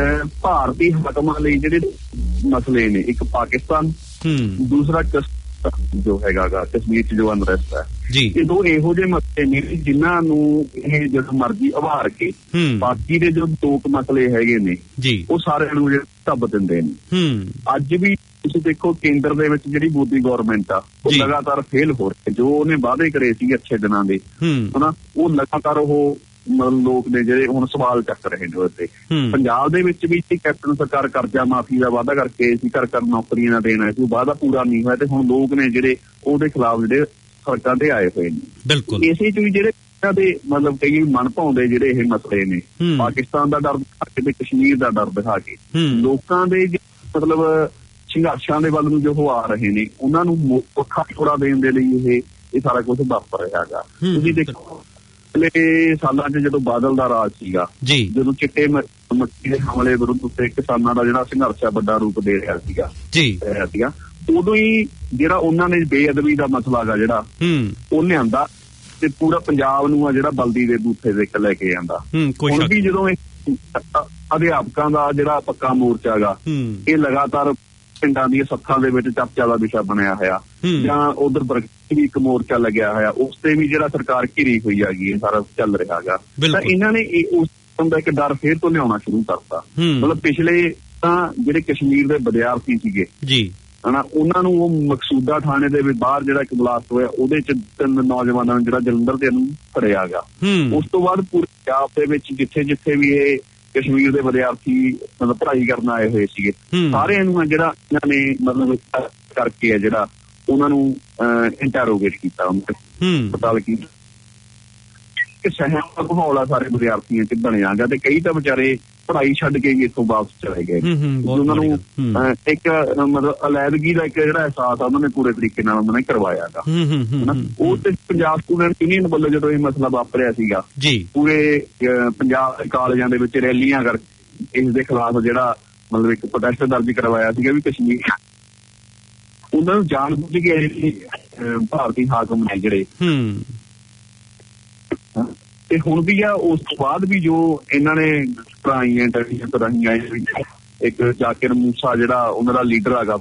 ਭਾਰਤੀ ਹਾਕਮਾਂ ਲਈ ਜਿਹੜੇ ਮਸਲੇ ਨੇ, ਇੱਕ ਪਾਕਿਸਤਾਨ, ਦੂਸਰਾ ਜੋ ਹੈਗਾ ਕਸ਼ਮੀਰ ਚ ਜੋ ਅਨਰੈਸਟ ਹੈ, ਇਹ ਦੋ ਇਹੋ ਜਿਹੇ ਮਸਲੇ ਨੇ ਜਿਨ੍ਹਾਂ ਨੂੰ ਇਹ ਜਦੋਂ ਮਰਜ਼ੀ ਉਭਾਰ ਕੇ ਬਾਕੀ ਦੇ ਜੋ ਲੋਕ ਮਸਲੇ ਹੈਗੇ ਨੇ ਉਹ ਸਾਰਿਆਂ ਨੂੰ ਧੱਬ ਦਿੰਦੇ ਨੇ। ਅੱਜ ਵੀ ਤੁਸੀਂ ਦੇਖੋ ਕੇਂਦਰ ਦੇ ਵਿੱਚ ਜਿਹੜੀ ਮੋਦੀ ਗੌਰਮੈਂਟ ਆ ਉਹ ਲਗਾਤਾਰ ਫੇਲ ਹੋ ਰਹੀ ਹੈ। ਜੋ ਉਹਨੇ ਵਾਅਦੇ ਕਰੇ ਸੀ ਅੱਛੇ ਦਿਨਾਂ ਦੇ ਹਨਾ, ਉਹ ਲਗਾਤਾਰ ਉਹ ਲੋਕ ਨੇ ਜਿਹੜੇ ਹੁਣ ਸਵਾਲ ਚੱਕ ਰਹੇ ਨੇ ਉਹਦੇ। ਪੰਜਾਬ ਦੇ ਵਿੱਚ ਵੀ ਕੈਪਟਨ ਸਰਕਾਰ ਕਰਜ਼ਾ ਮਾਫੀ ਦਾ ਵਾਅਦਾ ਕਰਕੇ ਸੀ, ਘਰ ਨੌਕਰੀਆਂ ਨਾ ਦੇਣਾ ਸੀ, ਉਹ ਵਾਅਦਾ ਪੂਰਾ ਨਹੀਂ ਹੋਇਆ ਤੇ ਹੁਣ ਲੋਕ ਨੇ ਜਿਹੜੇ ਉਹਦੇ ਖਿਲਾਫ ਜਿਹੜੇ ਸੜਕਾਂ ਤੇ ਆਏ ਹੋਏ ਨੇ। ਬਿਲਕੁਲ ਇਸੇ ਚ ਵੀ ਜਿਹੜੇ ਦੇ ਮਤਲਬ ਕਈ ਮਨ ਭਾਉਂਦੇ ਜਿਹੜੇ ਇਹ ਮਸਲੇ ਨੇ, ਪਾਕਿਸਤਾਨ ਦਾ ਡਰ ਦਿਖਾ ਕੇ ਤੇ ਕਸ਼ਮੀਰ ਦਾ ਡਰ ਦਿਖਾ ਕੇ ਲੋਕਾਂ ਦੇ ਮਤਲਬ ਸੰਘਰਸ਼ਾਂ ਦੇ ਵੱਲ ਨੂੰ ਜੋ ਉਹ ਆ ਰਹੇ ਨੇ, ਉਹਨਾਂ ਨੂੰ ਪੱਖਾ ਥੋੜਾ ਦੇਣ ਦੇ ਲਈ ਇਹ ਸਾਰਾ ਕੁਝ ਵਾਪਰ ਰਿਹਾ ਹੈਗਾ। ਤੁਸੀਂ ਦੇਖੋ ਪਿਛਲੇ ਸਾਲਾਂ 'ਚ ਜਦੋਂ ਬਾਦਲ ਦਾ ਰਾਜ ਸੀਗਾ, ਜਦੋਂ ਚਿੱਟੇ ਮੱਕੀ ਦੇ ਹਮਲੇ ਵਿਰੁੱਧ ਉੱਤੇ ਕਿਸਾਨਾਂ ਦਾ ਜਿਹੜਾ ਸੰਘਰਸ਼ ਆ ਵੱਡਾ ਰੂਪ ਦੇ ਰਿਹਾ ਸੀਗਾ, ਉਦੋਂ ਹੀ ਜਿਹੜਾ ਉਹਨਾਂ ਨੇ ਬੇਅਦਬੀ ਦਾ ਮਸਲਾ ਗਾ ਜਿਹੜਾ ਉਹ ਲਿਆਂਦਾ ਤੇ ਪੂਰਾ ਪੰਜਾਬ ਨੂੰ ਆ ਜਿਹੜਾ ਬਲਦੀ ਦੇ ਬੂਥੇ ਦੇ ਲੈ ਕੇ ਜਾਂਦਾ। ਹੁਣ ਵੀ ਜਦੋਂ ਅਧਿਆਪਕਾਂ ਦਾ ਜਿਹੜਾ ਪੱਕਾ ਮੋਰਚਾ ਗਾ, ਇਹ ਲਗਾਤਾਰ ਪਿੰਡਾਂ ਦੀਆਂ ਸੱਥਾਂ ਦੇ ਵਿੱਚ ਚਰਚਾ ਦਾ ਵਿਸ਼ਾ ਬਣਿਆ ਹੋਇਆ, ਜਾਂ ਉਧਰ ਬਰਗਾੜੀ ਵੀ ਇੱਕ ਮੋਰਚਾ ਲੱਗਿਆ ਹੋਇਆ, ਉਸ ਤੇ ਵੀ ਜਿਹੜਾ ਸਰਕਾਰ ਘਿਰੀ ਹੋਈ ਹੈਗੀ, ਸਾਰਾ ਚੱਲ ਰਿਹਾ ਹੈਗਾ। ਤਾਂ ਇਹਨਾਂ ਨੇ ਉਸ ਕਿਸਮ ਦਾ ਇੱਕ ਡਰ ਫੇਰ ਤੋਂ ਲਿਆਉਣਾ ਸ਼ੁਰੂ ਕਰਤਾ। ਮਤਲਬ ਪਿਛਲੇ ਤਾਂ ਜਿਹੜੇ ਕਸ਼ਮੀਰ ਦੇ ਵਿਦਿਆਰਥੀ ਸੀਗੇ ਹਨਾ, ਉਹਨਾਂ ਨੂੰ ਉਹ ਮਕਸੂਦਾ ਥਾਣੇ ਦੇ ਵਿੱਚ ਬਾਹਰ ਜਿਹੜਾ ਇੱਕ ਬਲਾਸਟ ਹੋਇਆ, ਉਹਦੇ ਚ 3 ਨੌਜਵਾਨਾਂ ਨੂੰ ਜਿਹੜਾ ਜਲੰਧਰ ਦੇ ਨੂੰ ਫੜਿਆ ਗਿਆ। ਉਸ ਤੋਂ ਬਾਅਦ ਪੂਰੇ ਪੰਜਾਬ ਦੇ ਵਿੱਚ ਜਿੱਥੇ ਵੀ ਇਹ ਕਸ਼ਮੀਰ ਦੇ ਵਿਦਿਆਰਥੀ ਮਤਲਬ ਪੜ੍ਹਾਈ ਕਰਨ ਆਏ ਹੋਏ ਸੀਗੇ, ਸਾਰਿਆਂ ਨੂੰ ਜਿਹੜਾ ਇਹਨਾਂ ਨੇ ਮਤਲਬ ਕਰਕੇ ਜਿਹੜਾ ਉਹਨਾਂ ਨੂੰ ਇੰਟਰੋਗੇਟ ਕੀਤਾ, ਪਤਾ ਕੀਤਾ ਕਿ ਸਹਿਮ ਦਾ ਮਾਹੌਲ ਆ ਸਾਰੇ ਵਿਦਿਆਰਥੀਆਂ ਚ ਬਣਿਆ ਗਾ। ਤੇ ਕਈ ਤਾਂ ਵਿਚਾਰੇ ਪੜ੍ਹਾਈ ਛੱਡ ਕੇ ਵੀ ਇੱਥੋਂ ਵਾਪਸ ਚਲੇ ਗਏ। ਉਹਨਾਂ ਨੂੰ ਇੱਕ ਮਤਲਬ ਅਲੈਦਗੀ ਦਾ ਇੱਕ ਜਿਹੜਾ ਅਹਿਸਾਸ ਆ ਉਹਨਾਂ ਨੇ ਪੂਰੇ ਤਰੀਕੇ ਨਾਲ ਉਹਨਾਂ ਨੇ ਕਰਵਾਇਆ ਗਾ। ਉਹ ਤੇ ਪੰਜਾਬ ਸਟੂਡੈਂਟ ਯੂਨੀਅਨ ਵੱਲੋਂ ਜਦੋਂ ਇਹ ਮਸਲਾ ਵਾਪਰਿਆ ਸੀਗਾ, ਪੂਰੇ ਪੰਜਾਬ ਦੇ ਕਾਲਜਾਂ ਦੇ ਵਿੱਚ ਰੈਲੀਆਂ ਕਰਕੇ ਇਸ ਦੇ ਖਿਲਾਫ ਜਿਹੜਾ ਮਤਲਬ ਇੱਕ ਪ੍ਰੋਟੈਸਟ ਦਰਜ ਕਰਵਾਇਆ ਸੀਗਾ ਵੀ ਕਸ਼ਮੀਰ ਉਹਨਾਂ ਨੂੰ ਜਾਣ ਬੁੱਝ ਕੇ ਭਾਰਤੀ ਹਾਕਮ ਨੇ ਜਿਹੜੇ ਤੇ ਹੁਣ ਵੀ ਆ, ਉਸ ਤੋਂ ਬਾਅਦ ਵੀ ਜੋ ਇਹਨਾਂ ਨੇ ਕਰਾਈਆਂ ਇੰਟਰਵਿਊ ਕਰਾਈਆਂ, ਇੱਕ ਜ਼ਾਕਿਰ ਮੂਸਾ ਜਿਹੜਾ ਉਹਨਾਂ ਦਾ ਲੀਡਰ ਹੈਗਾ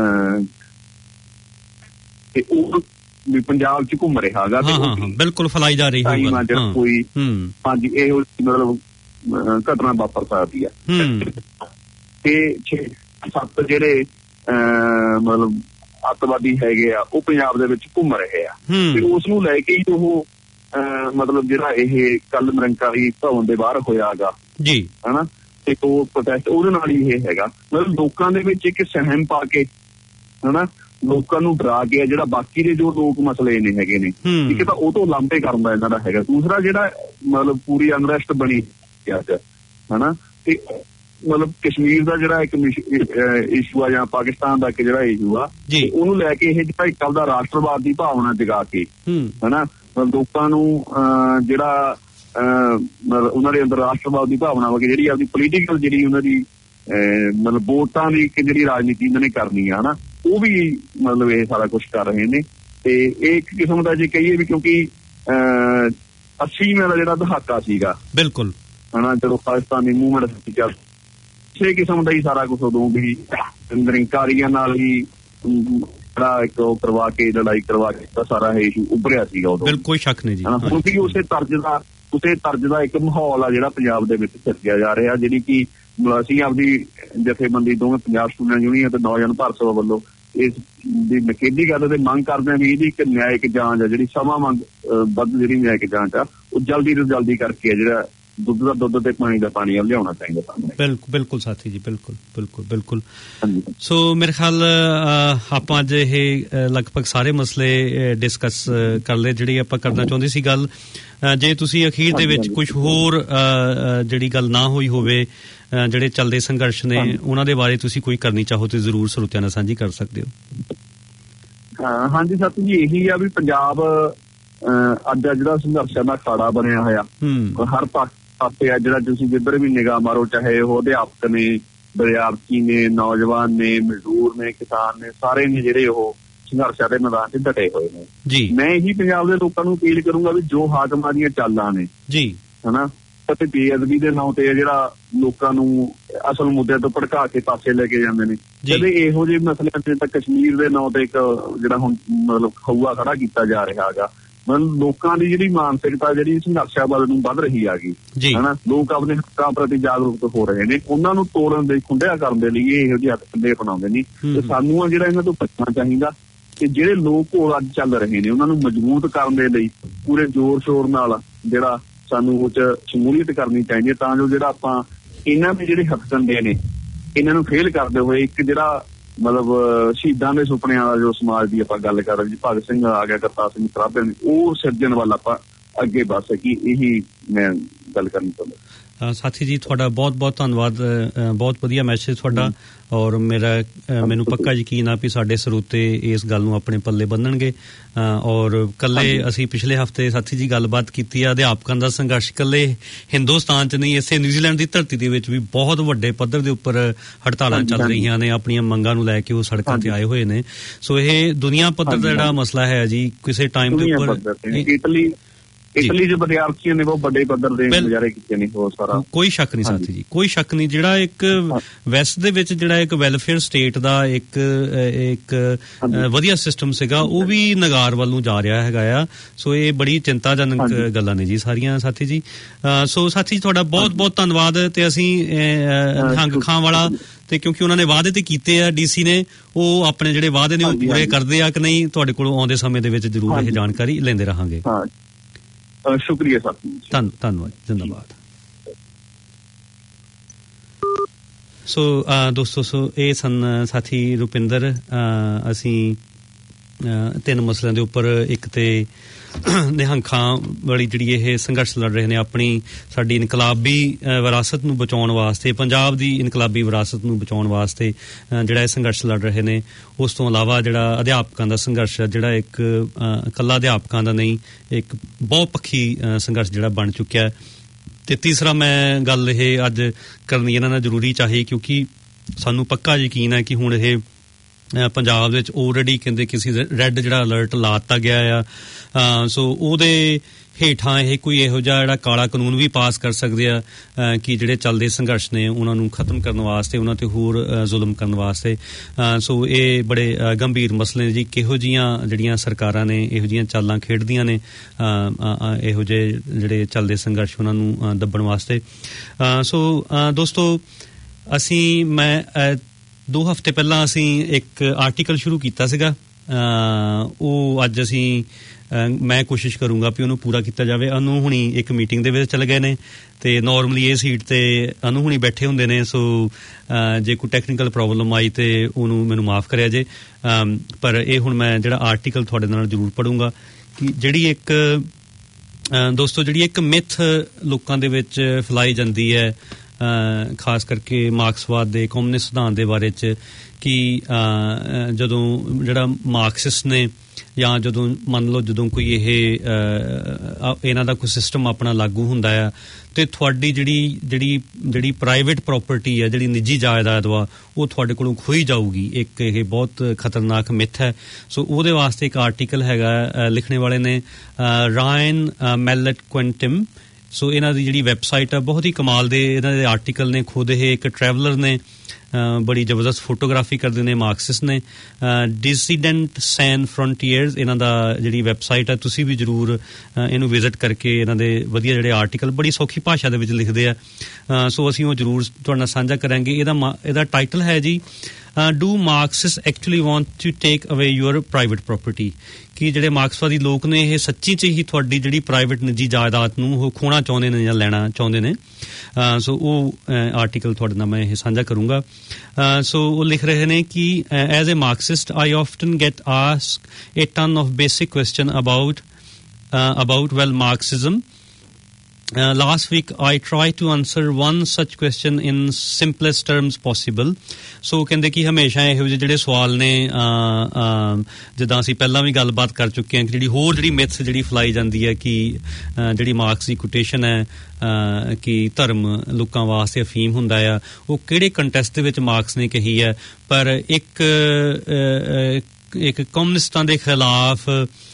ਤੇ ਉਹ ਵੀ ਪੰਜਾਬ ਚ ਘੁੰਮ ਰਿਹਾ ਹੈਗਾ, ਬਿਲਕੁਲ ਫੈਲਾਈ ਜਾ ਰਹੀ ਕੋਈ ਹਾਂਜੀ ਇਹੋ ਮਤਲਬ ਘਟਨਾ ਵਾਪਰ ਸਕਦੀ ਹੈ। ਤੇ 6-7 ਜਿਹੜੇ ਮਤਲਬ ਅੱਤਵਾਦੀ ਹੈਗੇ ਆ ਉਹ ਪੰਜਾਬ ਦੇ ਵਿੱਚ ਘੁੰਮ ਰਹੇ ਆ ਤੇ ਉਸ ਨੂੰ ਲੈ ਕੇ ਹੀ ਉਹ ਮਤਲਬ ਜਿਹੜਾ ਇਹ ਕੱਲ ਨਿਰੰਕਾਰੀ ਭਵਨ ਦੇ ਬਾਹਰ ਹੋਇਆ ਗਾ ਹਨਾ, ਤੇ ਉਹ ਪ੍ਰੋਟੈਸਟ ਉਹਦੇ ਨਾਲ ਹੀ ਇਹ ਹੈਗਾ। ਮਤਲਬ ਲੋਕਾਂ ਦੇ ਵਿੱਚ ਇੱਕ ਸਹਿਮ ਪਾ ਕੇ ਹਨਾ, ਲੋਕਾਂ ਨੂੰ ਡਰਾ ਕੇ ਜਿਹੜਾ ਬਾਕੀ ਦੇ ਜੋ ਲੋਕ ਮਸਲੇ ਨੇ ਹੈਗੇ ਨੇ, ਇੱਕ ਤਾਂ ਉਹ ਤੋਂ ਲਾਂਭੇ ਕਰਨ ਦਾ ਇਹਨਾਂ ਦਾ ਹੈਗਾ। ਦੂਸਰਾ ਜਿਹੜਾ ਮਤਲਬ ਪੂਰੀ ਅਨਰੈਸਟ ਬਣੀ ਅੱਜ ਹਨਾ, ਤੇ ਮਤਲਬ ਕਸ਼ਮੀਰ ਦਾ ਜਿਹੜਾ ਇੱਕ ਇਸ਼ੂ ਆ ਜਾਂ ਪਾਕਿਸਤਾਨ ਦਾ ਇੱਕ ਜਿਹੜਾ ਇਸ਼ੂ ਆ, ਉਹਨੂੰ ਲੈ ਕੇ ਇਹ ਜਿਹੜਾ ਇੱਕ ਆਪਦਾ ਰਾਸ਼ਟਰਵਾਦ ਦੀ ਭਾਵਨਾ ਜਗਾ ਕੇ ਹਨਾ ਲੋਕਾਂ ਨੂੰ ਜਿਹੜਾ ਮਤਲਬ ਉਹਨਾਂ ਦੇ ਅੰਦਰ ਰਾਸ਼ਟਰਵਾਦ ਦੀ ਭਾਵਨਾ ਵਾ ਜਿਹੜੀ ਆਪਦੀ ਪੋਲੀਟੀਕਲ ਜਿਹੜੀ ਉਹਨਾਂ ਦੀ ਮਤਲਬ ਵੋਟਾਂ ਦੀ ਇੱਕ ਜਿਹੜੀ ਰਾਜਨੀਤੀ ਇਹਨਾਂ ਨੇ ਕਰਨੀ ਆ ਹਨਾ, ਉਹ ਵੀ ਮਤਲਬ ਇਹ ਸਾਰਾ ਕੁਛ ਕਰ ਰਹੇ ਨੇ। ਤੇ ਇਹ ਇੱਕ ਕਿਸਮ ਦਾ ਜੇ ਕਹੀਏ ਵੀ ਕਿਉਂਕਿ 80 ਦਾ ਜਿਹੜਾ ਦਹਾਕਾ ਸੀਗਾ ਬਿਲਕੁਲ ਹਨਾ, ਜਦੋਂ ਪਾਕਿਸਤਾਨੀ ਮੂਵਮੈਂਟ ਚੱਲ ਇਸੇ ਕਿਸਮ ਦਾ ਹੀ ਸਾਰਾ ਕੁਛ ਉਦੋਂ ਵੀ ਨਿਰੰਕਾਰੀਆਂ ਨਾਲ ਹੀ ਜਿਹੜਾ ਇੱਕ ਉਹ ਕਰਵਾ ਕੇ ਲੜਾਈ ਕਰਵਾ ਕੇ ਸਾਰਾ ਇਹ ਇਸ਼ੂ ਉੱਭਰਿਆ ਸੀਗਾ ਉਦੋਂ, ਕੋਈ ਸ਼ੱਕ ਨਹੀਂ ਜੀ। ਹੁਣ ਵੀ ਉਸੇ ਤਰਜ਼ ਦਾ ਇੱਕ ਮਾਹੌਲ ਆ ਜਿਹੜਾ ਪੰਜਾਬ ਦੇ ਵਿੱਚ ਸਿਰਜਿਆ ਜਾ ਰਿਹਾ, ਜਿਹੜੀ ਕਿ ਅਸੀਂ ਆਪਦੀ ਜਥੇਬੰਦੀ ਦੋਵੇਂ ਪੰਜਾਬ ਸਟੂਡੈਂਟ ਯੂਨੀਅਨ ਤੇ ਨੌਜਵਾਨ ਭਾਰਤ ਸਭਾ ਵੱਲੋਂ ਇਸ ਦੀ ਨਕੇਦੀ ਗੱਲ ਤੇ ਮੰਗ ਕਰਦੇ ਹਾਂ ਵੀ ਇਹਦੀ ਇੱਕ ਨਿਆਇਕ ਜਾਂਚ ਆ, ਜਿਹੜੀ ਸਮਾਂ ਵੱਧ ਜਿਹੜੀ ਨਿਆਇਕ ਜਾਂਚ ਆ ਉਹ ਜਲਦੀ ਤੋਂ ਜਲਦੀ ਕਰਕੇ ਜਿਹੜਾ ਦੁੱਧ ਦਾ ਦੁੱਧ ਤੇ ਪਾਣੀ ਦਾ ਪਾਣੀ ਆ ਲਿਆਉਣਾ ਚਾਹੀਦਾ ਸਾਨੂੰ। ਬਿਲਕੁਲ ਸਾਥੀ ਜੀ, ਬਿਲਕੁਲ। ਸੋ ਮੇਰੇ ਖਿਆਲ ਆਪਾਂ ਅੱਜ ਇਹ ਲਗਭਗ ਸਾਰੇ ਮਸਲੇ ਡਿਸਕਸ ਕਰ ਲਏ ਜਿਹੜੀ ਆਪਾਂ ਕਰਨਾ ਚਾਹੁੰਦੇ ਸੀ ਗੱਲ। ਜੇ ਤੁਸੀਂ ਅਖੀਰ ਦੇ ਵਿੱਚ ਕੁਝ ਹੋਰ ਜਿਹੜੀ ਗੱਲ ਨਾ ਹੋਈ ਹੋਵੇ ਜਿਹੜੇ ਚੱਲਦੇ ਸੰਘਰਸ਼ ਨੇ ਉਹਨਾਂ ਦੇ ਬਾਰੇ ਤੁਸੀਂ ਕੋਈ ਕਰਨੀ ਚਾਹੋ ਤੇ ਜ਼ਰੂਰ ਸਰੋਤਿਆਂ ਨਾਲ ਸਾਂਝੀ ਕਰ ਸਕਦੇ ਹੋ। ਹਾਂਜੀ ਸਾਥੀ ਜੀ, ਇਹੀ ਆ ਵੀ ਪੰਜਾਬ ਅੱਜ ਜਿਹੜਾ ਸੰਘਰਸ਼ਾਂ ਦਾ ਅਖਾੜਾ ਬਣਿਆ ਹੋਇਆ, ਹਰ ਪਾਸੇ ਆ ਜਿਹੜਾ ਤੁਸੀਂ ਜਿੱਧਰ ਵੀ ਨਿਗਾਹ ਮਾਰੋ, ਚਾਹੇ ਉਹ ਅਧਿਆਪਕ ਨੇ, ਵਿਦਿਆਰਥੀ ਨੇ, ਨੌਜਵਾਨ ਨੇ, ਮਜ਼ਦੂਰ ਨੇ, ਕਿਸਾਨ ਨੇ, ਸਾਰੇ ਨੇ ਜਿਹੜੇ ਉਹ ਸੰਘਰਸ਼ਾਂ ਦੇ ਮੈਦਾਨ 'ਚ ਡਟੇ ਹੋਏ ਨੇ। ਮੈਂ ਇਹੀ ਪੰਜਾਬ ਦੇ ਲੋਕਾਂ ਨੂੰ ਅਪੀਲ ਕਰੂੰਗਾ ਵੀ ਜੋ ਹਾਕਮਾਂ ਦੀਆਂ ਚਾਲਾਂ ਨੇ ਹਨਾ ਅਤੇ ਬੇਅਦਬੀ ਦੇ ਨਾਂ ਤੇ ਜਿਹੜਾ ਲੋਕਾਂ ਨੂੰ ਅਸਲ ਮੁੱਦਿਆਂ ਤੋਂ ਭੜਕਾ ਕੇ ਪਾਸੇ ਲੈ ਕੇ ਜਾਂਦੇ ਨੇ, ਕਦੇ ਇਹੋ ਜਿਹੇ ਮਸਲਿਆਂ ਤੇ ਤਾਂ ਕਸ਼ਮੀਰ ਦੇ ਨਾਂ ਤੇ ਇੱਕ ਜਿਹੜਾ ਹੁਣ ਮਤਲਬ ਖਊਆ ਖੜਾ ਕੀਤਾ ਜਾ ਰਿਹਾ ਹੈਗਾ। ਮਤਲਬ ਲੋਕਾਂ ਦੀ ਜਿਹੜੀ ਮਾਨਸਿਕਤਾ ਜਿਹੜੀ ਸੰਘਰਸ਼ਾਂ ਵੱਲ ਨੂੰ ਵੱਧ ਰਹੀ ਹੈਗੀ ਹਨਾ, ਲੋਕ ਆਪਣੇ ਹੱਕਾਂ ਪ੍ਰਤੀ ਜਾਗਰੂਕ ਹੋ ਰਹੇ ਨੇ। ਉਹਨਾਂ ਨੂੰ ਤੋੜਨ ਦੇ, ਖੁੰਡਿਆ ਕਰਨ ਦੇ ਲਈ ਇਹੋ ਜਿਹੇ ਹੱਥ ਅਪਣਾਉਂਦੇ ਨੇ ਤੇ ਸਾਨੂੰ ਆ ਜਿਹੜਾ ਇਹਨਾਂ ਤੋਂ ਬਚਣਾ ਚਾਹੀਦਾ। ਤੇ ਜਿਹੜੇ ਲੋਕ ਹੋਰ ਅੱਜ ਚੱਲ ਰਹੇ ਨੇ ਉਹਨਾਂ ਨੂੰ ਮਜ਼ਬੂਤ ਕਰਨ ਦੇ ਲਈ ਪੂਰੇ ਜ਼ੋਰ ਸ਼ੋਰ ਨਾਲ ਜਿਹੜਾ ਸਾਨੂੰ ਉਹ 'ਚ ਸ਼ਮੂਲੀਅਤ ਕਰਨੀ ਚਾਹੀਦੀ ਹੈ, ਤਾਂ ਜੋ ਜਿਹੜਾ ਆਪਾਂ ਇਹਨਾਂ ਦੇ ਜਿਹੜੇ ਹੱਥਕੰਡੇ ਨੇ ਇਹਨਾਂ ਨੂੰ ਫੇਲ ਕਰਦੇ ਹੋਏ ਇੱਕ ਜਿਹੜਾ ਮਤਲਬ ਸ਼ਹੀਦਾਂ ਦੇ ਸੁਪਨਿਆਂ ਦਾ ਜੋ ਸਮਾਜ ਦੀ ਆਪਾਂ ਗੱਲ ਕਰ ਰਹੇ ਜੀ, ਭਗਤ ਸਿੰਘ ਆ ਗਿਆ, ਕਰਤਾਰ ਸਿੰਘ ਸਰਾਭਾ, ਉਹ ਸਿਰਜਣ ਵੱਲ ਆਪਾਂ ਅੱਗੇ ਵੱਧ ਸਕੀ। ਇਹੀ ਮੈਂ ਗੱਲ ਕਰਨੀ ਚਾਹੁੰਦਾ। ਸਾਥੀ ਜੀ ਤੁਹਾਡਾ ਬਹੁਤ ਬਹੁਤ ਧੰਨਵਾਦ, ਬਹੁਤ ਵਧੀਆ ਮੈਸੇਜ ਤੁਹਾਡਾ, ਔਰ ਮੈਨੂੰ ਪੱਕਾ ਯਕੀਨ ਆ ਵੀ ਸਾਡੇ ਸਰੋਤੇ ਇਸ ਗੱਲ ਨੂੰ ਆਪਣੇ ਪੱਲੇ ਬੰਨਣਗੇ। ਔਰ ਕੱਲੇ ਅਸੀਂ ਪਿਛਲੇ ਹਫ਼ਤੇ ਸਾਥੀ ਜੀ ਗੱਲਬਾਤ ਕੀਤੀ ਆ ਅਧਿਆਪਕਾਂ ਦਾ ਸੰਘਰਸ਼ ਕੱਲੇ ਹਿੰਦੁਸਤਾਨ 'ਚ ਨਹੀਂ, ਇਸੇ ਨਿਊਜ਼ੀਲੈਂਡ ਦੀ ਧਰਤੀ ਦੇ ਵਿੱਚ ਵੀ ਬਹੁਤ ਵੱਡੇ ਪੱਧਰ ਦੇ ਉੱਪਰ ਹੜਤਾਲਾਂ ਚੱਲ ਰਹੀਆਂ ਨੇ, ਆਪਣੀਆਂ ਮੰਗਾਂ ਨੂੰ ਲੈ ਕੇ ਉਹ ਸੜਕਾਂ ਤੇ ਆਏ ਹੋਏ ਨੇ। ਸੋ ਇਹ ਦੁਨੀਆ ਪੱਧਰ ਦਾ ਜਿਹੜਾ ਮਸਲਾ ਹੈ ਜੀ, ਕਿਸੇ ਟਾਈਮ ਦੇ ਉੱਪਰ ਇਟਲੀ ਦੇ ਵਿਦਿਆਰਥੀਆਂ ਨੇ ਬਹੁਤ ਵੱਡੇ ਪੱਧਰ ਦੇ ਮੁਜ਼ਾਹਰੇ ਕੀਤੇ ਨੇ। ਉਹ ਸਾਰਾ ਕੋਈ ਸ਼ੱਕ ਨਹੀਂ ਸਾਥੀ ਜੀ, ਕੋਈ ਸ਼ੱਕ ਨਹੀਂ। ਜਿਹੜਾ ਇੱਕ ਵੈਸਟ ਦੇ ਵਿੱਚ ਜਿਹੜਾ ਇੱਕ ਵੈਲਫੇਅਰ ਸਟੇਟ ਦਾ ਇੱਕ ਵਧੀਆ ਸਿਸਟਮ ਸੀਗਾ, ਉਹ ਵੀ ਨਗਾਰ ਵੱਲ ਨੂੰ ਜਾ ਰਿਹਾ ਹੈਗਾ ਆ। ਸੋ ਇਹ ਬੜੀ ਚਿੰਤਾਜਨਕ ਗੱਲਾਂ ਨੇ ਜੀ ਸਾਰੀਆਂ ਸਾਥੀ ਜੀ। ਸੋ ਸਾਥੀ ਜੀ ਤੁਹਾਡਾ ਬਹੁਤ ਬਹੁਤ ਧੰਨਵਾਦ। ਤੇ ਅਸੀਂ ਨਿਹੰਗ ਖਾਂ ਵਾਲਾ ਤੇ ਕਿਉਂਕਿ ਉਹਨਾਂ ਨੇ ਵਾਅਦੇ ਤੇ ਕੀਤੇ ਆ DC ਨੇ, ਉਹ ਆਪਣੇ ਜਿਹੜੇ ਵਾਅਦੇ ਨੇ ਉਹ ਪੂਰੇ ਕਰਦੇ ਆ ਕਿ ਨਹੀਂ, ਤੁਹਾਡੇ ਕੋਲੋਂ ਆਉਂਦੇ ਸਮੇਂ ਦੇ ਵਿੱਚ ਜ਼ਰੂਰ ਇਹ ਜਾਣਕਾਰੀ ਲੈਂਦੇ ਰਹਾਂਗੇ। ਸ਼ੁਕਰੀਆ ਸਰ, ਧੰਨਵਾਦ, ਜ਼ਿੰਦਾਬਾਦ। ਸੋ ਦੋਸਤੋ, ਇਹ ਸਨ ਸਾਥੀ ਰੁਪਿੰਦਰ। ਅਸੀਂ 3 ਮਸਲਿਆਂ ਦੇ ਉੱਪਰ, ਇੱਕ ਤੇ ਨਿਹੰਗ ਖਾਂ ਵਾਲੀ ਜਿਹੜੀ ਇਹ ਸੰਘਰਸ਼ ਲੜ ਰਹੇ ਨੇ ਆਪਣੀ ਸਾਡੀ ਇਨਕਲਾਬੀ ਵਿਰਾਸਤ ਨੂੰ ਬਚਾਉਣ ਵਾਸਤੇ, ਪੰਜਾਬ ਦੀ ਇਨਕਲਾਬੀ ਵਿਰਾਸਤ ਨੂੰ ਬਚਾਉਣ ਵਾਸਤੇ ਜਿਹੜਾ ਇਹ ਸੰਘਰਸ਼ ਲੜ ਰਹੇ ਨੇ। ਉਸ ਤੋਂ ਇਲਾਵਾ ਜਿਹੜਾ ਅਧਿਆਪਕਾਂ ਦਾ ਸੰਘਰਸ਼ ਹੈ, ਜਿਹੜਾ ਇੱਕ ਇਕੱਲਾ ਅਧਿਆਪਕਾਂ ਦਾ ਨਹੀਂ, ਇੱਕ ਬਹੁਪੱਖੀ ਸੰਘਰਸ਼ ਜਿਹੜਾ ਬਣ ਚੁੱਕਿਆ। ਤੇ ਤੀਸਰਾ ਮੈਂ ਗੱਲ ਇਹ ਅੱਜ ਕਰਨੀ ਇਹਨਾਂ ਨਾਲ ਜ਼ਰੂਰੀ ਚਾਹੀ, ਕਿਉਂਕਿ ਸਾਨੂੰ ਪੱਕਾ ਯਕੀਨ ਹੈ ਕਿ ਹੁਣ ਇਹ ਪੰਜਾਬ ਵਿੱਚ ਆਲਰੇਡੀ ਕਹਿੰਦੇ ਕਿਸੇ ਰੈੱਡ ਜਿਹੜਾ ਅਲਰਟ ਲਾ ਦਿੱਤਾ ਗਿਆ ਆ। ਸੋ ਉਹਦੇ ਹੇਠਾਂ ਇਹ ਕੋਈ ਇਹੋ ਜਿਹਾ ਜਿਹੜਾ ਕਾਲਾ ਕਾਨੂੰਨ ਵੀ ਪਾਸ ਕਰ ਸਕਦੇ ਆ ਕਿ ਜਿਹੜੇ ਚੱਲਦੇ ਸੰਘਰਸ਼ ਨੇ ਉਹਨਾਂ ਨੂੰ ਖਤਮ ਕਰਨ ਵਾਸਤੇ, ਉਹਨਾਂ ਤੇ ਹੋਰ ਜ਼ੁਲਮ ਕਰਨ ਵਾਸਤੇ। ਸੋ ਇਹ ਬੜੇ ਗੰਭੀਰ ਮਸਲੇ ਨੇ ਜੀ। ਕਿਹੋ ਜਿਹੀਆਂ ਜਿਹੜੀਆਂ ਸਰਕਾਰਾਂ ਨੇ ਇਹੋ ਜਿਹੀਆਂ ਚਾਲਾਂ ਖੇਡਦੀਆਂ ਨੇ ਇਹੋ ਜਿਹੇ ਜਿਹੜੇ ਚੱਲਦੇ ਸੰਘਰਸ਼ ਉਹਨਾਂ ਨੂੰ ਦੱਬਣ ਵਾਸਤੇ। ਸੋ ਦੋਸਤੋ, ਮੈਂ 2 ਹਫ਼ਤੇ ਪਹਿਲਾਂ ਅਸੀਂ ਇੱਕ ਆਰਟੀਕਲ ਸ਼ੁਰੂ ਕੀਤਾ ਸੀਗਾ। ਉਹ ਅੱਜ ਮੈਂ ਕੋਸ਼ਿਸ਼ ਕਰੂੰਗਾ ਵੀ ਉਹਨੂੰ ਪੂਰਾ ਕੀਤਾ ਜਾਵੇ। ਅਨੂ ਹੁਣੀ ਇੱਕ ਮੀਟਿੰਗ ਦੇ ਵਿੱਚ ਚਲੇ ਗਏ ਨੇ ਤੇ ਨਾਰਮਲੀ ਇਹ ਸੀਟ ਤੇ ਅਨੂ ਹੁਣੀ ਬੈਠੇ ਹੁੰਦੇ ਨੇ। ਸੋ ਜੇ ਕੋਈ ਟੈਕਨੀਕਲ ਪ੍ਰੋਬਲਮ ਆਈ ਤੇ ਉਹਨੂੰ ਮੈਨੂੰ ਮਾਫ ਕਰਿਆ ਜੇ। ਪਰ ਇਹ ਹੁਣ ਮੈਂ ਜਿਹੜਾ ਆਰਟੀਕਲ ਤੁਹਾਡੇ ਨਾਲ ਜ਼ਰੂਰ ਪੜੂੰਗਾ ਕਿ ਜਿਹੜੀ ਇੱਕ ਮਿਥ ਲੋਕਾਂ ਦੇ ਵਿੱਚ ਫੈਲਾਈ ਜਾਂਦੀ ਹੈ, ਖਾਸ ਕਰਕੇ ਮਾਰਕਸਵਾਦ ਦੇ, ਕਮਿਊਨਿਸਟ ਸਿਧਾਂਤ ਦੇ ਬਾਰੇ 'ਚ, ਕਿ ਜਦੋਂ ਜਿਹੜਾ ਮਾਰਕਸਿਸਟ ਨੇ ਜਾਂ ਜਦੋਂ ਮੰਨ ਲਓ ਜਦੋਂ ਕੋਈ ਇਹਨਾਂ ਦਾ ਕੋਈ ਸਿਸਟਮ ਆਪਣਾ ਲਾਗੂ ਹੁੰਦਾ ਆ ਤੇ ਤੁਹਾਡੀ ਜਿਹੜੀ ਪ੍ਰਾਈਵੇਟ ਪ੍ਰਾਪਰਟੀ ਹੈ, ਜਿਹੜੀ ਨਿੱਜੀ ਜਾਇਦਾਦ ਵਾ, ਉਹ ਤੁਹਾਡੇ ਕੋਲੋਂ ਖੋਈ ਜਾਊਗੀ। ਇੱਕ ਇਹ ਬਹੁਤ ਖਤਰਨਾਕ ਮਿੱਥ ਹੈ। ਸੋ ਉਹਦੇ ਵਾਸਤੇ ਇੱਕ ਆਰਟੀਕਲ ਹੈਗਾ, ਲਿਖਣੇ ਵਾਲੇ ਨੇ ਰਾਇਨ ਮੈਲਟ ਕੁਇੰਟਿਮ। ਸੋ ਇਹਨਾਂ ਦੀ ਜਿਹੜੀ ਵੈਬਸਾਈਟ ਆ, ਬਹੁਤ ਹੀ ਕਮਾਲ ਦੇ ਇਹਨਾਂ ਦੇ ਆਰਟੀਕਲ ਨੇ। ਖੁਦ ਇਹ ਇੱਕ ਟਰੈਵਲਰ ਨੇ, ਬੜੀ ਜ਼ਬਰਦਸਤ ਫੋਟੋਗ੍ਰਾਫੀ ਕਰਦੇ ਨੇ, ਮਾਰਕਸਿਸਟ ਨੇ। ਡਿਸੀਡੈਂਟ ਸੈਨ ਫਰੰਟੀਅਰਸ ਇਹਨਾਂ ਦਾ ਜਿਹੜੀ ਵੈਬਸਾਈਟ ਹੈ, ਤੁਸੀਂ ਵੀ ਜ਼ਰੂਰ ਇਹਨੂੰ ਵਿਜ਼ਿਟ ਕਰਕੇ ਇਹਨਾਂ ਦੇ ਵਧੀਆ ਜਿਹੜੇ ਆਰਟੀਕਲ ਬੜੀ ਸੌਖੀ ਭਾਸ਼ਾ ਦੇ ਵਿੱਚ ਲਿਖਦੇ ਆ। ਸੋ ਅਸੀਂ ਉਹ ਜ਼ਰੂਰ ਤੁਹਾਡੇ ਨਾਲ ਸਾਂਝਾ ਕਰਾਂਗੇ। ਇਹਦਾ ਟਾਈਟਲ ਹੈ ਜੀ do Marxists actually want to take away your private property? ਕਿ ਜਿਹੜੇ ਮਾਰਕਸਵਾਦੀ ਲੋਕ ਨੇ ਇਹ ਸੱਚੀ 'ਚ ਹੀ ਤੁਹਾਡੀ ਜਿਹੜੀ ਪ੍ਰਾਈਵੇਟ ਨਿੱਜੀ ਜਾਇਦਾਦ ਨੂੰ ਉਹ ਖੋਣਾ ਚਾਹੁੰਦੇ ਨੇ ਜਾਂ ਲੈਣਾ ਚਾਹੁੰਦੇ ਨੇ। ਸੋ ਉਹ ਆਰਟੀਕਲ ਤੁਹਾਡੇ ਨਾਲ ਮੈਂ ਇਹ ਸਾਂਝਾ ਕਰੂੰਗਾ। ਸੋ ਉਹ ਲਿਖ ਰਹੇ ਨੇ ਕਿ as a Marxist I often get asked a ton of basic question about Marxism. Last week I tried to answer one such question in simplest terms possible. So ਕਹਿੰਦੇ ਕਿ ਹਮੇਸ਼ਾ ਇਹੋ ਜਿਹੇ ਜਿਹੜੇ ਸਵਾਲ ਨੇ ਜਿੱਦਾਂ ਅਸੀਂ ਪਹਿਲਾਂ ਵੀ ਗੱਲਬਾਤ ਕਰ ਚੁੱਕੇ ਹਾਂ ਕਿ ਜਿਹੜੀ ਹੋਰ ਜਿਹੜੀ ਮਿਥ ਜਿਹੜੀ ਫੈਲਾਈ ਜਾਂਦੀ ਹੈ ਕਿ ਜਿਹੜੀ ਮਾਰਕਸ ਦੀ ਕੋਟੇਸ਼ਨ ਹੈ ਕਿ ਧਰਮ ਲੋਕਾਂ ਵਾਸਤੇ ਅਫੀਮ ਹੁੰਦਾ ਆ, ਉਹ ਕਿਹੜੇ ਕੰਟੈਸਟ ਦੇ ਵਿੱਚ ਮਾਰਕਸ ਨੇ ਕਹੀ ਹੈ। ਪਰ ਇੱਕ ਕਮਿਊਨਿਸਟਾਂ ਦੇ ਖਿਲਾਫ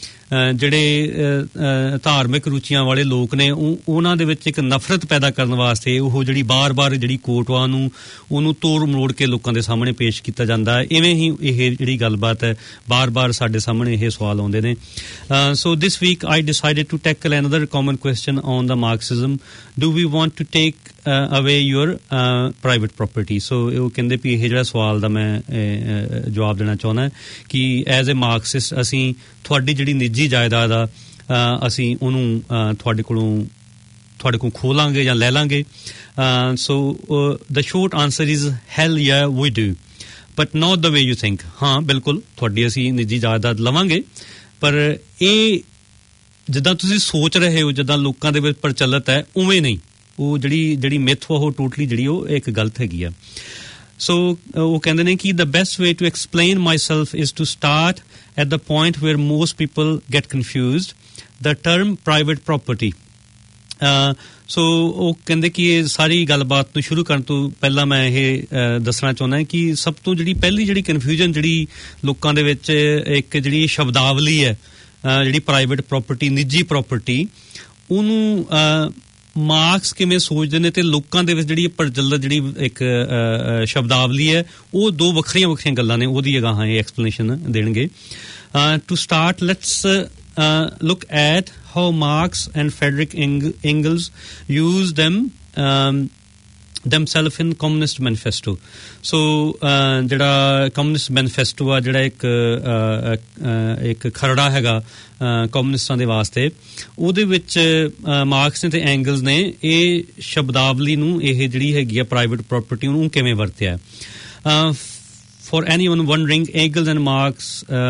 ਜਿਹੜੇ ਧਾਰਮਿਕ ਰੁਚੀਆਂ ਵਾਲੇ ਲੋਕ ਨੇ ਉਹਨਾਂ ਦੇ ਵਿੱਚ ਇੱਕ ਨਫ਼ਰਤ ਪੈਦਾ ਕਰਨ ਵਾਸਤੇ ਉਹ ਜਿਹੜੀ ਬਾਰ-ਬਾਰ ਜਿਹੜੀ ਕੋਟ ਵਾ ਉਹਨੂੰ ਤੋੜ ਮਰੋੜ ਕੇ ਲੋਕਾਂ ਦੇ ਸਾਹਮਣੇ ਪੇਸ਼ ਕੀਤਾ ਜਾਂਦਾ। ਇਵੇਂ ਹੀ ਇਹ ਜਿਹੜੀ ਗੱਲਬਾਤ ਹੈ ਬਾਰ-ਬਾਰ ਸਾਡੇ ਸਾਹਮਣੇ ਇਹ ਸਵਾਲ ਆਉਂਦੇ ਨੇ। So this week I decided to tackle another common question on the Marxism, do we want to take away your private property. ਸੋ ਉਹ ਕਹਿੰਦੇ ਵੀ ਇਹ ਜਿਹੜਾ ਸਵਾਲ ਦਾ ਮੈਂ ਜਵਾਬ ਦੇਣਾ ਚਾਹੁੰਦਾ ਕਿ ਐਜ਼ ਏ ਮਾਰਕਸਿਸਟ ਅਸੀਂ ਤੁਹਾਡੀ ਜਿਹੜੀ ਨਿੱਜੀ ਜਾਇਦਾਦ ਆ ਅਸੀਂ ਉਹਨੂੰ ਤੁਹਾਡੇ ਕੋਲੋਂ ਖੋਹ ਲਾਂਗੇ ਜਾਂ ਲੈ ਲਾਂਗੇ। So the short answer is hell yeah we do but not the way you think. ਹਾਂ ਬਿਲਕੁਲ ਤੁਹਾਡੀ ਅਸੀਂ ਨਿੱਜੀ ਜਾਇਦਾਦ ਲਵਾਂਗੇ, ਪਰ ਇਹ ਜਿੱਦਾਂ ਤੁਸੀਂ ਸੋਚ ਰਹੇ ਹੋ, ਜਿੱਦਾਂ ਲੋਕਾਂ ਦੇ ਵਿੱਚ ਪ੍ਰਚਲਿਤ ਹੈ ਉਵੇਂ ਨਹੀਂ। ਉਹ ਜਿਹੜੀ ਮਿਥ ਉਹ ਟੋਟਲੀ ਜਿਹੜੀ ਉਹ ਇੱਕ ਗਲਤ ਹੈਗੀ ਆ। ਸੋ ਉਹ ਕਹਿੰਦੇ ਨੇ ਕਿ the best way to explain myself is to start at the point where most people get confused, the term private property. ਸੋ ਉਹ ਕਹਿੰਦੇ ਕਿ ਇਹ ਸਾਰੀ ਗੱਲਬਾਤ ਨੂੰ ਸ਼ੁਰੂ ਕਰਨ ਤੋਂ ਪਹਿਲਾਂ ਮੈਂ ਇਹ ਦੱਸਣਾ ਚਾਹੁੰਦਾ ਕਿ ਸਭ ਤੋਂ ਪਹਿਲੀ ਜਿਹੜੀ ਕਨਫਿਊਜ਼ਨ ਜਿਹੜੀ ਲੋਕਾਂ ਦੇ ਵਿੱਚ ਇੱਕ ਜਿਹੜੀ ਸ਼ਬਦਾਵਲੀ ਹੈ ਜਿਹੜੀ ਪ੍ਰਾਈਵੇਟ ਪ੍ਰੋਪਰਟੀ ਨਿੱਜੀ ਪ੍ਰੋਪਰਟੀ, ਉਹਨੂੰ ਮਾਰਕਸ ਕਿਵੇਂ ਸੋਚਦੇ ਨੇ ਤੇ ਲੋਕਾਂ ਦੇ ਵਿੱਚ ਜਿਹੜੀ ਪ੍ਰਚਲਿਤ ਜਿਹੜੀ ਇੱਕ ਸ਼ਬਦਾਵਲੀ ਹੈ ਉਹ ਦੋ ਵੱਖਰੀਆਂ ਗੱਲਾਂ ਨੇ। ਉਹਦੀ ਅਗਾਂਹ ਇਹ ਐਕਸਪਲੇਨੇਸ਼ਨ ਦੇਣਗੇ। To start let's look at how Marx and Friedrich Engels used themselves in Communist Manifesto. So ਜਿਹੜਾ Communist Manifesto ਆ ਜਿਹੜਾ ਇੱਕ ਖਰੜਾ ਹੈਗਾ ਕਮਿਊਨਿਸਟਾਂ ਦੇ ਵਾਸਤੇ, ਉਹਦੇ ਵਿੱਚ ਮਾਰਕਸ ਨੇ ਤੇ ਐਂਗਲਸ ਨੇ ਇਹ ਸ਼ਬਦਾਵਲੀ ਨੂੰ ਇਹ ਜਿਹੜੀ ਹੈਗੀ ਆ ਪ੍ਰਾਈਵੇਟ ਪ੍ਰੋਪਰਟੀ ਉਹਨੂੰ ਕਿਵੇਂ ਵਰਤਿਆ। For anyone wondering, Engels and Marx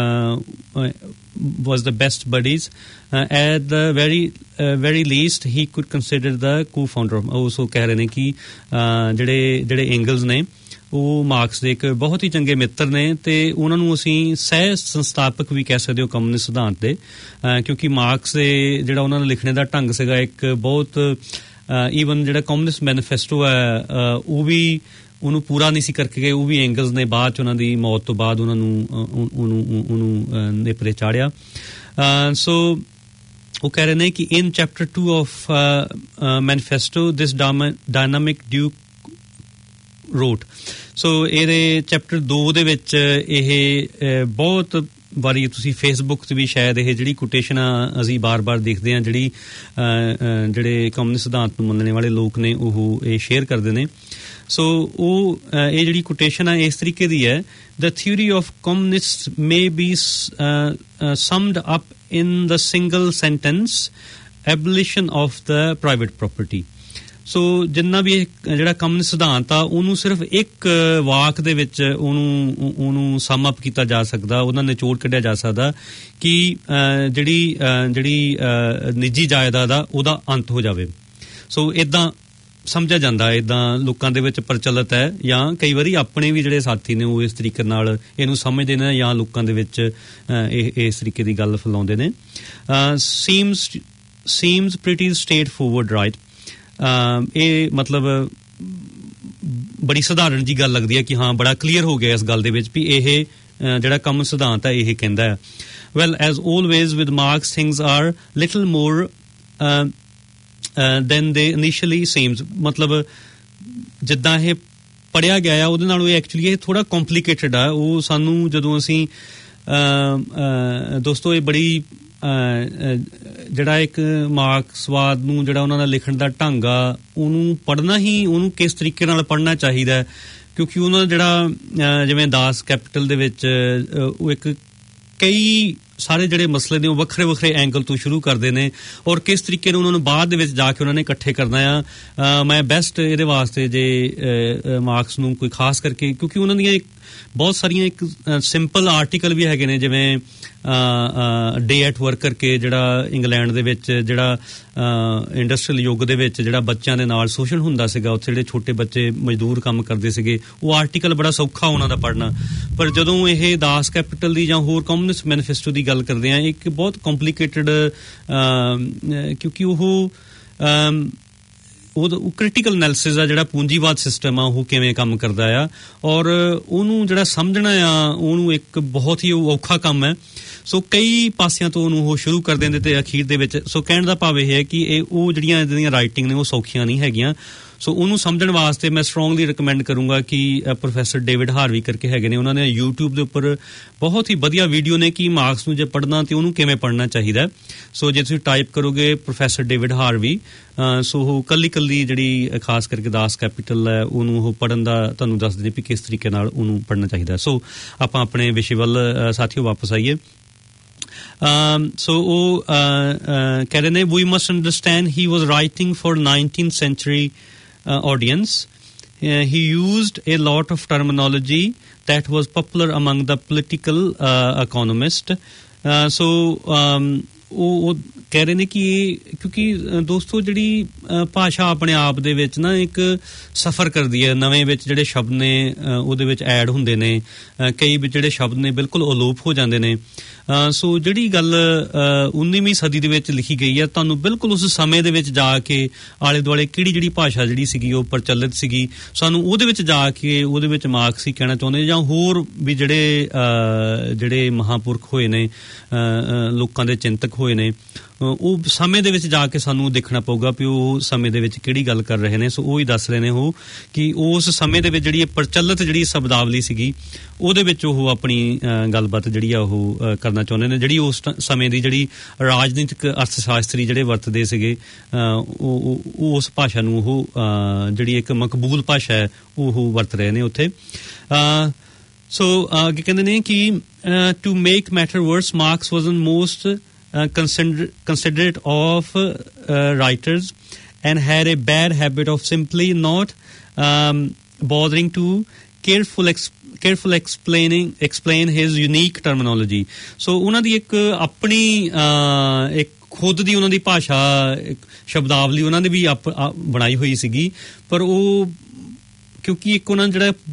was the best buddies. At the very least, he could consider the co-founder. Also ਕਹਿ ਰਹੇ ਨੇ ਕਿ ਜਿਹੜੇ ਐਂਗਲਸ ਨੇ ਉਹ ਮਾਰਕਸ ਦੇ ਇੱਕ ਬਹੁਤ ਹੀ ਚੰਗੇ ਮਿੱਤਰ ਨੇ ਤੇ ਉਹਨਾਂ ਨੂੰ ਅਸੀਂ ਸਹਿ ਸੰਸਥਾਪਕ ਵੀ ਕਹਿ ਸਕਦੇ ਹੋ ਕਮਿਊਨਿਸਟ ਸਿਧਾਂਤ ਦੇ, ਕਿਉਂਕਿ ਮਾਰਕਸ ਦੇ ਜਿਹੜਾ ਉਹਨਾਂ ਦਾ ਲਿਖਣੇ ਦਾ ਢੰਗ ਸੀਗਾ ਇੱਕ ਬਹੁਤ ਈਵਨ ਜਿਹੜਾ ਕਮਿਊਨਿਸਟ ਮੈਨੀਫੈਸਟੋ ਹੈ ਉਹ ਵੀ ਉਹਨੂੰ ਪੂਰਾ ਨਹੀਂ ਸੀ ਕਰਕੇ ਗਏ, ਉਹ ਵੀ ਐਂਗਲਸ ਨੇ ਬਾਅਦ 'ਚ ਉਹਨਾਂ ਦੀ ਮੌਤ ਤੋਂ ਬਾਅਦ ਉਹਨੂੰ ਨੇਪਰੇ ਚਾੜਿਆ। ਸੋ ਉਹ ਕਹਿ ਰਹੇ ਨੇ ਕਿ in chapter 2 of manifesto this dynamic duo wrote. So ਇਹਦੇ ਚੈਪਟਰ 2 ਦੇ ਵਿੱਚ ਇਹ ਬਹੁਤ ਵਾਰੀ ਤੁਸੀਂ ਫੇਸਬੁੱਕ 'ਤੇ ਵੀ ਸ਼ਾਇਦ ਇਹ ਜਿਹੜੀ ਕੋਟੇਸ਼ਨ ਅਸੀਂ ਬਾਰ-ਬਾਰ ਦੇਖਦੇ ਹਾਂ ਜਿਹੜੇ ਕਮਿਊਨਿਸਟ ਸਿਧਾਂਤ ਨੂੰ ਮੰਨਣ ਵਾਲੇ ਲੋਕ ਨੇ ਉਹ ਇਹ ਸ਼ੇਅਰ ਕਰਦੇ ਨੇ। ਸੋ ਉਹ ਇਹ ਜਿਹੜੀ ਕੋਟੇਸ਼ਨ ਹੈ ਇਸ ਤਰੀਕੇ ਦੀ ਹੈ, the theory of communists may be summed up in the single sentence abolition of the private property. ਸੋ ਜਿੰਨਾ ਵੀ ਇਹ ਜਿਹੜਾ ਕਮਿਊਨਿਸਟ ਸਿਧਾਂਤ ਆ ਉਹਨੂੰ ਸਿਰਫ ਇੱਕ ਵਾਕ ਦੇ ਵਿੱਚ ਉਹਨੂੰ ਸਮ ਅਪ ਕੀਤਾ ਜਾ ਸਕਦਾ, ਉਹਦਾ ਨਿਚੋੜ ਕੱਢਿਆ ਜਾ ਸਕਦਾ ਕਿ ਜਿਹੜੀ ਨਿੱਜੀ ਜਾਇਦਾਦ ਆ ਉਹਦਾ ਅੰਤ ਹੋ ਜਾਵੇ। ਸੋ ਇੱਦਾਂ ਸਮਝਿਆ ਜਾਂਦਾ, ਇੱਦਾਂ ਲੋਕਾਂ ਦੇ ਵਿੱਚ ਪ੍ਰਚਲਿਤ ਹੈ, ਜਾਂ ਕਈ ਵਾਰੀ ਆਪਣੇ ਵੀ ਜਿਹੜੇ ਸਾਥੀ ਨੇ ਉਹ ਇਸ ਤਰੀਕੇ ਨਾਲ ਇਹਨੂੰ ਸਮਝਦੇ ਨੇ ਜਾਂ ਲੋਕਾਂ ਦੇ ਵਿੱਚ ਇਸ ਤਰੀਕੇ ਦੀ ਗੱਲ ਫੈਲਾਉਂਦੇ ਨੇ। seems pretty straightforward, right? ਇਹ ਮਤਲਬ ਬੜੀ ਸਧਾਰਨ ਜੀ ਗੱਲ ਲੱਗਦੀ ਹੈ ਕਿ ਹਾਂ ਬੜਾ ਕਲੀਅਰ ਹੋ ਗਿਆ ਇਸ ਗੱਲ ਦੇ ਵਿੱਚ ਵੀ ਇਹ ਜਿਹੜਾ ਕੰਮ ਸਿਧਾਂਤ ਹੈ ਇਹ ਕਹਿੰਦਾ ਹੈ। Well, as always with Marx, things are little more then they initially seems, ਮਤਲਬ ਜਿੱਦਾਂ ਇਹ ਪੜ੍ਹਿਆ ਗਿਆ ਆ ਉਹਦੇ ਨਾਲੋਂ ਇਹ ਐਕਚੁਅਲੀ ਇਹ ਥੋੜ੍ਹਾ ਕੰਪਲੀਕੇਟਡ ਆ। ਉਹ ਸਾਨੂੰ ਜਦੋਂ ਅਸੀਂ ਦੋਸਤੋ ਇਹ ਬੜੀ ਜਿਹੜਾ ਇੱਕ ਮਾਰਕਸਵਾਦ ਨੂੰ ਜਿਹੜਾ ਉਹਨਾਂ ਦਾ ਲਿਖਣ ਦਾ ਢੰਗ ਆ ਉਹਨੂੰ ਪੜ੍ਹਨਾ ਹੀ ਉਹਨੂੰ ਕਿਸ ਤਰੀਕੇ ਨਾਲ ਪੜ੍ਹਨਾ ਚਾਹੀਦਾ, ਕਿਉਂਕਿ ਉਹਨਾਂ ਦਾ ਜਿਹੜਾ ਜਿਵੇਂ ਦਾਸ ਕੈਪੀਟਲ ਦੇ ਵਿੱਚ ਉਹ ਇੱਕ ਕਈ ਸਾਰੇ ਜਿਹੜੇ ਮਸਲੇ ਨੇ ਉਹ ਵੱਖਰੇ ਵੱਖਰੇ ਐਂਗਲ ਤੋਂ ਸ਼ੁਰੂ ਕਰਦੇ ਨੇ ਔਰ ਕਿਸ ਤਰੀਕੇ ਨਾਲ ਉਹਨਾਂ ਨੂੰ ਬਾਅਦ ਦੇ ਵਿੱਚ ਜਾ ਕੇ ਉਹਨਾਂ ਨੇ ਇਕੱਠੇ ਕਰਨਾ ਆ। ਮੈਂ ਬੈਸਟ ਇਹਦੇ ਵਾਸਤੇ ਜੇ ਮਾਰਕਸ ਨੂੰ ਕੋਈ ਖਾਸ ਕਰਕੇ, ਕਿਉਂਕਿ ਉਹਨਾਂ ਦੀਆਂ ਬਹੁਤ ਸਾਰੀਆਂ ਇੱਕ ਸਿੰਪਲ ਆਰਟੀਕਲ ਵੀ ਹੈਗੇ ਨੇ, ਜਿਵੇਂ ਡੇ ਐਟ ਵਰਕ ਕਰਕੇ, ਜਿਹੜਾ ਇੰਗਲੈਂਡ ਦੇ ਵਿੱਚ ਜਿਹੜਾ ਇੰਡਸਟਰੀਅਲ ਯੁੱਗ ਦੇ ਵਿੱਚ ਜਿਹੜਾ ਬੱਚਿਆਂ ਦੇ ਨਾਲ ਸ਼ੋਸ਼ਣ ਹੁੰਦਾ ਸੀਗਾ, ਉੱਥੇ ਜਿਹੜੇ ਛੋਟੇ ਬੱਚੇ ਮਜ਼ਦੂਰ ਕੰਮ ਕਰਦੇ ਸੀਗੇ, ਉਹ ਆਰਟੀਕਲ ਬੜਾ ਸੌਖਾ ਉਹਨਾਂ ਦਾ ਪੜ੍ਹਨਾ। ਪਰ ਜਦੋਂ ਇਹ ਦਾਸ ਕੈਪੀਟਲ ਦੀ ਜਾਂ ਹੋਰ ਕਮਿਊਨਿਸਟ ਮੈਨੀਫੈਸਟੋ ਦੀ ਗੱਲ ਕਰਦੇ ਆ, ਇੱਕ ਬਹੁਤ ਕੰਪਲੀਕੇਟਡ, ਕਿਉਂਕਿ ਉਹ ਕ੍ਰਿਟੀਕਲ ਐਨਾਲਿਸਿਸ ਆ, ਜਿਹੜਾ ਪੂੰਜੀਵਾਦ ਸਿਸਟਮ ਆ ਉਹ ਕਿਵੇਂ ਕੰਮ ਕਰਦਾ ਆ, ਔਰ ਉਹਨੂੰ ਜਿਹੜਾ ਸਮਝਣਾ ਆ ਉਹਨੂੰ ਇੱਕ ਬਹੁਤ ਹੀ ਔਖਾ ਕੰਮ ਹੈ। ਸੋ ਕਈ ਪਾਸਿਆਂ ਤੋਂ ਉਹਨੂੰ ਉਹ ਸ਼ੁਰੂ ਕਰ ਦਿੰਦੇ ਤੇ ਅਖੀਰ ਦੇ ਵਿੱਚ, ਸੋ ਕਹਿਣ ਦਾ ਭਾਵ ਇਹ ਹੈ ਕਿ ਉਹ ਜਿਹੜੀਆਂ ਇਹਦੀਆਂ ਰਾਈਟਿੰਗ ਨੇ ਉਹ ਸੌਖੀਆਂ ਨਹੀਂ ਹੈਗੀਆਂ। ਸੋ ਉਹਨੂੰ ਸਮਝਣ ਵਾਸਤੇ ਮੈਂ ਸਟਰੋਂਗਲੀ ਰਿਕਮੈਂਡ ਕਰੂੰਗਾ ਕਿ ਪ੍ਰੋਫੈਸਰ ਡੇਵਿਡ ਹਾਰਵੀ ਕਰਕੇ ਹੈਗੇ ਨੇ, ਉਹਨਾਂ ਨੇ YouTube ਦੇ ਉੱਪਰ ਬਹੁਤ ਹੀ ਵਧੀਆ ਵੀਡੀਓ ਨੇ ਕਿ ਮਾਰਕਸ ਨੂੰ ਜੇ ਪੜ੍ਹਨਾ ਤੇ ਉਹਨੂੰ ਕਿਵੇਂ ਪੜ੍ਹਨਾ ਚਾਹੀਦਾ। ਸੋ ਜੇ ਤੁਸੀਂ ਟਾਈਪ ਕਰੋਗੇ ਪ੍ਰੋਫੈਸਰ ਡੇਵਿਡ ਹਾਰਵੀ, ਸੋ ਉਹ ਕੱਲੀ ਜਿਹੜੀ ਖਾਸ ਕਰਕੇ ਦਾਸ ਕੈਪੀਟਲ ਹੈ ਉਹਨੂੰ ਉਹ ਪੜ੍ਹਨ ਦਾ ਤੁਹਾਨੂੰ ਦੱਸ ਦਿੰਦੇ ਵੀ ਕਿਸ ਤਰੀਕੇ ਨਾਲ ਉਹਨੂੰ ਪੜ੍ਹਨਾ ਚਾਹੀਦਾ। ਸੋ ਆਪਾਂ ਆਪਣੇ ਵਿਸ਼ੇ ਵੱਲ ਸਾਥੀਓ ਵਾਪਸ ਆਈਏ। ਸੋ ਉਹ ਕਹਿ ਰਹੇ ਨੇ, we must understand he was writing for 19th century audience. He used a lot of terminology that was popular among the political economist. So ਉਹ ਕਹਿ ਰਹੇ ਨੇ ਕਿ ਕਿਉਂਕਿ ਦੋਸਤੋ ਜਿਹੜੀ ਭਾਸ਼ਾ ਆਪਣੇ ਆਪ ਦੇ ਵਿੱਚ ਨਾ ਇੱਕ ਸਫ਼ਰ ਕਰਦੀ ਹੈ, ਨਵੇਂ ਵਿੱਚ ਜਿਹੜੇ ਸ਼ਬਦ ਨੇ ਉਹਦੇ ਵਿੱਚ ਐਡ ਹੁੰਦੇ ਨੇ, ਕਈ ਜਿਹੜੇ ਸ਼ਬਦ ਨੇ ਬਿਲਕੁਲ ਅਲੋਪ ਹੋ ਜਾਂਦੇ ਨੇ। ਸੋ ਜਿਹੜੀ ਗੱਲ 19ਵੀਂ ਸਦੀ ਦੇ ਵਿੱਚ ਲਿਖੀ ਗਈ ਹੈ, ਤੁਹਾਨੂੰ ਬਿਲਕੁਲ ਉਸ ਸਮੇਂ ਦੇ ਵਿੱਚ ਜਾ ਕੇ ਆਲੇ ਦੁਆਲੇ ਜਿਹੜੀ ਭਾਸ਼ਾ ਜਿਹੜੀ ਸੀਗੀ ਉਹ ਪ੍ਰਚਲਿਤ ਸੀਗੀ, ਸਾਨੂੰ ਉਹਦੇ ਵਿੱਚ ਜਾ ਕੇ ਉਹਦੇ ਵਿੱਚ ਮਾਰਕਸ ਹੀ ਕਹਿਣਾ ਚਾਹੁੰਦੇ, ਜਾਂ ਹੋਰ ਵੀ ਜਿਹੜੇ ਮਹਾਂਪੁਰਖ ਹੋਏ ਨੇ, ਲੋਕਾਂ ਦੇ ਚਿੰਤਕ ਹੋਏ ਨੇ, ਉਹ ਸਮੇਂ ਦੇ ਵਿੱਚ ਜਾ ਕੇ ਸਾਨੂੰ ਦੇਖਣਾ ਪਊਗਾ ਵੀ ਉਹ ਸਮੇਂ ਦੇ ਵਿੱਚ ਕਿਹੜੀ ਗੱਲ ਕਰ ਰਹੇ ਨੇ। ਸੋ ਉਹ ਹੀ ਦੱਸ ਰਹੇ ਨੇ ਉਹ ਕਿ ਉਸ ਸਮੇਂ ਦੇ ਵਿੱਚ ਜਿਹੜੀ ਪ੍ਰਚਲਿਤ ਜਿਹੜੀ ਸ਼ਬਦਾਵਲੀ ਸੀਗੀ ਉਹਦੇ ਵਿੱਚ ਉਹ ਆਪਣੀ ਗੱਲਬਾਤ ਜਿਹੜੀ ਆ ਉਹ ਕਰਨਾ ਚਾਹੁੰਦੇ ਨੇ, ਜਿਹੜੀ ਉਸ ਸਮੇਂ ਦੀ ਜਿਹੜੀ ਰਾਜਨੀਤਿਕ ਅਰਥ ਸ਼ਾਸਤਰੀ ਜਿਹੜੇ ਵਰਤਦੇ ਸੀਗੇ, ਉਹ ਉਸ ਭਾਸ਼ਾ ਨੂੰ ਉਹ ਜਿਹੜੀ ਇੱਕ ਮਕਬੂਲ ਭਾਸ਼ਾ ਹੈ ਉਹ ਵਰਤ ਰਹੇ ਨੇ ਉੱਥੇ। ਸੋ ਅੱਗੇ ਕਹਿੰਦੇ ਨੇ ਕਿ to make matter worse, Marx was most considerate of writers and had a bad habit of simply not bothering to careful explain his unique terminology. So ਉਹਨਾਂ ਦੀ ਇੱਕ ਆਪਣੀ ਇੱਕ ਖੁਦ ਦੀ ਉਹਨਾਂ ਦੀ ਭਾਸ਼ਾ ਸ਼ਬਦਾਵਲੀ ਉਹਨਾਂ ਨੇ ਵੀ ਬਣਾਈ ਹੋਈ ਸੀਗੀ, ਪਰ ਉਹ ਕਿਉਂਕਿ ਇੱਕ ਉਹਨਾਂ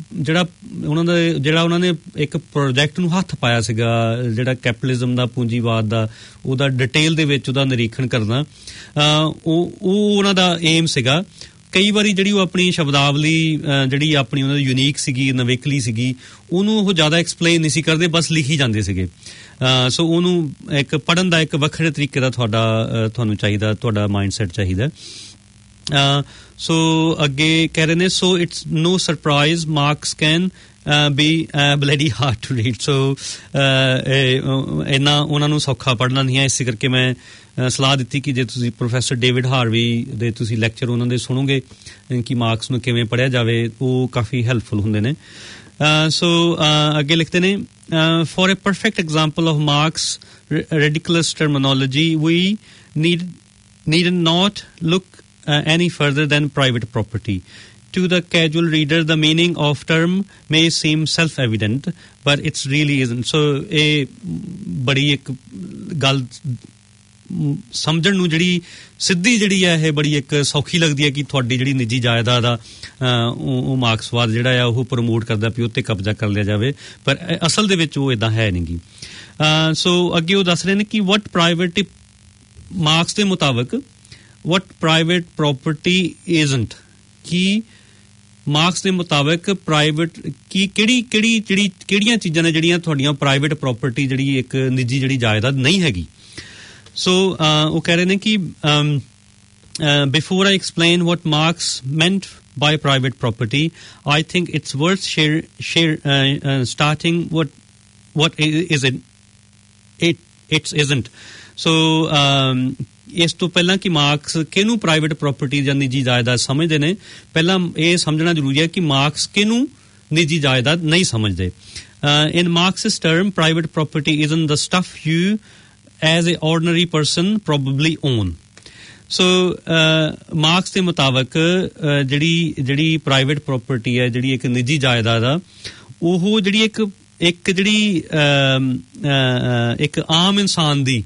ਜਿਹੜਾ ਉਹਨਾਂ ਨੇ ਇੱਕ ਪ੍ਰੋਜੈਕਟ ਨੂੰ ਹੱਥ ਪਾਇਆ ਸੀਗਾ, ਜਿਹੜਾ ਕੈਪੀਟਲਿਜ਼ਮ ਦਾ, ਪੂੰਜੀਵਾਦ ਦਾ, ਉਹਦਾ ਡਿਟੇਲ ਦੇ ਵਿੱਚ ਉਹਦਾ ਨਿਰੀਖਣ ਕਰਨਾ, ਉਹ ਉਹਨਾਂ ਦਾ ਏਮ ਸੀਗਾ। ਕਈ ਵਾਰੀ ਜਿਹੜੀ ਉਹ ਆਪਣੀ ਸ਼ਬਦਾਵਲੀ ਜਿਹੜੀ ਆਪਣੀ ਉਹਨਾਂ ਦੀ ਯੂਨੀਕ ਸੀਗੀ, ਨਵੇਕਲੀ ਸੀਗੀ, ਉਹਨੂੰ ਉਹ ਜ਼ਿਆਦਾ ਐਕਸਪਲੇਨ ਨਹੀਂ ਸੀ ਕਰਦੇ, ਬਸ ਲਿਖੀ ਜਾਂਦੇ ਸੀਗੇ। ਸੋ ਉਹਨੂੰ ਇੱਕ ਪੜ੍ਹਨ ਦਾ ਇੱਕ ਵੱਖਰੇ ਤਰੀਕੇ ਦਾ ਤੁਹਾਨੂੰ ਚਾਹੀਦਾ, ਤੁਹਾਡਾ ਮਾਈਂਡ ਸੈਟ ਚਾਹੀਦਾ। ਸੋ ਅੱਗੇ ਕਹਿ ਰਹੇ ਨੇ, so it's no surprise Marx can be bloody hard to read. So ਇੰਨਾ ਉਹਨਾਂ ਨੂੰ ਸੌਖਾ ਪੜ੍ਹਨਾ ਨਹੀਂ ਹੈ, ਇਸੇ ਕਰਕੇ ਮੈਂ ਸਲਾਹ ਦਿੱਤੀ ਕਿ ਜੇ ਤੁਸੀਂ ਪ੍ਰੋਫੈਸਰ ਡੇਵਿਡ ਹਾਰਵੀ ਦੇ ਤੁਸੀਂ ਲੈਕਚਰ ਉਹਨਾਂ ਦੇ ਸੁਣੋਗੇ ਕਿ ਮਾਰਕਸ ਨੂੰ ਕਿਵੇਂ ਪੜ੍ਹਿਆ ਜਾਵੇ, ਉਹ ਕਾਫੀ ਹੈਲਪਫੁਲ ਹੁੰਦੇ ਨੇ। ਸੋ ਅੱਗੇ ਲਿਖਦੇ ਨੇ, for a perfect example of Marx's ridiculous terminology, we need not look any further than private property. To the casual reader, the meaning of term may seem self-evident, but it really isn't. So ਬੜੀ ਇੱਕ ਗੱਲ ਸਮਝਣ ਨੂੰ ਜਿਹੜੀ ਸਿੱਧੀ ਜਿਹੜੀ ਹੈ ਇਹ ਬੜੀ ਇੱਕ ਸੌਖੀ ਲੱਗਦੀ ਹੈ ਕਿ ਤੁਹਾਡੀ ਜਿਹੜੀ ਨਿੱਜੀ ਜਾਇਦਾਦ ਆ ਉਹ ਮਾਰਕਸਵਾਦ ਜਿਹੜਾ ਆ ਉਹ ਪ੍ਰਮੋਟ ਕਰਦਾ ਵੀ ਉੱਤੇ ਕਬਜ਼ਾ ਕਰ ਲਿਆ ਜਾਵੇ, ਪਰ ਅਸਲ ਦੇ ਵਿੱਚ ਉਹ ਇਦਾਂ ਹੈ ਨਹੀਂ ਗੀ। ਸੋ ਅੱਗੇ ਉਹ ਦੱਸ ਰਹੇ ਨੇ ਕਿ ਵਟ ਪ੍ਰਾਈਵੇਟ, ਮਾਰਕਸ ਦੇ ਮੁਤਾਬਕ what private property isn't, ਕਿ ਮਾਰਕਸ ਦੇ ਮੁਤਾਬਕ ਪ੍ਰਾਈਵੇਟ ਕੀ ਕਿਹੜੀਆਂ ਚੀਜ਼ਾਂ ਨੇ ਜਿਹੜੀਆਂ ਤੁਹਾਡੀਆਂ ਪ੍ਰਾਈਵੇਟ ਪ੍ਰਾਪਰਟੀ ਜਿਹੜੀ ਇੱਕ ਨਿੱਜੀ ਜਿਹੜੀ ਜਾਇਦਾਦ ਨਹੀਂ ਹੈਗੀ। ਸੋ ਉਹ ਕਹਿ ਰਹੇ ਨੇ ਕਿ before I explain what Marx meant by private property, I think it's worth starting what it isn't. So ਇਸ ਤੋਂ ਪਹਿਲਾਂ ਕਿ ਮਾਰਕਸ ਕਿਹਨੂੰ ਪ੍ਰਾਈਵੇਟ ਪ੍ਰਾਪਰਟੀ ਜਾਂ ਨਿੱਜੀ ਜਾਇਦਾਦ ਸਮਝਦੇ ਨੇ, ਪਹਿਲਾਂ ਇਹ ਸਮਝਣਾ ਜ਼ਰੂਰੀ ਹੈ ਕਿ ਮਾਰਕਸ ਕਿਹਨੂੰ ਨਿੱਜੀ ਜਾਇਦਾਦ ਨਹੀਂ ਸਮਝਦੇ। In Marxist term, private property isn't the stuff you as a ordinary person probably own. So Marx ਦੇ ਮੁਤਾਬਕ ਜਿਹੜੀ ਪ੍ਰਾਈਵੇਟ ਪ੍ਰਾਪਰਟੀ ਹੈ, ਜਿਹੜੀ ਇੱਕ ਨਿੱਜੀ ਜਾਇਦਾਦ ਆ, ਉਹ ਜਿਹੜੀ ਇੱਕ ਜਿਹੜੀ ਇੱਕ ਆਮ ਇਨਸਾਨ ਦੀ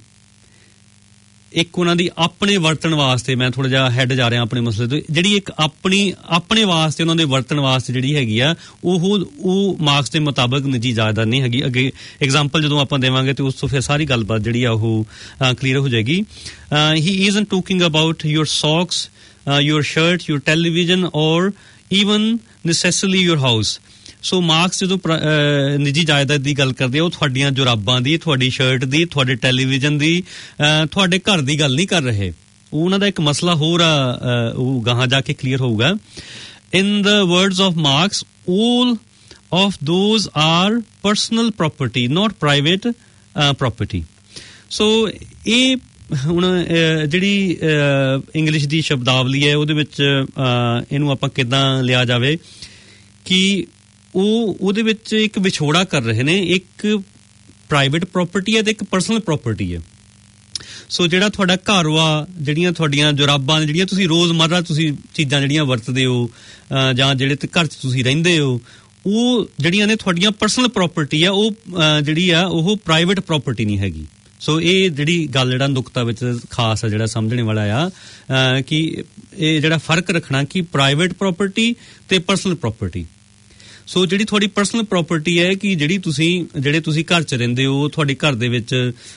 ਇੱਕ ਉਹਨਾਂ ਦੀ ਆਪਣੇ ਵਰਤਣ ਵਾਸਤੇ, ਮੈਂ ਥੋੜਾ ਜਿਹਾ ਹੈਡ ਜਾ ਰਿਹਾ ਆਪਣੇ ਮਸਲੇ ਤੋਂ, ਜਿਹੜੀ ਇੱਕ ਆਪਣੇ ਵਾਸਤੇ ਉਹਨਾਂ ਦੇ ਵਰਤਣ ਵਾਸਤੇ ਜਿਹੜੀ ਹੈਗੀ ਆ, ਉਹ ਮਾਰਕਸ ਦੇ ਮੁਤਾਬਕ ਨਿੱਜੀ ਜਾਇਦਾਦ ਨਹੀਂ ਹੈਗੀ। ਅੱਗੇ ਐਗਜ਼ਾਮਪਲ ਜਦੋਂ ਆਪਾਂ ਦੇਵਾਂਗੇ ਤੇ ਉਸ ਤੋਂ ਫਿਰ ਸਾਰੀ ਗੱਲਬਾਤ ਜਿਹੜੀ ਆ ਉਹ ਕਲੀਅਰ ਹੋ ਜਾਏਗੀ। He isn't talking about your socks, your shirt, your television or even necessarily your house. So Marx ਜਦੋਂ ਨਿੱਜੀ ਜਾਇਦਾਦ ਦੀ ਗੱਲ ਕਰਦੇ ਆ, ਉਹ ਤੁਹਾਡੀਆਂ ਜੁਰਾਬਾਂ ਦੀ, ਤੁਹਾਡੀ ਸ਼ਰਟ ਦੀ, ਤੁਹਾਡੇ ਟੈਲੀਵਿਜ਼ਨ ਦੀ, ਤੁਹਾਡੇ ਘਰ ਦੀ ਗੱਲ ਨਹੀਂ ਕਰ ਰਹੇ। ਉਹਨਾਂ ਦਾ ਇੱਕ ਮਸਲਾ ਹੋਰ ਆ, ਉਹ ਗਾਹਾਂ ਜਾ ਕੇ ਕਲੀਅਰ ਹੋਊਗਾ। In the words of Marx, all of those are personal property, not private property. So ਇਹ ਹੁਣ ਜਿਹੜੀ ਇੰਗਲਿਸ਼ ਦੀ ਸ਼ਬਦਾਵਲੀ ਹੈ, ਉਹਦੇ ਵਿੱਚ ਇਹਨੂੰ ਆਪਾਂ ਕਿੱਦਾਂ ਲਿਆ ਜਾਵੇ ਕਿ ਉਹਦੇ ਵਿੱਚ ਇੱਕ ਵਿਛੋੜਾ ਕਰ ਰਹੇ ਨੇ। ਇੱਕ ਪ੍ਰਾਈਵੇਟ ਪ੍ਰਾਪਰਟੀ ਹੈ ਤੇ ਇੱਕ ਪਰਸਨਲ ਪ੍ਰਾਪਰਟੀ ਹੈ। ਸੋ ਜਿਹੜਾ ਤੁਹਾਡਾ ਘਰ ਵਾ, ਜਿਹੜੀਆਂ ਤੁਹਾਡੀਆਂ ਜੁਰਾਬਾਂ, ਜਿਹੜੀਆਂ ਤੁਸੀਂ ਰੋਜ਼ਮर्रा ਤੁਸੀਂ ਚੀਜ਼ਾਂ ਜਿਹੜੀਆਂ ਵਰਤਦੇ ਹੋ, ਜਾਂ ਜਿਹੜੇ ਘਰ 'ਚ ਤੁਸੀਂ ਰਹਿੰਦੇ ਹੋ, ਉਹ ਜਿਹੜੀਆਂ ਨੇ ਤੁਹਾਡੀਆਂ ਪਰਸਨਲ ਪ੍ਰਾਪਰਟੀ ਆ, ਉਹ ਜਿਹੜੀ ਆ ਉਹ ਪ੍ਰਾਈਵੇਟ ਪ੍ਰਾਪਰਟੀ ਨਹੀਂ ਹੈਗੀ। ਸੋ ਇਹ ਜਿਹੜੀ ਗੱਲ, ਜਿਹੜਾ ਨੁਕਤਾ ਵਿੱਚ ਖਾਸ ਆ, ਜਿਹੜਾ ਸਮਝਣੇ ਵਾਲਾ ਆ ਕਿ ਇਹ ਜਿਹੜਾ ਫਰਕ ਰੱਖਣਾ ਕਿ ਪ੍ਰਾਈਵੇਟ ਪ੍ਰਾਪਰਟੀ ਤੇ ਪਰਸਨਲ ਪ੍ਰਾਪਰਟੀ। ਸੋ ਜਿਹੜੀ ਤੁਹਾਡੀ ਪਰਸਨਲ ਪ੍ਰਾਪਰਟੀ ਹੈ ਕਿ ਜਿਹੜੇ ਤੁਸੀਂ ਘਰ 'ਚ ਰਹਿੰਦੇ ਹੋ, ਤੁਹਾਡੇ ਘਰ ਦੇ ਵਿੱਚ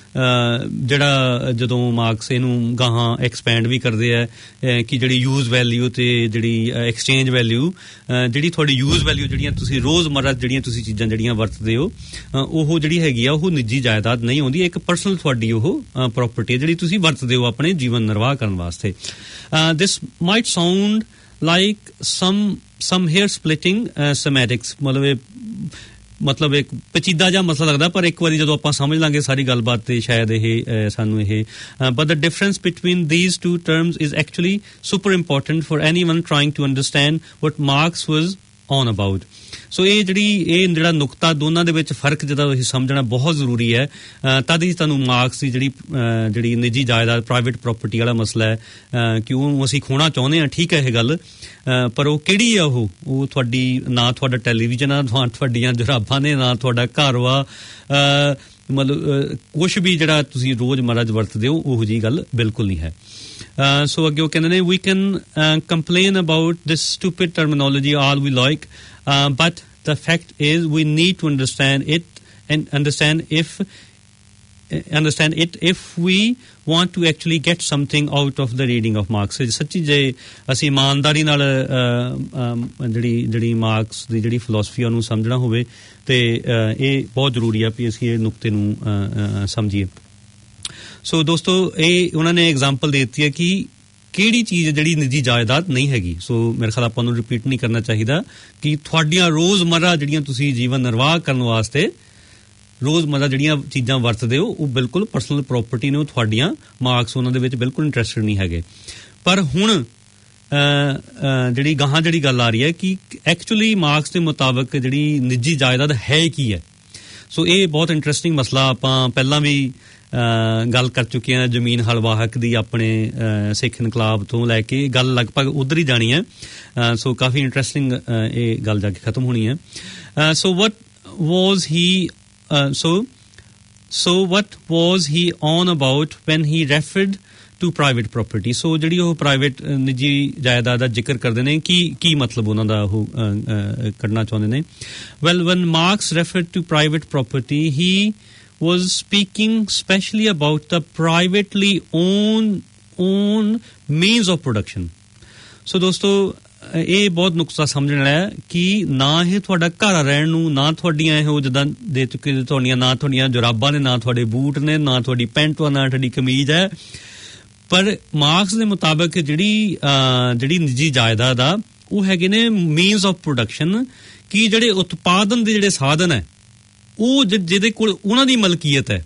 ਜਿਹੜਾ ਜਦੋਂ ਮਾਰਕਸ ਇਹਨੂੰ ਗਾਹਾਂ ਐਕਸਪੈਂਡ ਵੀ ਕਰਦੇ ਆ ਕਿ ਜਿਹੜੀ ਯੂਜ਼ ਵੈਲਿਊ ਤੇ ਜਿਹੜੀ ਐਕਸਚੇਂਜ ਵੈਲਿਊ, ਜਿਹੜੀ ਤੁਹਾਡੀ ਯੂਜ਼ ਵੈਲਿਊ, ਜਿਹੜੀਆਂ ਤੁਸੀਂ ਰੋਜ਼ਮर्रा ਜਿਹੜੀਆਂ ਤੁਸੀਂ ਚੀਜ਼ਾਂ ਜਿਹੜੀਆਂ ਵਰਤਦੇ ਹੋ, ਉਹ ਜਿਹੜੀ ਹੈਗੀ ਆ ਉਹ ਨਿੱਜੀ ਜਾਇਦਾਦ ਨਹੀਂ ਹੁੰਦੀ। ਇੱਕ ਪਰਸਨਲ ਤੁਹਾਡੀ ਉਹ ਪ੍ਰਾਪਰਟੀ ਹੈ ਜਿਹੜੀ ਤੁਸੀਂ ਵਰਤਦੇ ਹੋ ਆਪਣੇ ਜੀਵਨ ਨਿਰਵਾਹ ਕਰਨ ਵਾਸਤੇ। This might sound like some hair splitting semantics, ਮਤਲਬ ਇੱਕ ਪੇਚੀਦਾ ਜਿਹਾ ਮਸਲਾ ਲੱਗਦਾ, ਪਰ ਇੱਕ ਵਾਰੀ ਜਦੋਂ ਆਪਾਂ ਸਮਝ ਲਾਂਗੇ ਸਾਰੀ ਗੱਲਬਾਤ ਤੇ ਸ਼ਾਇਦ ਇਹ ਸਾਨੂੰ ਇਹ but the difference between these two terms is actually super important for anyone trying to understand what Marx was on about. ਸੋ ਇਹ ਜਿਹੜਾ ਨੁਕਤਾ ਦੋਨਾਂ ਦੇ ਵਿੱਚ ਫਰਕ ਜਿਹੜਾ ਇਹ ਸਮਝਣਾ ਬਹੁਤ ਜ਼ਰੂਰੀ ਹੈ। ਤਦ ਹੀ ਤੁਹਾਨੂੰ ਮਾਰਕਸ ਦੀ ਜਿਹੜੀ ਨਿੱਜੀ ਜਾਇਦਾਦ, ਪ੍ਰਾਈਵੇਟ ਪ੍ਰਾਪਰਟੀ ਵਾਲਾ ਮਸਲਾ ਹੈ ਕਿ ਉਹ ਅਸੀਂ ਖੋਣਾ ਚਾਹੁੰਦੇ ਹਾਂ, ਠੀਕ ਹੈ ਇਹ ਗੱਲ, ਪਰ ਉਹ ਕਿਹੜੀ ਆ? ਉਹ ਤੁਹਾਡੀ ਨਾ ਤੁਹਾਡਾ ਟੈਲੀਵਿਜ਼ਨ ਆ, ਨਾ ਤੁਹਾਡੀਆਂ ਜੁਰਾਬਾਂ ਨੇ, ਨਾ ਤੁਹਾਡਾ ਘਰ ਵਾ, ਮਤਲਬ ਕੁਛ ਵੀ ਜਿਹੜਾ ਤੁਸੀਂ ਰੋਜ਼ਮर्रा 'ਚ ਵਰਤਦੇ ਹੋ ਉਹੋ ਜਿਹੀ ਗੱਲ ਬਿਲਕੁਲ ਨਹੀਂ ਹੈ। ਸੋ ਅੱਗੇ ਉਹ ਕਹਿੰਦੇ ਨੇ, we can complain about this stupid terminology all we like, but the fact is we need to understand it and understand it if we want to actually get something out of the reading of Marx. ਸੱਚੀ ਜੇ ਅਸੀਂ ਇਮਾਨਦਾਰੀ ਨਾਲ ਜਿਹੜੀ marks ਦੀ ਜਿਹੜੀ philosophy ਉਹਨੂੰ ਸਮਝਣਾ ਹੋਵੇ ਤੇ ਇਹ ਬਹੁਤ ਜ਼ਰੂਰੀ ਆ ਵੀ ਅਸੀਂ ਇਹ ਨੁਕਤੇ ਨੂੰ ਸਮਝੀਏ। ਸੋ ਦੋਸਤੋ, ਇਹ ਉਹਨਾਂ ਨੇ ਐਗਜ਼ਾਮਪਲ ਦੇ ਦਿੱਤੀ ਹੈ ਕਿ ਕਿਹੜੀ ਚੀਜ਼ ਜਿਹੜੀ ਨਿੱਜੀ ਜਾਇਦਾਦ ਨਹੀਂ ਹੈਗੀ। ਸੋ ਮੇਰੇ ਖਿਆਲ ਆਪਾਂ ਨੂੰ ਰਿਪੀਟ ਨਹੀਂ ਕਰਨਾ ਚਾਹੀਦਾ ਕਿ ਤੁਹਾਡੀਆਂ ਰੋਜ਼ਮर्रा ਜਿਹੜੀਆਂ ਤੁਸੀਂ ਜੀਵਨ ਨਿਰਵਾਹ ਕਰਨ ਵਾਸਤੇ ਰੋਜ਼ਮर्रा ਜਿਹੜੀਆਂ ਚੀਜ਼ਾਂ ਵਰਤਦੇ ਹੋ ਉਹ ਬਿਲਕੁਲ ਪਰਸਨਲ ਪ੍ਰਾਪਰਟੀ ਨੇ, ਉਹ ਤੁਹਾਡੀਆਂ। ਮਾਰਕਸ ਉਹਨਾਂ ਦੇ ਵਿੱਚ ਬਿਲਕੁਲ ਇੰਟਰਸਟਡ ਨਹੀਂ ਹੈਗੇ। ਪਰ ਹੁਣ ਜਿਹੜੀ ਗਾਹਾਂ ਜਿਹੜੀ ਗੱਲ ਆ ਰਹੀ ਹੈ ਕਿ ਐਕਚੁਅਲੀ ਮਾਰਕਸ ਦੇ ਮੁਤਾਬਕ ਜਿਹੜੀ ਨਿੱਜੀ ਜਾਇਦਾਦ ਹੈ ਕੀ ਹੈ। ਸੋ ਇਹ ਬਹੁਤ ਇੰਟਰਸਟਿੰਗ ਮਸਲਾ ਆਪਾਂ ਪਹਿਲਾਂ ਵੀ ਗੱਲ ਕਰ ਚੁੱਕੇ ਹਾਂ। ਜ਼ਮੀਨ ਹਲਵਾਹਕ ਦੀ ਆਪਣੇ ਸਿੱਖ ਇਨਕਲਾਬ ਤੋਂ ਲੈ ਕੇ ਗੱਲ ਲਗਭਗ ਉੱਧਰ ਹੀ ਜਾਣੀ ਹੈ। ਸੋ ਕਾਫੀ ਇੰਟਰਸਟਿੰਗ ਇਹ ਗੱਲ ਜਾ ਕੇ ਖਤਮ ਹੋਣੀ ਹੈ। ਸੋ what was he on about when he referred to private property? ਸੋ ਜਿਹੜੀ ਉਹ ਪ੍ਰਾਈਵੇਟ ਨਿੱਜੀ ਜਾਇਦਾਦ ਦਾ ਜ਼ਿਕਰ ਕਰਦੇ ਨੇ, ਕੀ ਮਤਲਬ ਉਹਨਾਂ ਦਾ ਉਹ ਕਰਨਾ ਚਾਹੁੰਦੇ ਨੇ? Well, when Marx referred to private property, he was speaking specially about the privately owned means of production. So ਦੋਸਤੋ, ਇਹ ਬਹੁਤ ਨੁਕਤਾ ਸਮਝਣ ਵਾਲਾ ਹੈ ਕਿ ਨਾ ਇਹ ਤੁਹਾਡਾ ਘਰ ਰਹਿਣ ਨੂੰ, ਨਾ ਤੁਹਾਡੀਆਂ ਇਹ ਜਿੱਦਾਂ ਦੇ ਚੁੱਕੇ ਤੁਹਾਡੀਆਂ, ਨਾ ਤੁਹਾਡੀਆਂ ਜੁਰਾਬਾਂ ਨੇ, ਨਾ ਤੁਹਾਡੇ ਬੂਟ ਨੇ, ਨਾ ਤੁਹਾਡੀ ਪੈਂਟ ਵਾ, ਨਾ ਤੁਹਾਡੀ ਕਮੀਜ਼ ਹੈ। ਪਰ ਮਾਰਕਸ ਦੇ ਮੁਤਾਬਕ ਜਿਹੜੀ ਨਿੱਜੀ ਜਾਇਦਾਦ ਆ ਉਹ ਹੈਗੇ ਨੇ ਮੀਨਸ ਆਫ ਪ੍ਰੋਡਕਸ਼ਨ, ਕਿ ਜਿਹੜੇ ਉਤਪਾਦਨ ਦੇ ਜਿਹੜੇ ਸਾਧਨ ਹੈ ਉਹ ਜਿਹਦੇ ਕੋਲ ਉਹਨਾਂ ਦੀ ਮਲਕੀਅਤ ਹੈ,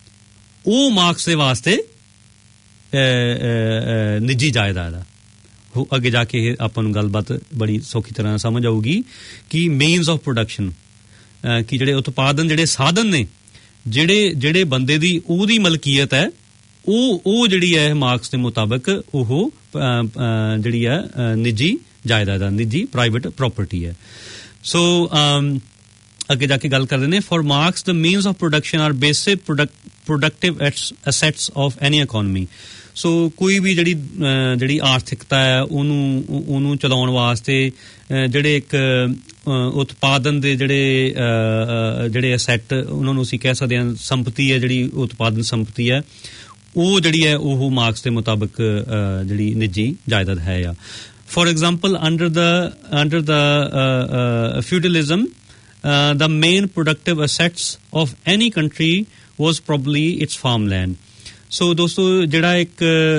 ਉਹ ਮਾਰਕਸ ਦੇ ਵਾਸਤੇ ਨਿੱਜੀ ਜਾਇਦਾਦ ਆ। ਅੱਗੇ ਜਾ ਕੇ ਆਪਾਂ ਨੂੰ ਗੱਲਬਾਤ ਬੜੀ ਸੌਖੀ ਤਰ੍ਹਾਂ ਸਮਝ ਆਊਗੀ ਕਿ ਮੇਨਸ ਆਫ ਪ੍ਰੋਡਕਸ਼ਨ, ਕਿ ਜਿਹੜੇ ਉਤਪਾਦਨ, ਜਿਹੜੇ ਸਾਧਨ ਨੇ, ਜਿਹੜੇ ਬੰਦੇ ਦੀ ਉਹਦੀ ਮਲਕੀਅਤ ਹੈ, ਉਹ ਜਿਹੜੀ ਹੈ ਮਾਰਕਸ ਦੇ ਮੁਤਾਬਕ ਉਹ ਜਿਹੜੀ ਹੈ ਨਿੱਜੀ ਜਾਇਦਾਦ ਹੈ, ਨਿੱਜੀ ਪ੍ਰਾਈਵੇਟ ਪ੍ਰੋਪਰਟੀ ਹੈ। ਸੋ ਅੱਗੇ ਜਾ ਕੇ ਗੱਲ ਕਰਦੇ ਨੇ, for Marx the means of production are basic productive assets of any economy. So ਕੋਈ ਵੀ ਜਿਹੜੀ ਆਰਥਿਕਤਾ ਹੈ ਉਹਨੂੰ ਚਲਾਉਣ ਵਾਸਤੇ ਜਿਹੜੇ ਇੱਕ ਉਤਪਾਦਨ ਦੇ ਜਿਹੜੇ ਐਸੈਟ, ਉਹਨਾਂ ਨੂੰ ਅਸੀਂ ਕਹਿ ਸਕਦੇ ਹਾਂ ਸੰਪਤੀ ਹੈ, ਜਿਹੜੀ ਉਤਪਾਦਨ ਸੰਪਤੀ ਹੈ, ਉਹ ਜਿਹੜੀ ਹੈ ਉਹ ਮਾਰਕਸ ਦੇ ਮੁਤਾਬਕ ਜਿਹੜੀ ਨਿੱਜੀ ਜਾਇਦਾਦ ਹੈ। ਆ for example under the feudalism the main productive assets of any country was probably its farmland। So ਦੋਸਤੋ ਜਿਹੜਾ ਇੱਕ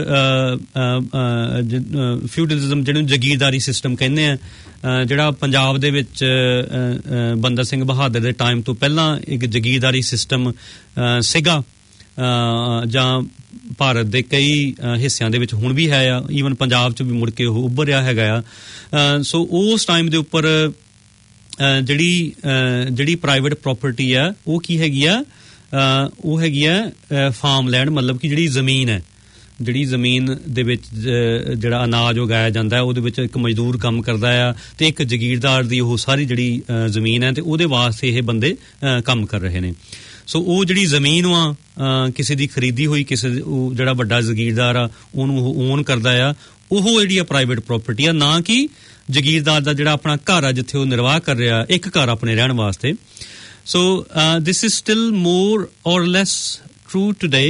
ਫਿਊਡਲਿਜ਼ਮ, ਜਿਹਨੂੰ ਜਗੀਰਦਾਰੀ ਸਿਸਟਮ ਕਹਿੰਦੇ ਆ, ਜਿਹੜਾ ਪੰਜਾਬ ਦੇ ਵਿੱਚ ਬੰਦਾ ਸਿੰਘ ਬਹਾਦਰ ਦੇ ਟਾਈਮ ਤੋਂ ਪਹਿਲਾਂ ਇੱਕ ਜਗੀਰਦਾਰੀ ਸਿਸਟਮ ਸੀਗਾ, ਜਾਂ ਭਾਰਤ ਦੇ ਕਈ ਹਿੱਸਿਆਂ ਦੇ ਵਿੱਚ ਹੁਣ ਵੀ ਹੈ ਆ, ਈਵਨ ਪੰਜਾਬ 'ਚ ਵੀ ਮੁੜ ਕੇ ਉਹ ਉੱਭਰਿਆ ਹੈਗਾ ਆ। ਸੋ ਉਸ ਟਾਈਮ ਦੇ ਉੱਪਰ ਜਿਹੜੀ ਪ੍ਰਾਈਵੇਟ ਪ੍ਰੋਪਰਟੀ ਆ ਉਹ ਕੀ ਹੈਗੀ ਆ, ਉਹ ਹੈਗੀ ਆ ਫਾਰਮਲੈਂਡ, ਮਤਲਬ ਕਿ ਜਿਹੜੀ ਜ਼ਮੀਨ ਹੈ, ਜਿਹੜੀ ਜ਼ਮੀਨ ਦੇ ਵਿੱਚ ਜਿਹੜਾ ਅਨਾਜ ਉਗਾਇਆ ਜਾਂਦਾ ਹੈ, ਉਹਦੇ ਵਿੱਚ ਇੱਕ ਮਜ਼ਦੂਰ ਕੰਮ ਕਰਦਾ ਆ ਤੇ ਇੱਕ ਜਗੀਰਦਾਰ ਦੀ ਉਹ ਸਾਰੀ ਜਿਹੜੀ ਜ਼ਮੀਨ ਹੈ ਤੇ ਉਹਦੇ ਵਾਸਤੇ ਇਹ ਬੰਦੇ ਕੰਮ ਕਰ ਰਹੇ ਨੇ। ਸੋ ਉਹ ਜਿਹੜੀ ਜ਼ਮੀਨ ਵਾ ਕਿਸੇ ਦੀ ਖਰੀਦੀ ਹੋਈ, ਕਿਸੇ ਜਿਹੜਾ ਵੱਡਾ ਜਗੀਰਦਾਰ ਆ ਉਹਨੂੰ ਉਹ ਓਨ ਕਰਦਾ ਆ, ਉਹ ਜਿਹੜੀ ਆ ਪ੍ਰਾਈਵੇਟ ਪ੍ਰੋਪਰਟੀ ਆ, ਨਾ ਕਿ ਜਗੀਰਦਾਰ ਦਾ ਜਿਹੜਾ ਆਪਣਾ ਘਰ ਆ ਜਿੱਥੇ ਉਹ ਨਿਰਵਾਹ ਕਰ ਰਿਹਾ ਇੱਕ ਘਰ ਆਪਣੇ ਰਹਿਣ ਵਾਸਤੇ। So this is still more or less true today.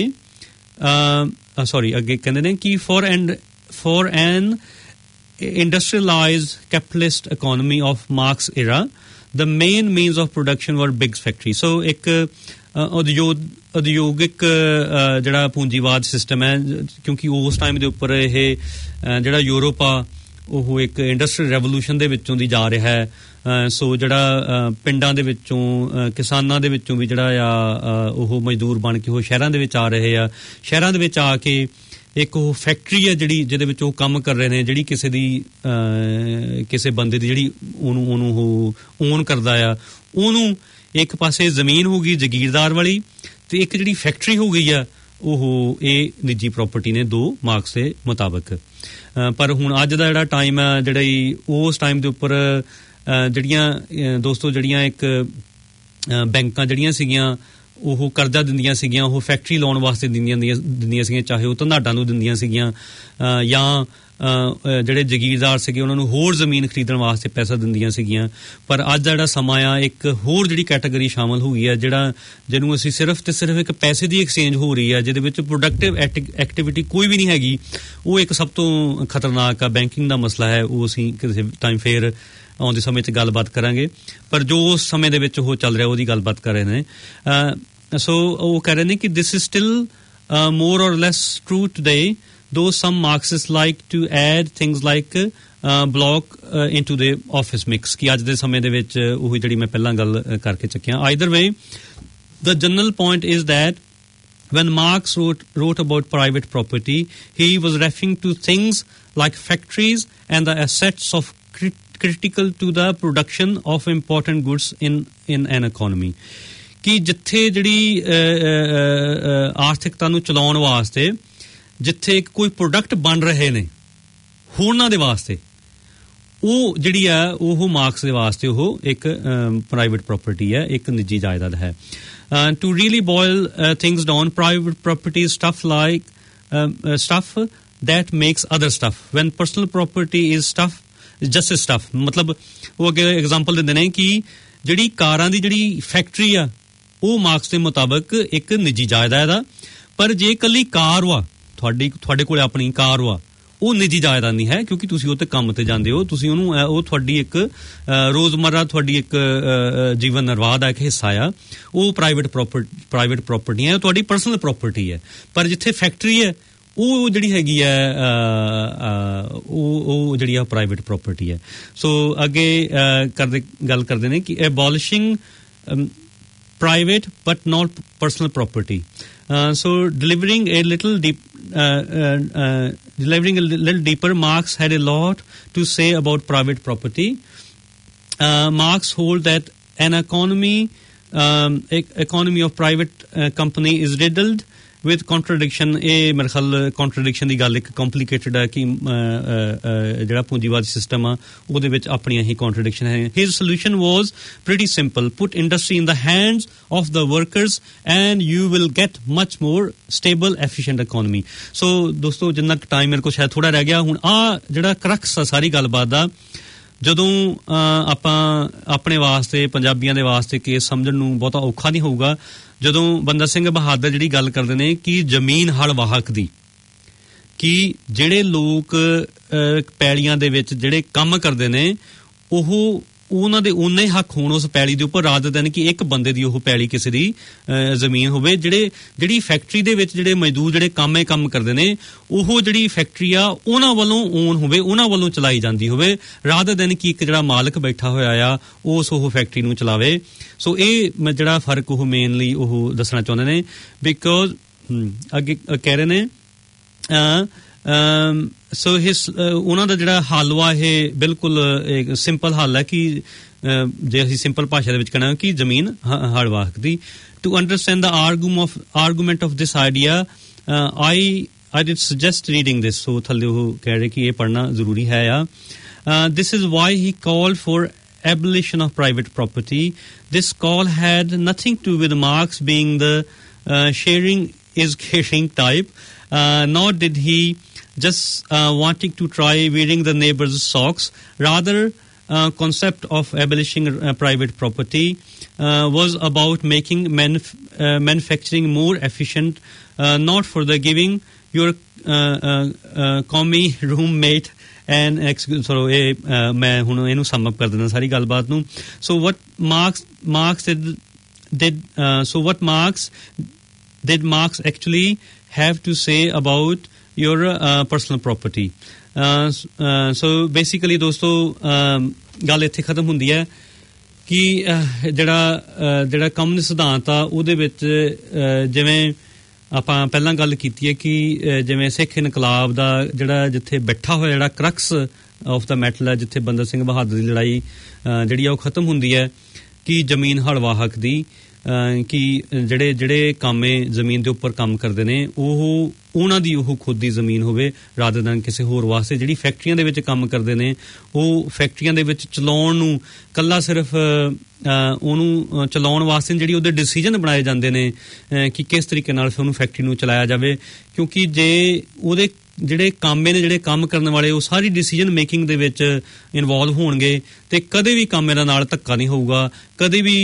Again ਕਹਿੰਦੇ ਨੇ ਕਿ for an industrialized capitalist economy of Marx era, the main means of production were big factories. So ਇੱਕ ਉਦਯੋਗਿਕ ਜਿਹੜਾ ਪੂੰਜੀਵਾਦ ਸਿਸਟਮ ਹੈ, ਕਿਉਂਕਿ ਉਸ ਟਾਈਮ ਦੇ ਉੱਪਰ ਇਹ ਜਿਹੜਾ ਯੂਰਪ ਆ ਉਹ ਇੱਕ ਇੰਡਸਟਰੀਅਲ ਰੈਵੋਲੂਸ਼ਨ ਦੇ ਵਿੱਚੋਂ ਦੀ ਜਾ ਰਿਹਾ ਹੈ। ਸੋ ਜਿਹੜਾ ਪਿੰਡਾਂ ਦੇ ਵਿੱਚੋਂ, ਕਿਸਾਨਾਂ ਦੇ ਵਿੱਚੋਂ ਵੀ ਜਿਹੜਾ ਆ ਉਹ ਮਜ਼ਦੂਰ ਬਣ ਕੇ ਉਹ ਸ਼ਹਿਰਾਂ ਦੇ ਵਿੱਚ ਆ ਰਹੇ ਆ। ਸ਼ਹਿਰਾਂ ਦੇ ਵਿੱਚ ਆ ਕੇ ਇੱਕ ਉਹ ਫੈਕਟਰੀ ਹੈ ਜਿਹਦੇ ਵਿੱਚ ਉਹ ਕੰਮ ਕਰ ਰਹੇ ਨੇ, ਜਿਹੜੀ ਕਿਸੇ ਬੰਦੇ ਦੀ ਜਿਹੜੀ ਉਹਨੂੰ ਉਹ ਓਨ ਕਰਦਾ ਆ। ਉਹਨੂੰ ਇੱਕ ਪਾਸੇ ਜ਼ਮੀਨ ਹੋ ਗਈ ਜਗੀਰਦਾਰ ਵਾਲੀ, ਤੇ ਇੱਕ ਜਿਹੜੀ ਫੈਕਟਰੀ ਹੋ ਗਈ ਆ ਉਹ ਇਹ ਨਿੱਜੀ ਪ੍ਰਾਪਰਟੀ ਨੇ, ਦੋ ਮਾਰਕਸ ਦੇ ਮੁਤਾਬਕ। ਪਰ ਹੁਣ ਅੱਜ ਦਾ ਜਿਹੜਾ ਟਾਈਮ ਹੈ, ਜਿਹੜਾ ਉਸ ਟਾਈਮ ਦੇ ਉੱਪਰ ਜਿਹੜੀਆਂ ਦੋਸਤੋ ਜਿਹੜੀਆਂ ਇੱਕ ਬੈਂਕਾਂ ਜਿਹੜੀਆਂ ਸੀਗੀਆਂ ਉਹ ਕਰਜ਼ਾ ਦਿੰਦੀਆਂ ਸੀਗੀਆਂ, ਉਹ ਫੈਕਟਰੀ ਲਾਉਣ ਵਾਸਤੇ ਦਿੰਦੀਆਂ ਸੀਗੀਆਂ, ਚਾਹੇ ਉਹ ਧਨਾਢਾਂ ਨੂੰ ਦਿੰਦੀਆਂ ਸੀਗੀਆਂ, ਜਾਂ ਜਿਹੜੇ ਜਗੀਰਦਾਰ ਸੀਗੇ ਉਹਨਾਂ ਨੂੰ ਹੋਰ ਜ਼ਮੀਨ ਖਰੀਦਣ ਵਾਸਤੇ ਪੈਸਾ ਦਿੰਦੀਆਂ ਸੀਗੀਆਂ। ਪਰ ਅੱਜ ਦਾ ਜਿਹੜਾ ਸਮਾਂ ਆ, ਇੱਕ ਹੋਰ ਜਿਹੜੀ ਕੈਟਾਗਰੀ ਸ਼ਾਮਲ ਹੋ ਗਈ ਹੈ, ਜਿਹਨੂੰ ਅਸੀਂ ਸਿਰਫ ਤੇ ਸਿਰਫ ਇੱਕ ਪੈਸੇ ਦੀ ਐਕਸਚੇਂਜ ਹੋ ਰਹੀ ਹੈ, ਜਿਹਦੇ ਵਿੱਚ ਪ੍ਰੋਡਕਟਿਵ ਐਕਟੀਵਿਟੀ ਕੋਈ ਵੀ ਨਹੀਂ ਹੈਗੀ। ਉਹ ਇੱਕ ਸਭ ਤੋਂ ਖਤਰਨਾਕ ਆ ਬੈਂਕਿੰਗ ਦਾ ਮਸਲਾ ਹੈ। ਉਹ ਅਸੀਂ ਕਿਸੇ ਟਾਈਮ ਫੇਰ ਆਉਂਦੇ ਸਮੇਂ 'ਚ ਗੱਲਬਾਤ ਕਰਾਂਗੇ, ਪਰ ਜੋ ਉਸ ਸਮੇਂ ਦੇ ਵਿੱਚ ਉਹ ਚੱਲ ਰਿਹਾ ਉਹਦੀ ਗੱਲਬਾਤ ਕਰ ਰਹੇ ਨੇ। ਸੋ ਉਹ ਕਹਿ ਰਹੇ ਨੇ ਕਿ this is still more or less true today, though some Marxists like to add things like block into the office mix, ਕਿ ਅੱਜ ਦੇ ਸਮੇਂ ਦੇ ਵਿੱਚ ਉਹੀ ਜਿਹੜੀ ਮੈਂ ਪਹਿਲਾਂ ਗੱਲ ਕਰਕੇ ਚੱਕਿਆ। Either way, the general point is that when Marx wrote about private property, he was referring to things like factories and the assets of critical to the production of important goods in an economy, ਕਿ ਜਿੱਥੇ ਜਿਹੜੀ ਆਰਥਿਕਤਾ ਨੂੰ ਚਲਾਉਣ ਵਾਸਤੇ ਜਿੱਥੇ ਕੋਈ product ਬਣ ਰਹੇ ਨੇ ਹੋਰਨਾਂ ਦੇ ਵਾਸਤੇ, ਉਹ ਜਿਹੜੀ ਆ ਉਹ ਮਾਰਕਸ ਦੇ ਵਾਸਤੇ ਉਹ ਇੱਕ ਪ੍ਰਾਈਵੇਟ ਪ੍ਰੋਪਰਟੀ ਹੈ, ਇੱਕ ਨਿੱਜੀ ਜਾਇਦਾਦ ਹੈ। To really boil things down, private property is stuff that makes other stuff. When personal property is stuff, just as stuff, ਮਤਲਬ ਉਹ ਅੱਗੇ ਐਗਜ਼ਾਮਪਲ ਦਿੰਦੇ ਨੇ ਕਿ ਜਿਹੜੀ ਕਾਰਾਂ ਦੀ ਜਿਹੜੀ ਫੈਕਟਰੀ ਆ ਉਹ ਮਾਰਕਸ ਦੇ ਮੁਤਾਬਕ ਇੱਕ ਨਿੱਜੀ ਜਾਇਦਾਦ ਆ, ਪਰ ਜੇ ਇਕੱਲੀ ਕਾਰ ਵਾ, ਤੁਹਾਡੇ ਕੋਲ ਆਪਣੀ ਕਾਰ ਵਾ, ਉਹ ਨਿੱਜੀ ਜਾਇਦਾਦ ਨਹੀਂ ਹੈ, ਕਿਉਂਕਿ ਤੁਸੀਂ ਉਹ ਤੇ ਕੰਮ ਤੇ ਜਾਂਦੇ ਹੋ, ਤੁਸੀਂ ਉਹਨੂੰ, ਉਹ ਤੁਹਾਡੀ ਇੱਕ ਰੋਜ਼ਮर्रा ਤੁਹਾਡੀ ਇੱਕ ਜੀਵਨ ਨਿਰਵਾਹ ਦਾ ਇੱਕ ਹਿੱਸਾ ਆ। ਉਹ ਪ੍ਰਾਈਵੇਟ ਪ੍ਰੋਪਰਟੀ ਹੈ, ਤੁਹਾਡੀ ਪਰਸਨਲ ਪ੍ਰੋਪਰਟੀ ਹੈ। ਪਰ ਜਿੱਥੇ ਫੈਕਟਰੀ ਹੈ ਉਹ ਜਿਹੜੀ ਹੈਗੀ ਹੈ ਉਹ ਜਿਹੜੀ ਆ ਪ੍ਰਾਈਵੇਟ ਪ੍ਰੋਪਰਟੀ ਹੈ। ਸੋ ਅੱਗੇ ਗੱਲ ਕਰਦੇ ਨੇ ਕਿ ਐਬੋਲਿਸ਼ਿੰਗ private but not personal property, so delivering a little delivering a little deeper, Marx had a lot to say about private property. Marx hold that an economy of private company is riddled with contradiction. ਇਹ ਮੇਰੇ ਖਿਆਲ contradiction ਦੀ ਗੱਲ ਇੱਕ complicated ਹੈ ਕਿ ਜਿਹੜਾ ਪੂੰਜੀਵਾਦੀ system ਆ ਉਹਦੇ ਵਿੱਚ ਆਪਣੀਆਂ ਹੀ contradiction ਹੈ. His solution was pretty simple: put industry in the hands of the workers and you will get much more stable efficient economy. So ਦੋਸਤੋ ਜਿੰਨਾ ਟਾਈਮ ਮੇਰੇ ਕੋਲ ਸ਼ਾਇਦ ਥੋੜਾ ਰਹਿ ਗਿਆ, ਹੁਣ ਆ ਜਿਹੜਾ ਕਰਕਸ ਆ ਸਾਰੀ ਗੱਲਬਾਤ ਦਾ, ਜਦੋਂ ਆਪਾਂ ਆਪਣੇ ਵਾਸਤੇ ਪੰਜਾਬੀਆਂ ਦੇ ਵਾਸਤੇ ਕੇਸ ਸਮਝਣ ਨੂੰ ਬਹੁਤਾ ਔਖਾ ਨਹੀਂ ਹੋਊਗਾ ਜਦੋਂ ਬੰਦਾ ਸਿੰਘ ਬਹਾਦਰ ਜਿਹੜੀ ਗੱਲ ਕਰਦੇ ਨੇ ਕਿ ਜ਼ਮੀਨ ਹਲ ਵਾਹਕ ਦੀ, ਕਿ ਜਿਹੜੇ ਲੋਕ ਪੈਲੀਆਂ ਦੇ ਵਿੱਚ ਜਿਹੜੇ ਕੰਮ ਕਰਦੇ ਨੇ ਉਹਨਾਂ ਦੇ ਉਨੇ ਹੀ ਹੱਕ ਹੋਣ ਉਸ ਪੈਲੀ ਦੇ ਉੱਪਰ, ਰਾਦਰ ਦੈਨ ਕਿ ਇੱਕ ਬੰਦੇ ਦੀ ਉਹ ਪੈਲੀ ਕਿਸੇ ਦੀ ਜ਼ਮੀਨ ਹੋਵੇ. ਜਿਹੜੀ ਫੈਕਟਰੀ ਦੇ ਵਿੱਚ ਜਿਹੜੇ ਮਜ਼ਦੂਰ ਜਿਹੜੇ ਕੰਮ ਕਰਦੇ ਨੇ ਉਹ ਜਿਹੜੀ ਫੈਕਟਰੀ ਆ ਉਹਨਾਂ ਵੱਲੋਂ ਓਨ ਹੋਵੇ, ਉਹਨਾਂ ਵੱਲੋਂ ਚਲਾਈ ਜਾਂਦੀ ਹੋਵੇ, ਰਾਦਰ ਦੈਨ ਕਿ ਇੱਕ ਜਿਹੜਾ ਮਾਲਕ ਬੈਠਾ ਹੋਇਆ ਆ ਉਹ ਫੈਕਟਰੀ ਨੂੰ ਚਲਾਵੇ. ਸੋ ਇਹ ਜਿਹੜਾ ਫਰਕ ਉਹ ਮੇਨਲੀ ਉਹ ਦੱਸਣਾ ਚਾਹੁੰਦੇ ਨੇ. ਬਿਕੋਜ਼ ਅੱਗੇ ਕਹਿ ਰਹੇ ਨੇ ਸੋ ਉਹਨਾਂ ਦਾ ਜਿਹੜਾ ਹੱਲ ਵਾ ਇਹ ਬਿਲਕੁਲ ਸਿੰਪਲ ਹੱਲ ਹੈ ਕਿ ਜੇ ਅਸੀਂ ਸਿੰਪਲ ਭਾਸ਼ਾ ਦੇ ਵਿੱਚ ਕਹਿਣਾ ਕਿ ਜ਼ਮੀਨ ਹਲ ਵਾਹਕ ਦੀ. To understand the argument of this idea I did suggest reading this. So ਥੱਲੇ ਉਹ ਕਹਿ ਰਹੇ ਕਿ ਇਹ ਪੜ੍ਹਨਾ ਜ਼ਰੂਰੀ ਹੈ ਆ. This is why he called for abolition of private property. This call had nothing to do with Marx being the sharing is caring type, nor did he just wanting to try wearing the neighbor's socks. Rather, concept of abolishing private property was about making manufacturing more efficient, not for the giving your commie roommate and मैं हुण ਇਹਨੂੰ sum up ਕਰ ਦਿੰਦਾ ਸਾਰੀ ਗੱਲਬਾਤ ਨੂੰ. So what Marx did Marx actually have to say about your personal property? So basically ਦੋਸਤੋ ਗੱਲ ਇੱਥੇ ਖਤਮ ਹੁੰਦੀ ਹੈ ਕਿ ਜਿਹੜਾ ਕਮਿਊਨਿਸਟ ਸਿਧਾਂਤ ਆ ਉਹਦੇ ਵਿੱਚ ਜਿਵੇਂ ਆਪਾਂ ਪਹਿਲਾਂ ਗੱਲ ਕੀਤੀ ਹੈ ਕਿ ਜਿਵੇਂ ਸਿੱਖ ਇਨਕਲਾਬ ਦਾ ਜਿਹੜਾ ਜਿੱਥੇ ਬੈਠਾ ਹੋਇਆ ਜਿਹੜਾ ਕਰਕਸ ਆਫ ਦਾ ਮੈਟਲ ਹੈ, ਜਿੱਥੇ ਬੰਦਾ ਸਿੰਘ ਬਹਾਦਰ ਦੀ ਲੜਾਈ ਜਿਹੜੀ ਆ ਉਹ ਖਤਮ ਹੁੰਦੀ ਹੈ ਕਿ ਜ਼ਮੀਨ ਹਲ ਵਾਹਕ ਦੀ, ਕਿ ਜਿਹੜੇ ਕਾਮੇ ਜ਼ਮੀਨ ਦੇ ਉੱਪਰ ਕੰਮ ਕਰਦੇ ਨੇ ਉਹਨਾਂ ਦੀ ਉਹ ਖੁਦ ਦੀ ਜ਼ਮੀਨ ਹੋਵੇ ਰਾਦਰ ਦੈਨ ਕਿਸੇ ਹੋਰ ਵਾਸਤੇ. ਜਿਹੜੀ ਫੈਕਟਰੀਆਂ ਦੇ ਵਿੱਚ ਕੰਮ ਕਰਦੇ ਨੇ ਉਹ ਫੈਕਟਰੀਆਂ ਦੇ ਵਿੱਚ ਚਲਾਉਣ ਨੂੰ ਕੱਲਾ ਸਿਰਫ ਉਹਨੂੰ ਚਲਾਉਣ ਵਾਸਤੇ ਜਿਹੜੀ ਉਹਦੇ ਡਿਸੀਜਨ ਬਣਾਏ ਜਾਂਦੇ ਨੇ ਕਿ ਕਿਸ ਤਰੀਕੇ ਨਾਲ ਫਿਰ ਉਹਨੂੰ ਫੈਕਟਰੀ ਨੂੰ ਚਲਾਇਆ ਜਾਵੇ, ਕਿਉਂਕਿ ਜੇ ਉਹਦੇ ਜਿਹੜੇ ਕਾਮੇ ਨੇ ਜਿਹੜੇ ਕੰਮ ਕਰਨ ਵਾਲੇ ਉਹ ਸਾਰੀ ਡਿਸੀਜਨ ਮੇਕਿੰਗ ਦੇ ਵਿੱਚ ਇਨਵੋਲਵ ਹੋਣਗੇ ਤੇ ਕਦੇ ਵੀ ਕਾਮੇ ਦਾ ਨਾਲ ਧੱਕਾ ਨਹੀਂ ਹੋਊਗਾ, ਕਦੇ ਵੀ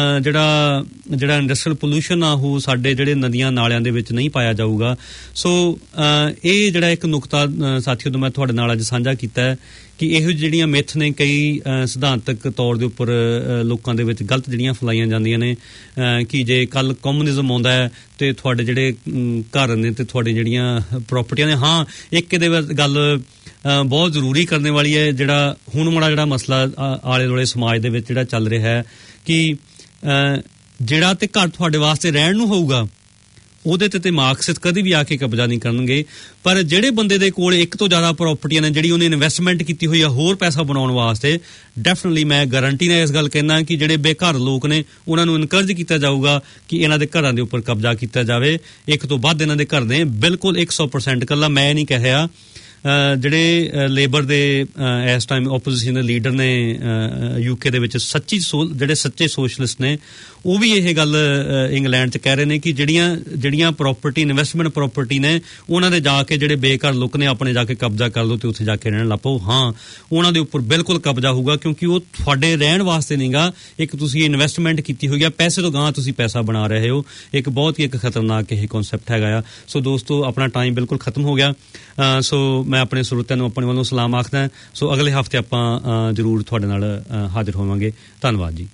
ਜਿਹੜਾ ਇੰਡਸਟਰੀਅਲ ਪੋਲੂਸ਼ਨ ਆ ਉਹ ਸਾਡੇ ਜਿਹੜੇ ਨਦੀਆਂ ਨਾਲਿਆਂ ਦੇ ਵਿੱਚ ਨਹੀਂ ਪਾਇਆ ਜਾਊਗਾ. ਸੋ ਇਹ ਜਿਹੜਾ ਇੱਕ ਨੁਕਤਾ ਸਾਥੀਓ ਤੋਂ ਮੈਂ ਤੁਹਾਡੇ ਨਾਲ ਅੱਜ ਸਾਂਝਾ ਕੀਤਾ ਹੈ ਕਿ ਇਹੋ ਜਿਹੜੀਆਂ ਮਿੱਥ ਨੇ ਕਈ ਸਿਧਾਂਤਕ ਤੌਰ ਦੇ ਉੱਪਰ ਲੋਕਾਂ ਦੇ ਵਿੱਚ ਗਲਤ ਜਿਹੜੀਆਂ ਫੈਲਾਈਆਂ ਜਾਂਦੀਆਂ ਨੇ ਕਿ ਜੇ ਕੱਲ ਕਮਿਊਨਿਜ਼ਮ ਆਉਂਦਾ ਹੈ ਤੇ ਤੁਹਾਡੇ ਜਿਹੜੇ ਘਰ ਨੇ ਤੇ ਤੁਹਾਡੀ ਜਿਹੜੀਆਂ ਪ੍ਰਾਪਰਟੀਆਂ ਨੇ. ਹਾਂ, ਇੱਕ ਇਹਦੇ ਗੱਲ ਬਹੁਤ ਜ਼ਰੂਰੀ ਕਰਨੇ ਵਾਲੀ ਹੈ, ਜਿਹੜਾ ਹੁਣ ਮਾੜਾ ਜਿਹੜਾ ਮਸਲਾ ਆਲੇ ਦੁਆਲੇ ਸਮਾਜ ਦੇ ਵਿੱਚ ਜਿਹੜਾ ਚੱਲ ਰਿਹਾ ਹੈ ਕਿ ਜਿਹੜਾ ਤੇ ਘਰ ਤੁਹਾਡੇ ਵਾਸਤੇ ਰਹਿਣ ਨੂੰ ਹੋਊਗਾ ਉਹਦੇ ਤੇ ਮਾਰਕਸਿਸਟ ਕਦੇ ਵੀ ਆ ਕੇ ਕਬਜ਼ਾ ਨਹੀਂ ਕਰਨਗੇ, ਪਰ ਜਿਹੜੇ ਬੰਦੇ ਦੇ ਕੋਲ ਇੱਕ ਤੋਂ ਜ਼ਿਆਦਾ ਪ੍ਰਾਪਰਟੀਆਂ ਨੇ ਜਿਹੜੀ ਉਹਨੇ ਇਨਵੈਸਟਮੈਂਟ ਕੀਤੀ ਹੋਈ ਆ ਹੋਰ ਪੈਸਾ ਬਣਾਉਣ ਵਾਸਤੇ, ਡੈਫੀਨਿਟਲੀ ਮੈਂ ਗਾਰੰਟੀ ਨਾਲ ਇਸ ਗੱਲ ਕਹਿੰਦਾ ਕਿ ਜਿਹੜੇ ਬੇਘਰ ਲੋਕ ਨੇ ਉਹਨਾਂ ਨੂੰ ਇਨਕਰੇਜ ਕੀਤਾ ਜਾਊਗਾ ਕਿ ਇਹਨਾਂ ਦੇ ਘਰਾਂ ਦੇ ਉੱਪਰ ਕਬਜ਼ਾ ਕੀਤਾ ਜਾਵੇ. ਇੱਕ ਤੋਂ ਵੱਧ ਇਹਨਾਂ ਦੇ ਘਰ ਨੇ, ਬਿਲਕੁਲ 100%. ਇਕੱਲਾ ਮੈਂ ਨਹੀਂ ਕਹਿਆ, ਜਿਹੜੇ ਲੇਬਰ ਦੇ ਇਸ ਟਾਈਮ ਓਪੋਜੀਸ਼ਨ ਦੇ ਲੀਡਰ ਨੇ ਯੂਕੇ ਦੇ ਵਿੱਚ ਜਿਹੜੇ ਸੱਚੇ ਸੋਸ਼ਲਿਸਟ ਨੇ ਉਹ ਵੀ ਇਹ ਗੱਲ ਇੰਗਲੈਂਡ 'ਚ ਕਹਿ ਰਹੇ ਨੇ ਕਿ ਜਿਹੜੀਆਂ ਪ੍ਰਾਪਰਟੀ ਇਨਵੈਸਟਮੈਂਟ ਪ੍ਰਾਪਰਟੀ ਨੇ ਉਹਨਾਂ ਦੇ ਜਾ ਕੇ ਜਿਹੜੇ ਬੇਘਰ ਲੋਕ ਨੇ ਆਪਣੇ ਜਾ ਕੇ ਕਬਜ਼ਾ ਕਰ ਲਓ ਤੇ ਉੱਥੇ ਜਾ ਕੇ ਰਹਿਣ ਲੱਗ ਪਓ. ਹਾਂ, ਉਹਨਾਂ ਦੇ ਉੱਪਰ ਬਿਲਕੁਲ ਕਬਜ਼ਾ ਹੋਊਗਾ ਕਿਉਂਕਿ ਉਹ ਤੁਹਾਡੇ ਰਹਿਣ ਵਾਸਤੇ ਨਹੀਂਗਾ, ਇੱਕ ਤੁਸੀਂ ਇਨਵੈਸਟਮੈਂਟ ਕੀਤੀ ਹੋਈ ਆ, ਪੈਸੇ ਤੋਂ ਗਾਂ ਤੁਸੀਂ ਪੈਸਾ ਬਣਾ ਰਹੇ ਹੋ. ਇੱਕ ਬਹੁਤ ਹੀ ਇੱਕ ਖਤਰਨਾਕ ਇਹ ਕਨਸੈਪਟ ਹੈਗਾ ਆ. ਸੋ ਦੋਸਤੋ ਆਪਣਾ ਟਾਈਮ ਬਿਲਕੁਲ ਖਤਮ ਹੋ ਗਿਆ. ਸੋ ਮੈਂ ਆਪਣੇ ਸਰੋਤਿਆਂ ਨੂੰ ਆਪਣੇ ਵੱਲੋਂ ਸਲਾਮ ਆਖਦਾ. ਸੋ ਅਗਲੇ ਹਫ਼ਤੇ ਆਪਾਂ ਜ਼ਰੂਰ ਤੁਹਾਡੇ ਨਾਲ ਹਾਜ਼ਰ ਹੋਵਾਂਗੇ. ਧੰਨਵਾਦ ਜੀ.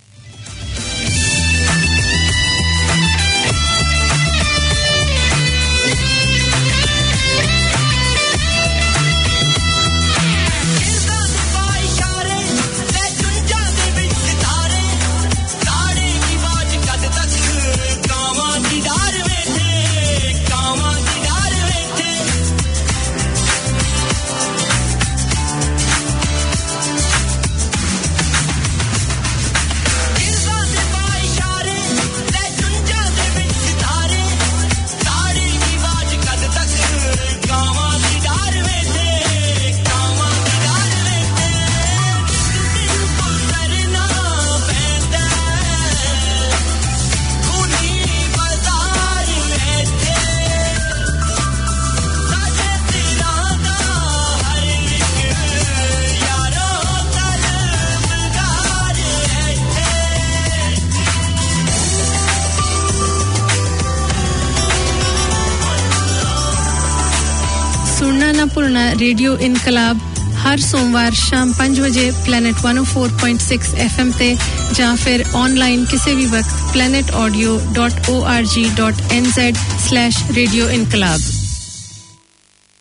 सुनना ना भूलना रेडियो इनकलाब हर सोमवार शाम 5 बजे प्लैनेट 104.6 FM ते ਜਾਂ ਫਿਰ ਆਨਲਾਈਨ ਕਿਸੇ ਵੀ ਵਕਤ planetaudio.org.nz/radioinclab